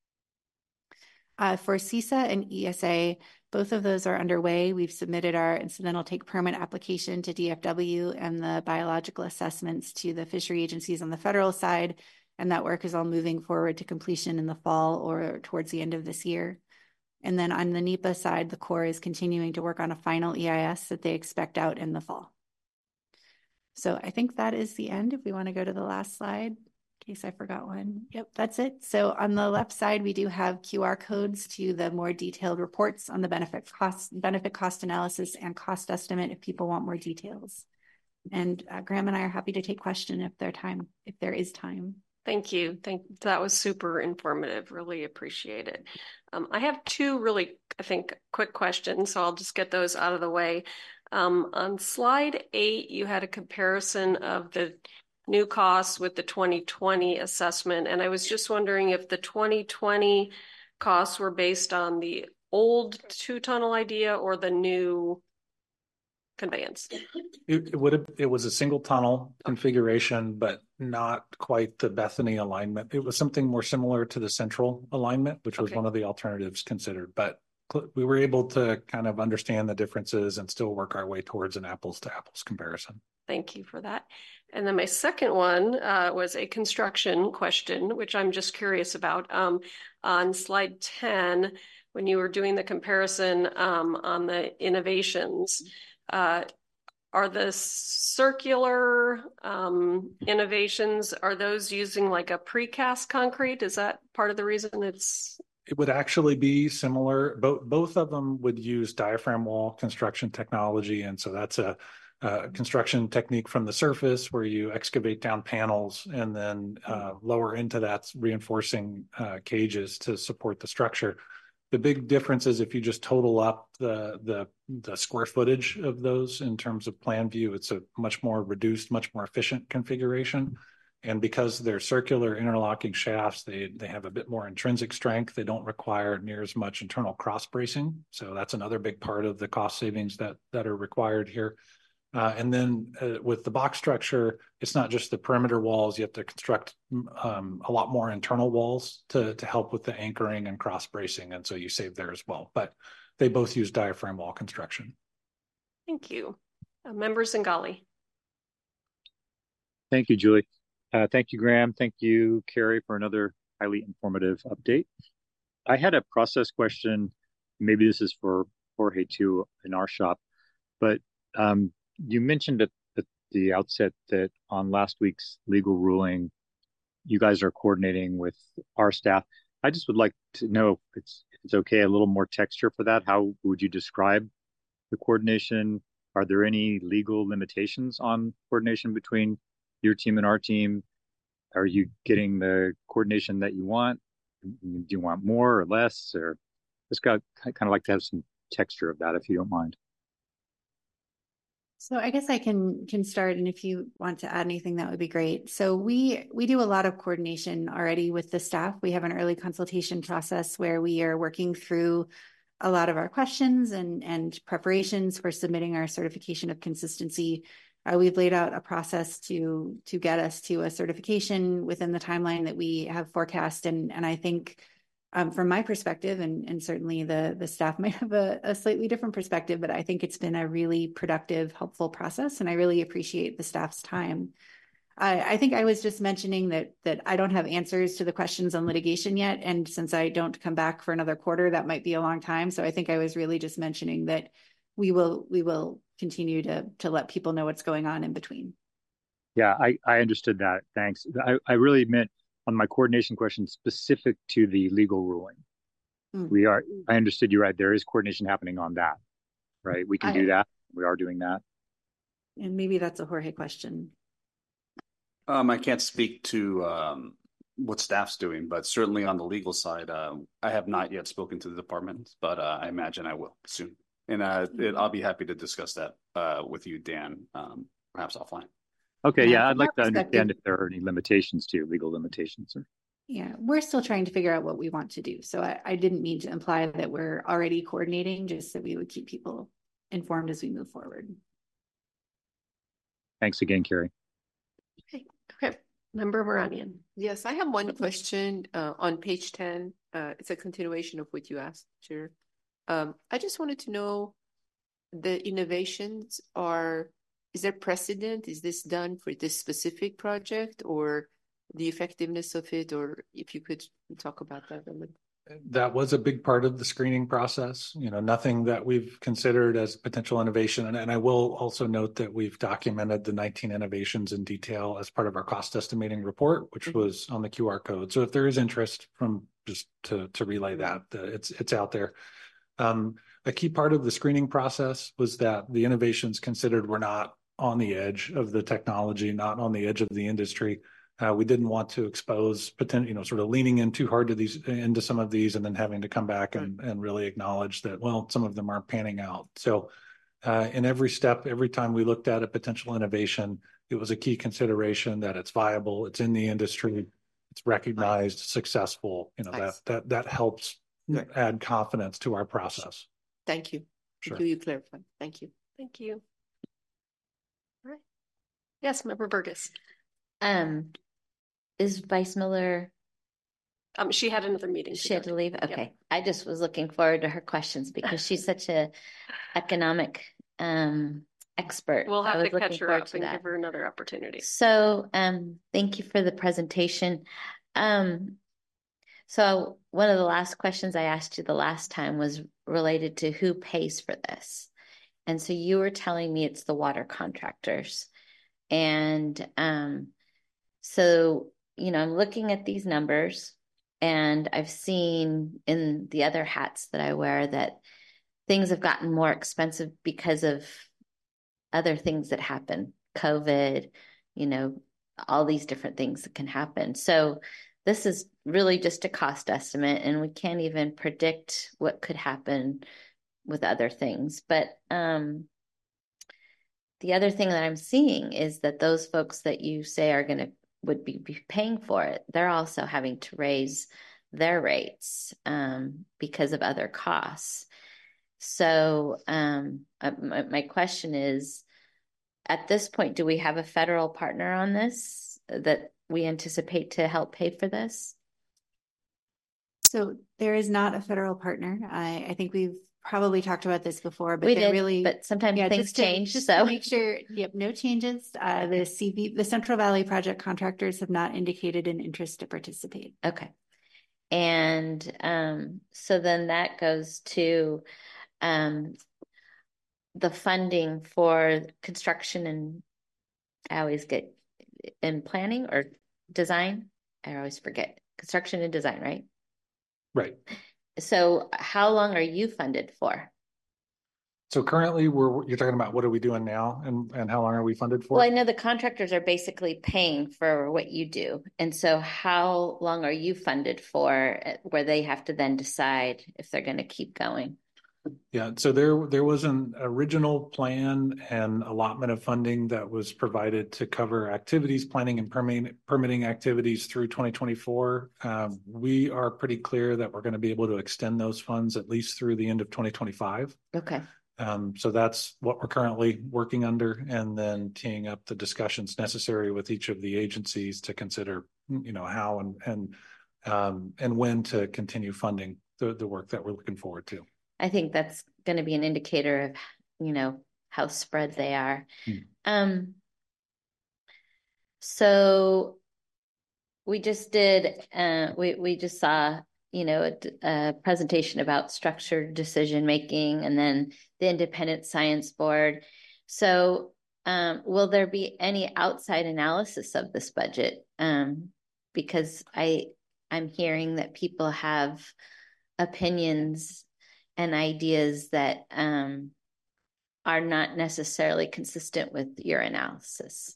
For CESA and ESA, both of those are underway. We've submitted our incidental take permit application to DFW and the biological assessments to the fishery agencies on the federal side, and that work is all moving forward to completion in the fall or towards the end of this year. And then on the NEPA side, the Corps is continuing to work on a final EIS that they expect out in the fall. So I think that is the end. If we want to go to the last slide. In case I forgot one. Yep, that's it. So on the left side, we do have QR codes to the more detailed reports on the benefit cost analysis and cost estimate if people want more details. And Graham and I are happy to take questions if there is time. Thank you. That was super informative. Really appreciate it. I have 2 really, I think, quick questions, so I'll just get those out of the way. On slide 8, you had a comparison of the new costs with the 2020 assessment. And I was just wondering if the 2020 costs were based on the old 2-tunnel idea or the new conveyance. It was a single tunnel configuration, but not quite the Bethany alignment. It was something more similar to the central alignment, which was one of the alternatives considered. But we were able to kind of understand the differences and still work our way towards an apples to apples comparison. Thank you for that. And then my second one was a construction question, which I'm just curious about. On slide 10, when you were doing the comparison on the innovations, are the circular innovations, are those using like a precast concrete? Is that part of the reason it's... It would actually be similar. Both of them would use diaphragm wall construction technology. And so that's a construction technique from the surface where you excavate down panels and then lower into that reinforcing cages to support the structure. The big difference is if you just total up the square footage of those in terms of plan view, it's a much more reduced, much more efficient configuration. And because they're circular interlocking shafts, they have a bit more intrinsic strength. They don't require near as much internal cross bracing. So that's another big part of the cost savings that are required here. And then with the box structure, it's not just the perimeter walls. You have to construct a lot more internal walls to help with the anchoring and cross bracing. And so you save there as well. But they both use diaphragm wall construction. Thank you. Member Zingali. Thank you, Julie. Thank you, Graham. Thank you, Carrie, for another highly informative update. I had a process question. Maybe this is for Jorge too in our shop, but you mentioned at the outset that on last week's legal ruling, you guys are coordinating with our staff. I just would like to know if it's okay, a little more texture for that. How would you describe the coordination? Are there any legal limitations on coordination between your team and our team? Are you getting the coordination that you want? Do you want more or less? Or just kind of like to have some texture of that, if you don't mind. So I guess I can start, and if you want to add anything, that would be great. So we do a lot of coordination already with the staff. We have an early consultation process where we are working through a lot of our questions and preparations for submitting our certification of consistency. We've laid out a process to get us to a certification within the timeline that we have forecast, and I think from my perspective, and certainly the staff might have a slightly different perspective, but I think it's been a really productive, helpful process, and I really appreciate the staff's time. I think I was just mentioning that I don't have answers to the questions on litigation yet, and since I don't come back for another quarter, that might be a long time. So I think I was really just mentioning that we will continue to let people know what's going on in between. Yeah, I understood that. Thanks. I really meant on my coordination question specific to the legal ruling. I understood you right. There is coordination happening on that, right? We can do that. We are doing that. And maybe that's a Jorge question. I can't speak to what staff's doing, but certainly on the legal side, I have not yet spoken to the department, but I imagine I will soon. And I'll be happy to discuss that with you, Dan, perhaps offline. Okay, yeah, I'd like to understand if there are any limitations to legal limitations. Yeah, we're still trying to figure out what we want to do. So I didn't mean to imply that we're already coordinating, just that we would keep people informed as we move forward. Thanks again, Carrie. Okay. Member Moranian. Yes, I have one question on page 10. It's a continuation of what you asked, Chair. I just wanted to know the innovations is there precedent? Is this done for this specific project or the effectiveness of it? Or if you could talk about that a little. That was a big part of the screening process. Nothing that we've considered as potential innovation. And I will also note that we've documented the 19 innovations in detail as part of our cost estimating report, which was on the QR code. So if there is interest from just to relay that, it's out there. A key part of the screening process was that the innovations considered were not on the edge of the technology, not on the edge of the industry. We didn't want to expose potential, sort of leaning in too hard into some of these and then having to come back and really acknowledge that, well, some of them aren't panning out. So in every step, every time we looked at a potential innovation, it was a key consideration that it's viable, it's in the industry, it's recognized, successful. That helps add confidence to our process. Thank you. Sure. You clarified. Thank you. Thank you. All right. Yes, Member Burgess. Is Vice Miller? She had another meeting. She had to leave. Okay, Yep. I just was looking forward to her questions because she's such a economic expert. We'll have I was to catch looking her forward up to and that. give her another opportunity. So, thank you for the presentation. So one of the last questions I asked you the last time was related to who pays for this. And so you were telling me it's the water contractors. And so, I'm looking at these numbers and I've seen in the other hats that I wear that things have gotten more expensive because of other things that happen, COVID, all these different things that can happen. So this is really just a cost estimate and we can't even predict what could happen with other things. But the other thing that I'm seeing is that those folks that you say would be paying for it, they're also having to raise their rates because of other costs. So my question is, at this point, do we have a federal partner on this that we anticipate to help pay for this? So there is not a federal partner. I think we've probably talked about this before, but but sometimes things change. Just so to make sure, no changes. The Central Valley Project contractors have not indicated an interest to participate. Okay. And so then that goes to the funding for construction, and I always get in planning or design. I always forget construction and design, right? Right. So how long are you funded for? So currently you're talking about what are we doing now and how long are we funded for? Well, I know the contractors are basically paying for what you do. And so how long are you funded for where they have to then decide if they're going to keep going? Yeah, so there was an original plan and allotment of funding that was provided to cover activities, planning and permitting activities through 2024. We are pretty clear that we're going to be able to extend those funds at least through the end of 2025. Okay. So that's what we're currently working under, and then teeing up the discussions necessary with each of the agencies to consider, how and when to continue funding the work that we're looking forward to. I think that's going to be an indicator of, how spread they are. So we just did, we just saw, a presentation about structured decision-making and then the Independent Science Board. So will there be any outside analysis of this budget? Because I'm hearing that people have opinions and ideas that are not necessarily consistent with your analysis.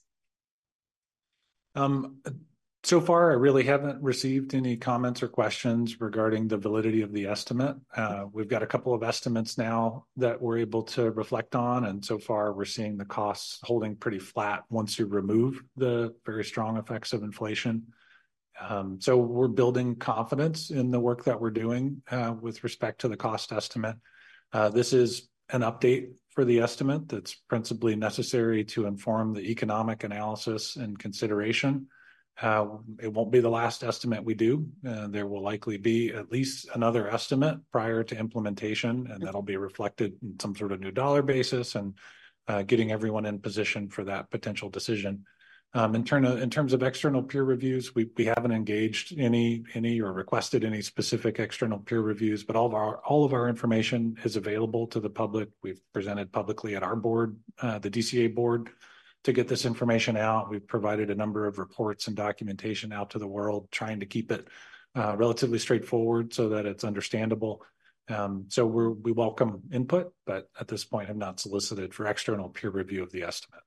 So far, I really haven't received any comments or questions regarding the validity of the estimate. We've got a couple of estimates now that we're able to reflect on, and so far we're seeing the costs holding pretty flat once you remove the very strong effects of inflation. So we're building confidence in the work that we're doing with respect to the cost estimate. This is an update for the estimate that's principally necessary to inform the economic analysis and consideration. It won't be the last estimate we do. There will likely be at least another estimate prior to implementation, and that'll be reflected in some sort of new dollar basis and getting everyone in position for that potential decision. In terms of external peer reviews, we haven't engaged any or requested any specific external peer reviews, but all of our information is available to the public. We've presented publicly at our board, the DCA board, to get this information out. We've provided a number of reports and documentation out to the world, trying to keep it relatively straightforward so that it's understandable. So we welcome input, but at this point have not solicited for external peer review of the estimate.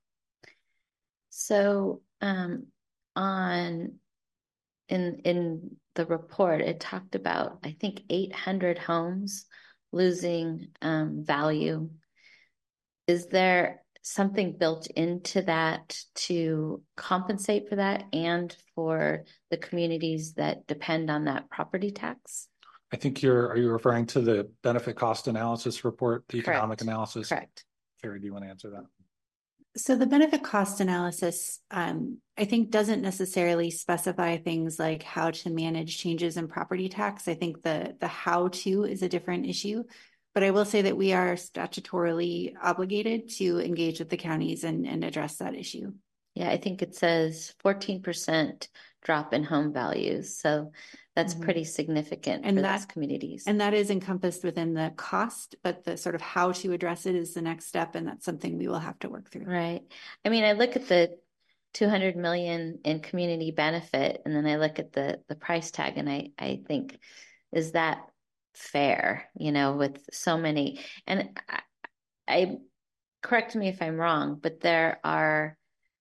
So in the report, it talked about, I think, 800 homes losing value. Is there something built into that to compensate for that and for the communities that depend on that property tax? I think are you referring to the benefit cost analysis report, the Correct. economic analysis? Correct. Carrie, do you want to answer that? So the benefit cost analysis, I think, doesn't necessarily specify things like how to manage changes in property tax. I think the how to is a different issue. But I will say that we are statutorily obligated to engage with the counties and address that issue. Yeah, I think it says 14% drop in home values. So that's pretty significant for those communities. And that is encompassed within the cost, but the sort of how to address it is the next step. And that's something we will have to work through. Right. I mean, I look at the 200 million in community benefit, and then I look at the price tag, and I think, is that fair, with so many? And I correct me if I'm wrong, but there are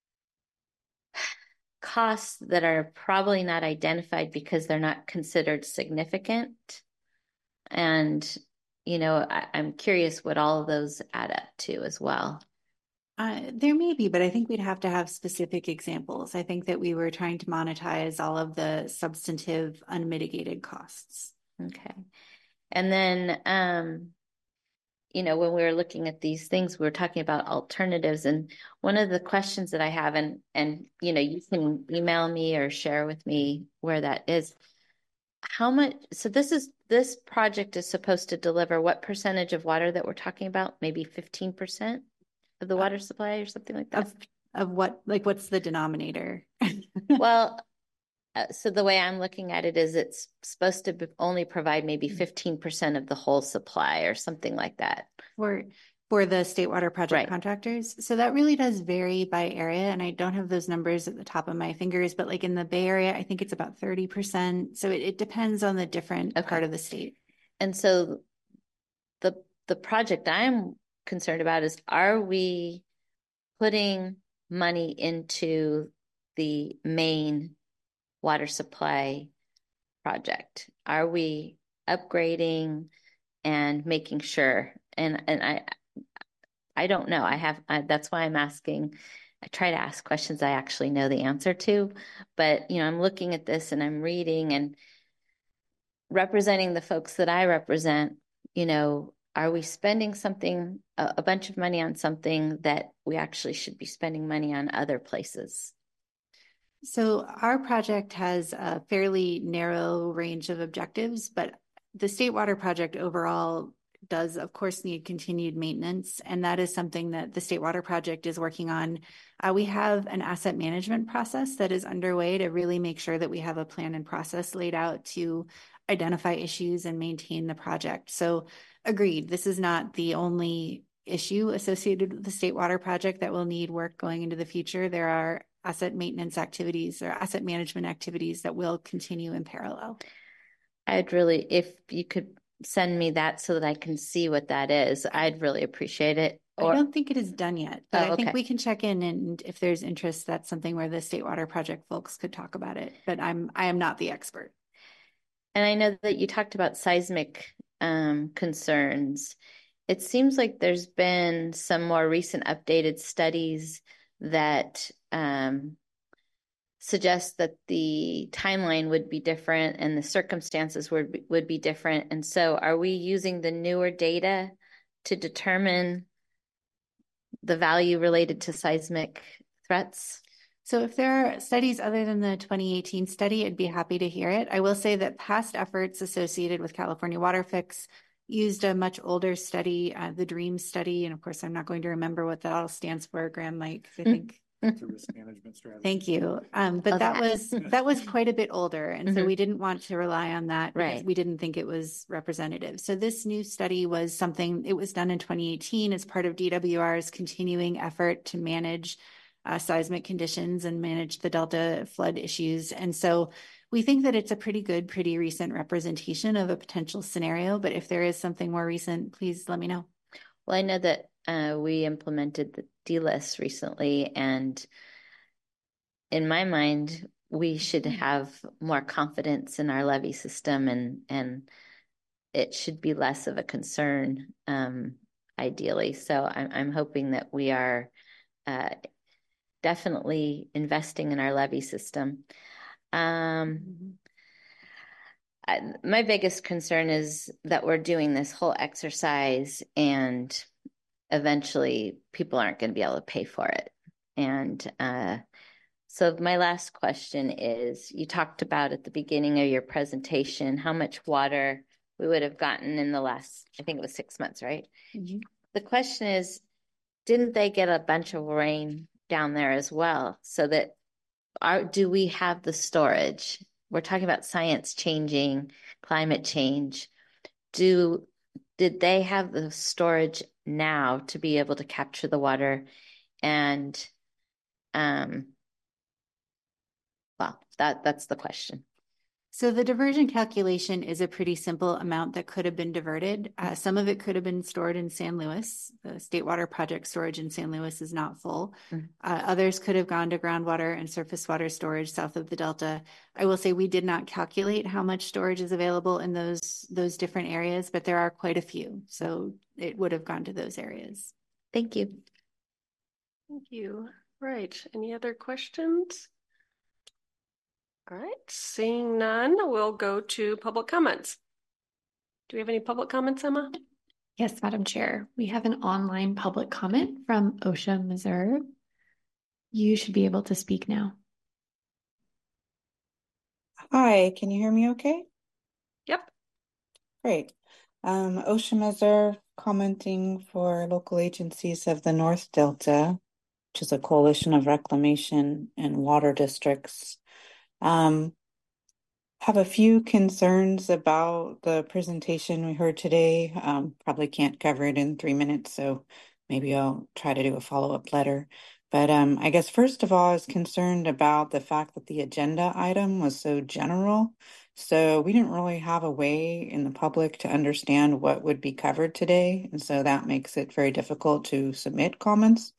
costs that are probably not identified because they're not considered significant. And, I'm curious what all of those add up to as well. There may be, but I think we'd have to have specific examples. I think that we were trying to monetize all of the substantive unmitigated costs. Okay. And then, you know, when we were looking at these things, we were talking about alternatives. And one of the questions that I have, and you know, you can email me or share with me where that is. How much, so this project is supposed to deliver what percentage of water that we're talking about? Maybe 15% of the water supply or something like that? Of what, like, what's the denominator? Well, so the way I'm looking at it is it's supposed to only provide maybe 15% of the whole supply or something like that. For the State Water Project contractors. So that really does vary by area. And I don't have those numbers at the top of my fingers, but like in the Bay Area, I think it's about 30%. So it depends on the different part of the state. And so the project I'm concerned about is, are we putting money into the main water supply project? Are we upgrading and making sure? And I don't know. That's why I'm asking. I try to ask questions I actually know the answer to, but you know, I'm looking at this and I'm reading and representing the folks that I represent. You know, are we spending something, a bunch of money on something that we actually should be spending money on other places? So our project has a fairly narrow range of objectives, but the State Water Project overall does, of course, need continued maintenance. And that is something that the State Water Project is working on. We have an asset management process that is underway to really make sure that we have a plan and process laid out to identify issues and maintain the project. So agreed, this is not the only issue associated with the State Water Project that will need work going into the future. There are asset maintenance activities or asset management activities that will continue in parallel. I'd really, if you could send me that so that I can see what that is, I'd really appreciate it. I don't think it is done yet, but I think okay. we can check in, and if there's interest, that's something where the State Water Project folks could talk about it, but I am not the expert. And I know that you talked about seismic concerns. It seems like there's been some more recent updated studies that suggest that the timeline would be different and the circumstances would be different. And so are we using the newer data to determine the value related to seismic threats? So if there are studies other than the 2018 study, I'd be happy to hear it. I will say that past efforts associated with California Water Fix used a much older study, the DREAM study. And of course, I'm not going to remember what that all stands for, Graham, Mike, I think. It's a risk management strategy. Thank you. But that was quite a bit older. And so we didn't want to rely on that because we didn't think it was representative. So this new study was something, it was done in 2018 as part of DWR's continuing effort to manage seismic conditions and manage the Delta flood issues. And so we think that it's a pretty good, pretty recent representation of a potential scenario. But if there is something more recent, please let me know. Well, I know that we implemented the DLIS recently, and in my mind, we should have more confidence in our levee system, and it should be less of a concern, ideally. So I'm hoping that we are definitely investing in our levee system. My biggest concern is that we're doing this whole exercise and eventually people aren't going to be able to pay for it. And so my last question is, you talked about at the beginning of your presentation how much water we would have gotten in the last, I think it was 6 months, right? Mm-hmm. The question is, didn't they get a bunch of rain down there as well? So that do we have the storage? We're talking about science changing, climate change. Did they have the storage now to be able to capture the water? And well, that's the question. So the diversion calculation is a pretty simple amount that could have been diverted. Some of it could have been stored in San Luis. The State Water Project storage in San Luis is not full. Others could have gone to groundwater and surface water storage south of the Delta. I will say we did not calculate how much storage is available in those different areas, but there are quite a few. So it would have gone to those areas. Thank you. Thank you. Right. Any other questions? All right, seeing none, we'll go to public comments. Do we have any public comments, Emma? Yes, Madam Chair. We have an online public comment from OSHA Missouri. You should be able to speak now. Hi, can you hear me okay? Yep. Great. OSHA Missouri commenting for local agencies of the North Delta, which is a coalition of reclamation and water districts. Have a few concerns about the presentation we heard today. Probably can't cover it in 3 minutes, so maybe I'll try to do a follow-up letter. But I guess first of all, I was concerned about the fact that the agenda item was so general. So we didn't really have a way in the public to understand what would be covered today. And so that makes it very difficult to submit comments.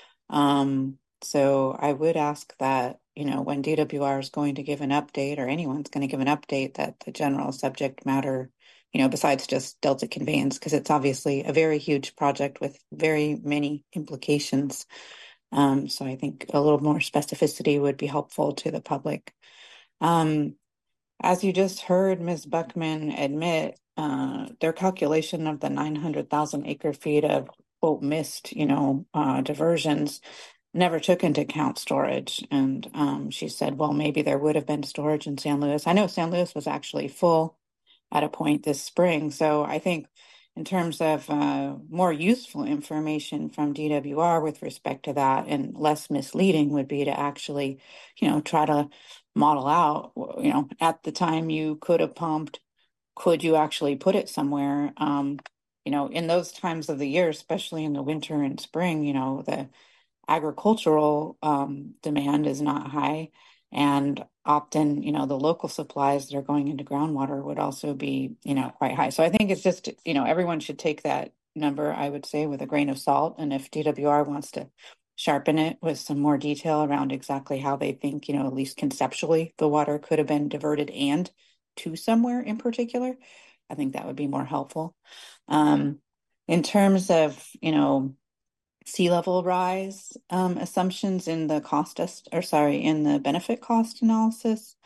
So I would ask that, when DWR is going to give an update or anyone's going to give an update, that the general subject matter, besides just Delta conveyance, because it's obviously a very huge project with very many implications. So I think a little more specificity would be helpful to the public. As you just heard Ms. Buckman admit, their calculation of the 900,000 acre feet of quote missed, diversions never took into account storage. And she said, well, maybe there would have been storage in San Luis. I know San Luis was actually full at a point this spring. So I think in terms of more useful information from DWR with respect to that and less misleading would be to actually, try to model out, at the time you could have pumped, could you actually put it somewhere? In those times of the year, especially in the winter and spring, the agricultural demand is not high. And often, the local supplies that are going into groundwater would also be, quite high. So I think it's just, everyone should take that number, I would say, with a grain of salt. And if DWR wants to sharpen it with some more detail around exactly how they think, at least conceptually, the water could have been diverted and to somewhere in particular, I think that would be more helpful. In terms of, sea level rise assumptions in the in the benefit cost analysis.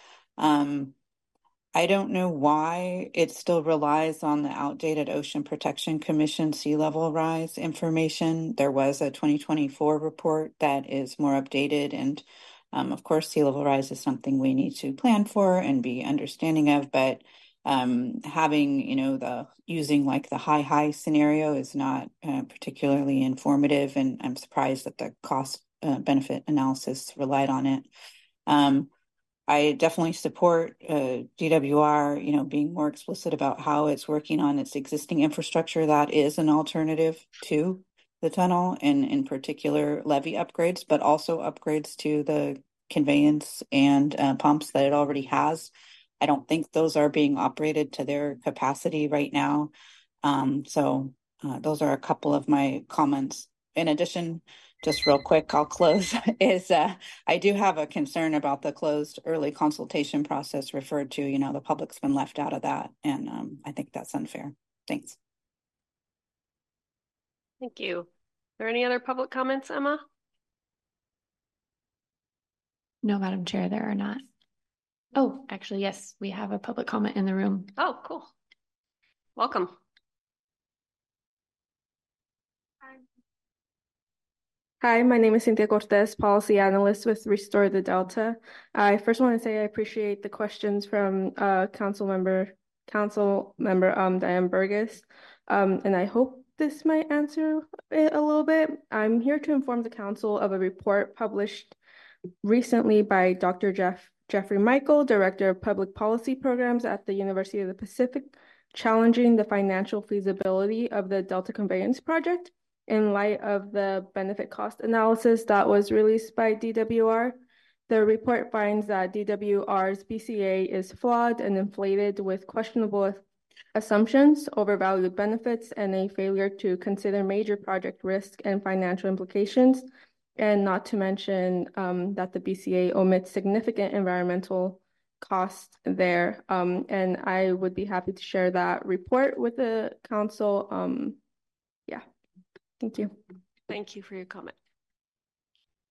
I don't know why it still relies on the outdated Ocean Protection Commission sea level rise information. There was a 2024 report that is more updated, and of course, sea level rise is something we need to plan for and be understanding of, but having, using like the high scenario is not particularly informative, and I'm surprised that the cost benefit analysis relied on it. I definitely support DWR, being more explicit about how it's working on its existing infrastructure that is an alternative to the tunnel, and in particular levee upgrades, but also upgrades to the conveyance and pumps that it already has. I don't think those are being operated to their capacity right now. So those are a couple of my comments. In addition, just real quick, I'll close, is I do have a concern about the closed early consultation process referred to. The public's been left out of that, and I think that's unfair. Thanks. Thank you. Are there any other public comments, Emma? No, Madam Chair, there are not. Oh, actually, yes, we have a public comment in the room. Oh, cool. Welcome. Hi, my name is Cynthia Cortez, policy analyst with Restore the Delta. I first want to say I appreciate the questions from Council member Diane Burgess, and I hope this might answer it a little bit. I'm here to inform the Council of a report published recently by Dr. Jeffrey Michael, Director of Public Policy Programs at the University of the Pacific, challenging the financial feasibility of the Delta Conveyance Project in light of the benefit cost analysis that was released by DWR. The report finds that DWR's BCA is flawed and inflated with questionable assumptions, overvalued benefits, and a failure to consider major project risk and financial implications, and not to mention that the BCA omits significant environmental costs there. And I would be happy to share that report with the council. Yeah. Thank you. Thank you for your comment.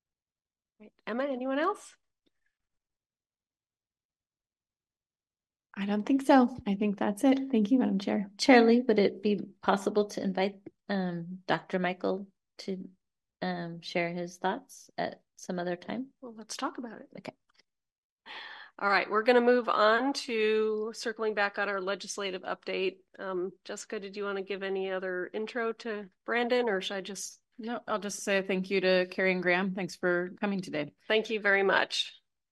Right. Emma, anyone else? I don't think so. I think that's it. Thank you, Madam Chair. Charlie, would it be possible to invite Dr. Michael to share his thoughts at some other time? Well, let's talk about it. Okay. All right, we're going to move on to circling back on our legislative update. Jessica, did you want to give any other intro to Brandon, or should I just? No, I'll just say thank you to Carrie and Graham. Thanks for coming today. Thank you very much.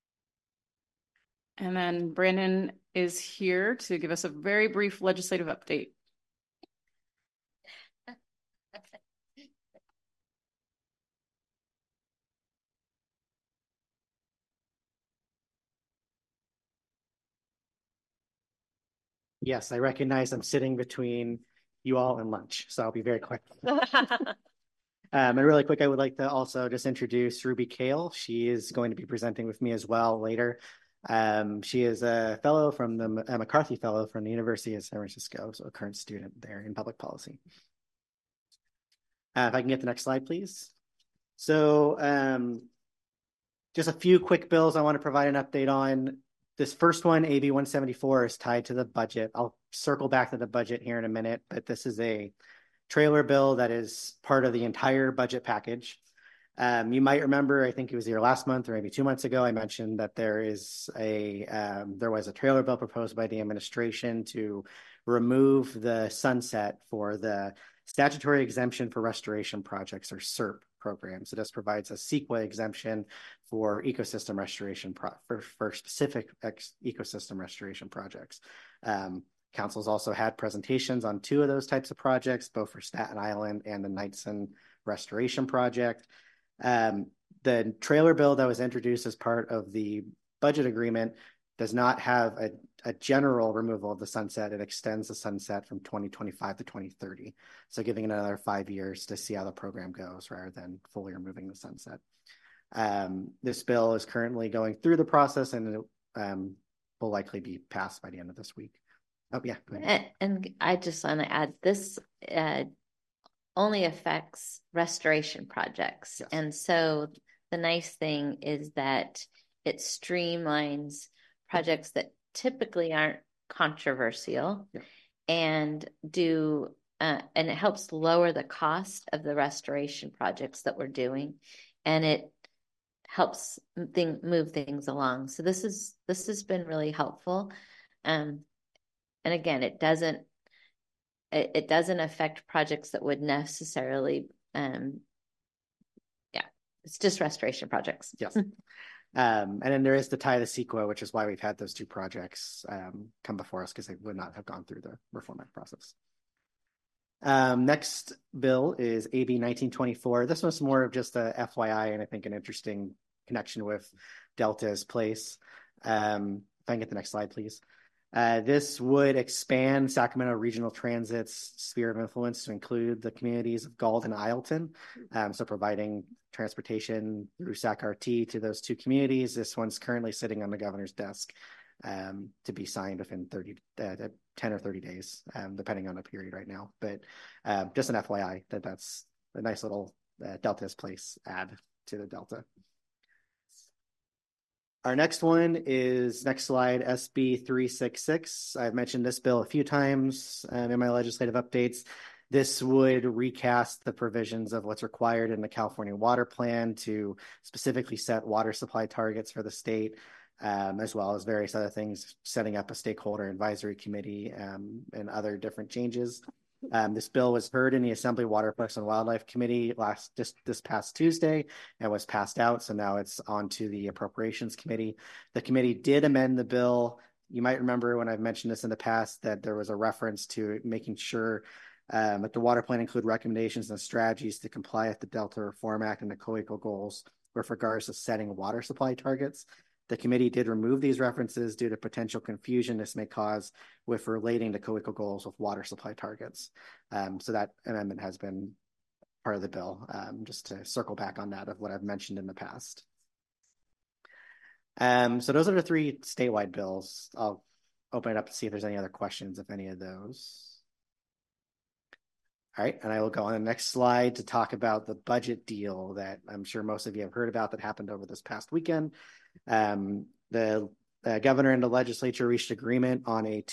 And then Brandon is here to give us a very brief legislative update. Yes, I recognize I'm sitting between you all and lunch, so I'll be very quick. And really quick, I would like to also just introduce Ruby Kale. She is going to be presenting with me as well later. She is a fellow from the McCarthy Fellow from the University of San Francisco, so a current student there in public policy. If I can get the next slide, please. So just a few quick bills I want to provide an update on. This first one, AB 174, is tied to the budget. I'll circle back to the budget here in a minute, but this is a trailer bill that is part of the entire budget package. You might remember, I think it was here last month or maybe 2 months ago, I mentioned that there was a trailer bill proposed by the administration to remove the sunset for the statutory exemption for restoration projects, or SERP program. So this provides a CEQA exemption for ecosystem restoration for specific ecosystem restoration projects. Council's also had presentations on 2 of those types of projects, both for Staten Island and the Knightson Restoration Project. The trailer bill that was introduced as part of the budget agreement does not have a general removal of the sunset. It extends the sunset from 2025 to 2030. So giving it another 5 years to see how the program goes rather than fully removing the sunset. This bill is currently going through the process, and it will likely be passed by the end of this week. Oh, yeah. Go ahead. And I just want to add, this only affects restoration projects. Yes. And so the nice thing is that it streamlines projects that typically aren't controversial. Yeah. And it helps lower the cost of the restoration projects that we're doing, and it helps move things along. So this has been really helpful. And again, it doesn't affect projects that would necessarily, it's just restoration projects. Yes. And then there is the tie to CEQA, which is why we've had those 2 projects come before us, because they would not have gone through the Reform Act process. Next bill is AB 1924. This one's more of just a FYI, and I think an interesting connection with Delta's place. If I can get the next slide, please. This would expand Sacramento Regional Transit's sphere of influence to include the communities of Galt and Isleton. So providing transportation through SAC-RT to those 2 communities. This one's currently sitting on the governor's desk to be signed within 10 or 30 days, depending on the period right now. But just an FYI that's a nice little Delta's place add to the Delta. Our next one is, next slide, SB 366. I've mentioned this bill a few times in my legislative updates. This would recast the provisions of what's required in the California Water Plan to specifically set water supply targets for the state, as well as various other things, setting up a stakeholder advisory committee and other different changes. This bill was heard in the Assembly Waterworks and Wildlife Committee this past Tuesday and was passed out. So now it's on to the Appropriations Committee. The committee did amend the bill. You might remember when I've mentioned this in the past that there was a reference to making sure that the water plan include recommendations and strategies to comply with the Delta Reform Act and the co-equal goals with regards to setting water supply targets. The committee did remove these references due to potential confusion this may cause with relating to co-equal goals with water supply targets. So that amendment has been part of the bill, just to circle back on that of what I've mentioned in the past. So those are the 3 statewide bills. I'll open it up to see if there's any other questions, if any of those. All right, and I will go on the next slide to talk about the budget deal that I'm sure most of you have heard about that happened over this past weekend. The governor and the legislature reached agreement on a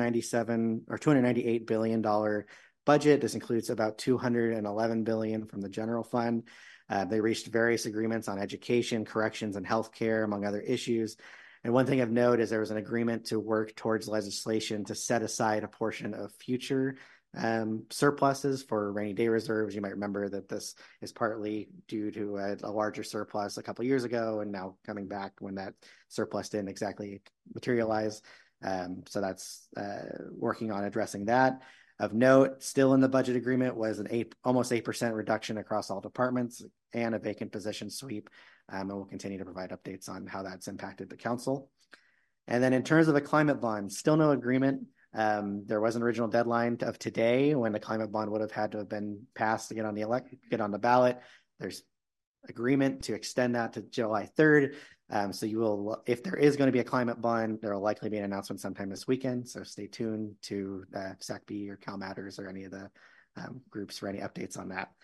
$298 billion budget. This includes about $211 billion from the general fund. They reached various agreements on education, corrections, and healthcare, among other issues. And one thing of note is there was an agreement to work towards legislation to set aside a portion of future surpluses for rainy day reserves. You might remember that this is partly due to a larger surplus a couple of years ago, and now coming back when that surplus didn't exactly materialize. So that's working on addressing that. Of note, still in the budget agreement was an almost 8% reduction across all departments and a vacant position sweep. And we'll continue to provide updates on how that's impacted the council. And then in terms of a climate bond, still no agreement. There was an original deadline of today when the climate bond would have had to have been passed to get on the ballot. There's agreement to extend that to July 3rd. So you will, if there is going to be a climate bond, there will likely be an announcement sometime this weekend. So stay tuned to SACB or Cal Matters or any of the groups for any updates on that.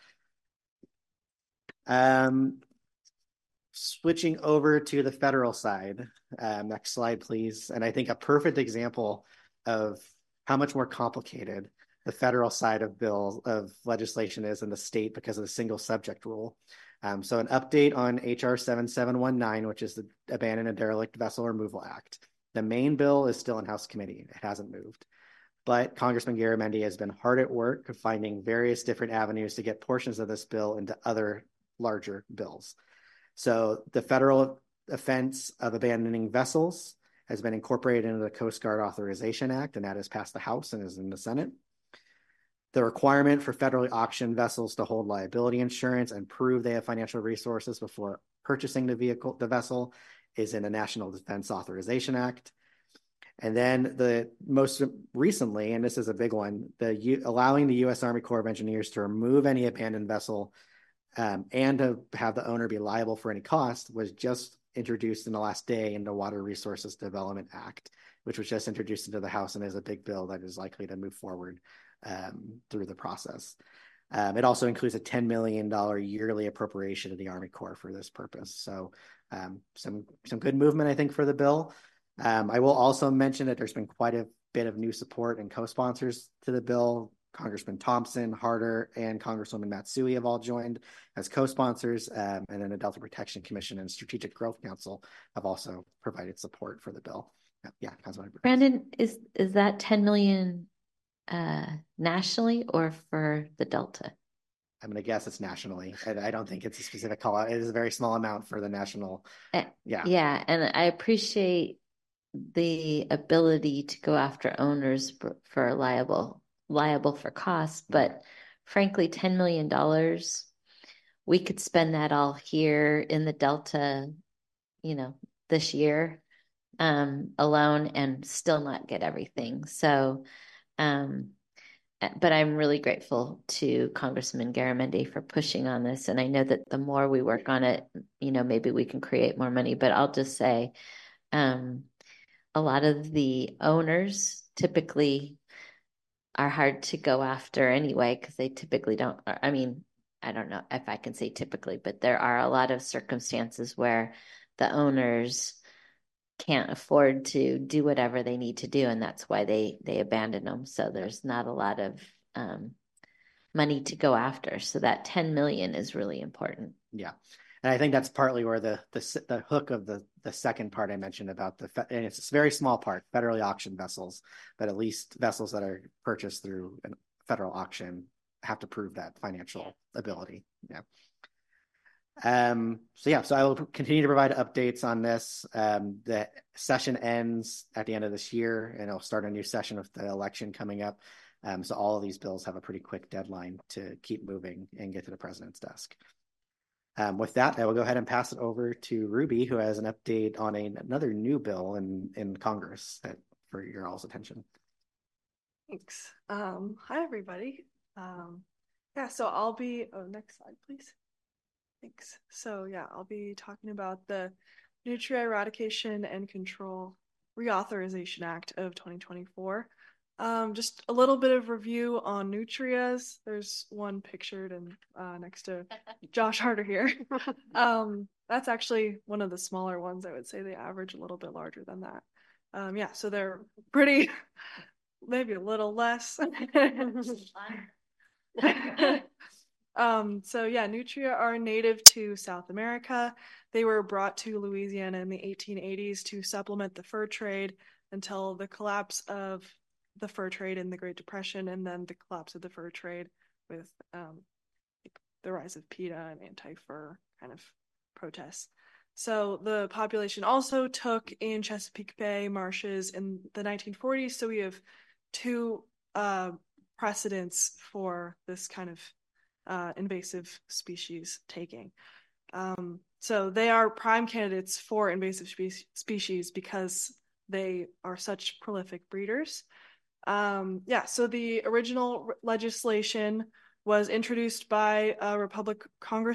Switching over to the federal side. Next slide, please. And I think a perfect example of how much more complicated the federal side of legislation is in the state because of the single subject rule. So an update on HR 7719, which is the Abandoned and Derelict Vessel Removal Act. The main bill is still in House Committee. It hasn't moved. But Congressman Garamendi has been hard at work finding various different avenues to get portions of this bill into other larger bills. So the federal offense of abandoning vessels has been incorporated into the Coast Guard Authorization Act, and that has passed the House and is in the Senate. The requirement for federally auctioned vessels to hold liability insurance and prove they have financial resources before purchasing the vessel is in the National Defense Authorization Act. And then the most recently, and this is a big one, allowing the U.S. Army Corps of Engineers to remove any abandoned vessel and to have the owner be liable for any cost was just introduced in the last day in the Water Resources Development Act, which was just introduced into the House and is a big bill that is likely to move forward through the process. It also includes a $10 million yearly appropriation to the Army Corps for this purpose. So some good movement, I think, for the bill. I will also mention that there's been quite a bit of new support and co-sponsors to the bill. Congressman Thompson, Harder, and Congresswoman Matsui have all joined as co-sponsors, and then the Delta Protection Commission and Strategic Growth Council have also provided support for the bill. Yeah, Councilmember Brandon, is that 10 million nationally or for the Delta? I'm going to guess it's nationally. I don't think it's a specific call out. It is a very small amount for the national. Yeah, and I appreciate the ability to go after owners for liable for costs, but frankly, $10 million, we could spend that all here in the Delta, this year alone and still not get everything. So, but I'm really grateful to Congressman Garamendi for pushing on this. And I know that the more we work on it, maybe we can create more money, but I'll just say, a lot of the owners typically are hard to go after anyway, because they typically don't, I don't know if I can say typically, but there are a lot of circumstances where the owners can't afford to do whatever they need to do, and that's why they abandon them. So there's not a lot of money to go after. So that 10 million is really important. Yeah. And I think that's partly where the hook of the second part I mentioned about and it's a very small part, federally auctioned vessels, but at least vessels that are purchased through a federal auction have to prove that financial ability. Yeah. So I will continue to provide updates on this. The session ends at the end of this year, and I'll start a new session with the election coming up. So all of these bills have a pretty quick deadline to keep moving and get to the president's desk. With that, I will go ahead and pass it over to Ruby, who has an update on another new bill in Congress for your all's attention. Thanks. Hi, everybody. So I'll be, next slide, please. Thanks. So I'll be talking about the Nutria Eradication and Control Reauthorization Act of 2024. Just a little bit of review on nutrias. There's one pictured and next to Josh Harder here. That's actually one of the smaller ones. I would say they average a little bit larger than that. Yeah, so they're pretty, maybe a little less. So yeah, nutria are native to South America. They were brought to Louisiana in the 1880s to supplement the fur trade until the collapse of the fur trade in the Great Depression, and then the collapse of the fur trade with the rise of PETA and anti-fur kind of protests. So the population also took in Chesapeake Bay marshes in the 1940s. So we have two precedents for this kind of invasive species taking. So they are prime candidates for invasive species because they are such prolific breeders. Yeah, so the original legislation was introduced by a Republican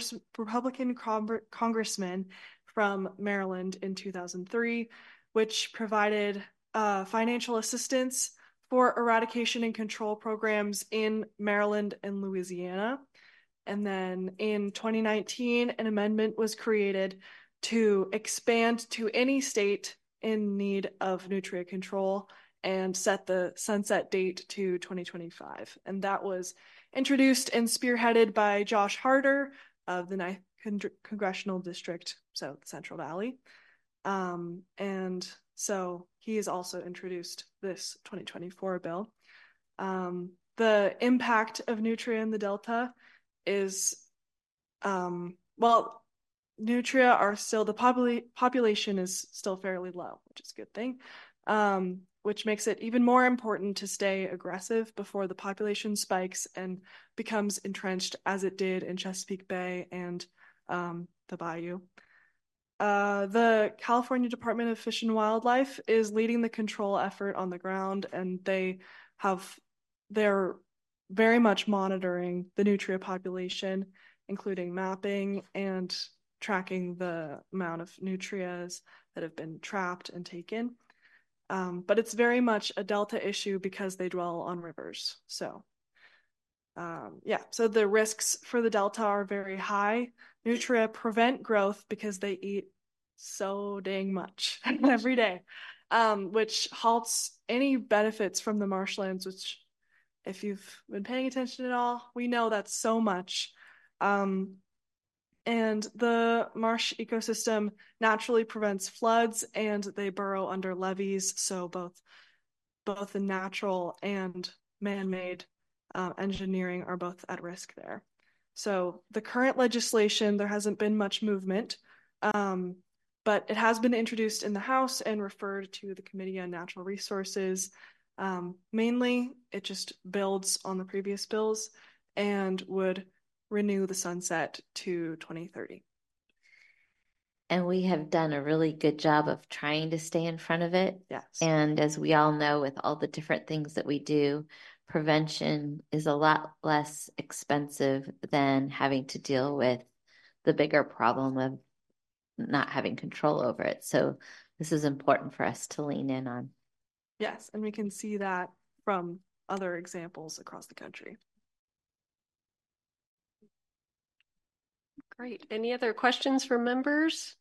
congressman from Maryland in 2003, which provided financial assistance for eradication and control programs in Maryland and Louisiana. And then in 2019, an amendment was created to expand to any state in need of nutria control and set the sunset date to 2025. And that was introduced and spearheaded by Josh Harder of the 9th Congressional District, so Central Valley. And so he has also introduced this 2024 bill. The impact of nutria in the Delta is, well, nutria are still, the population is still fairly low, which is a good thing, which makes it even more important to stay aggressive before the population spikes and becomes entrenched as it did in Chesapeake Bay and the Bayou. The California Department of Fish and Wildlife is leading the control effort on the ground, and they're very much monitoring the nutria population, including mapping and tracking the amount of nutrias that have been trapped and taken. But it's very much a Delta issue because they dwell on rivers. So yeah, so the risks for the Delta are very high. Nutria prevent growth because they eat so dang much every day, which halts any benefits from the marshlands, which if you've been paying attention at all, we know that's so much. And the marsh ecosystem naturally prevents floods, and they burrow under levees. So both the natural and man-made engineering are both at risk there. So the current legislation, there hasn't been much movement, but it has been introduced in the House and referred to the Committee on Natural Resources. Mainly, it just builds on the previous bills and would renew the sunset to 2030. And we have done a really good job of trying to stay in front of it. Yes. And as we all know, with all the different things that we do, prevention is a lot less expensive than having to deal with the bigger problem of not having control over it. So this is important for us to lean in on. Yes, and we can see that from other examples across the country. Great. Any other questions for members?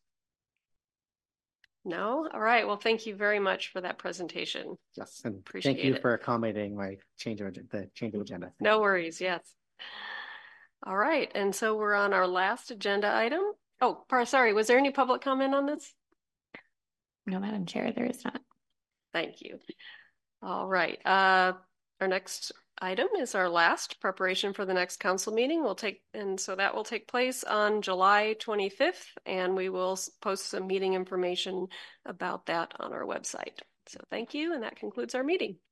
No? All right. Well, thank you very much for that presentation. Yes, and Appreciate thank you it. for accommodating my change of agenda. No worries. Yes. All right. And so we're on our last agenda item. Oh, sorry. Was there any public comment on this? No, Madam Chair, there is not. Thank you. All right. Our next item is our last preparation for the next council meeting. So that will take place on July 25th, and we will post some meeting information about that on our website. So thank you, and that concludes our meeting.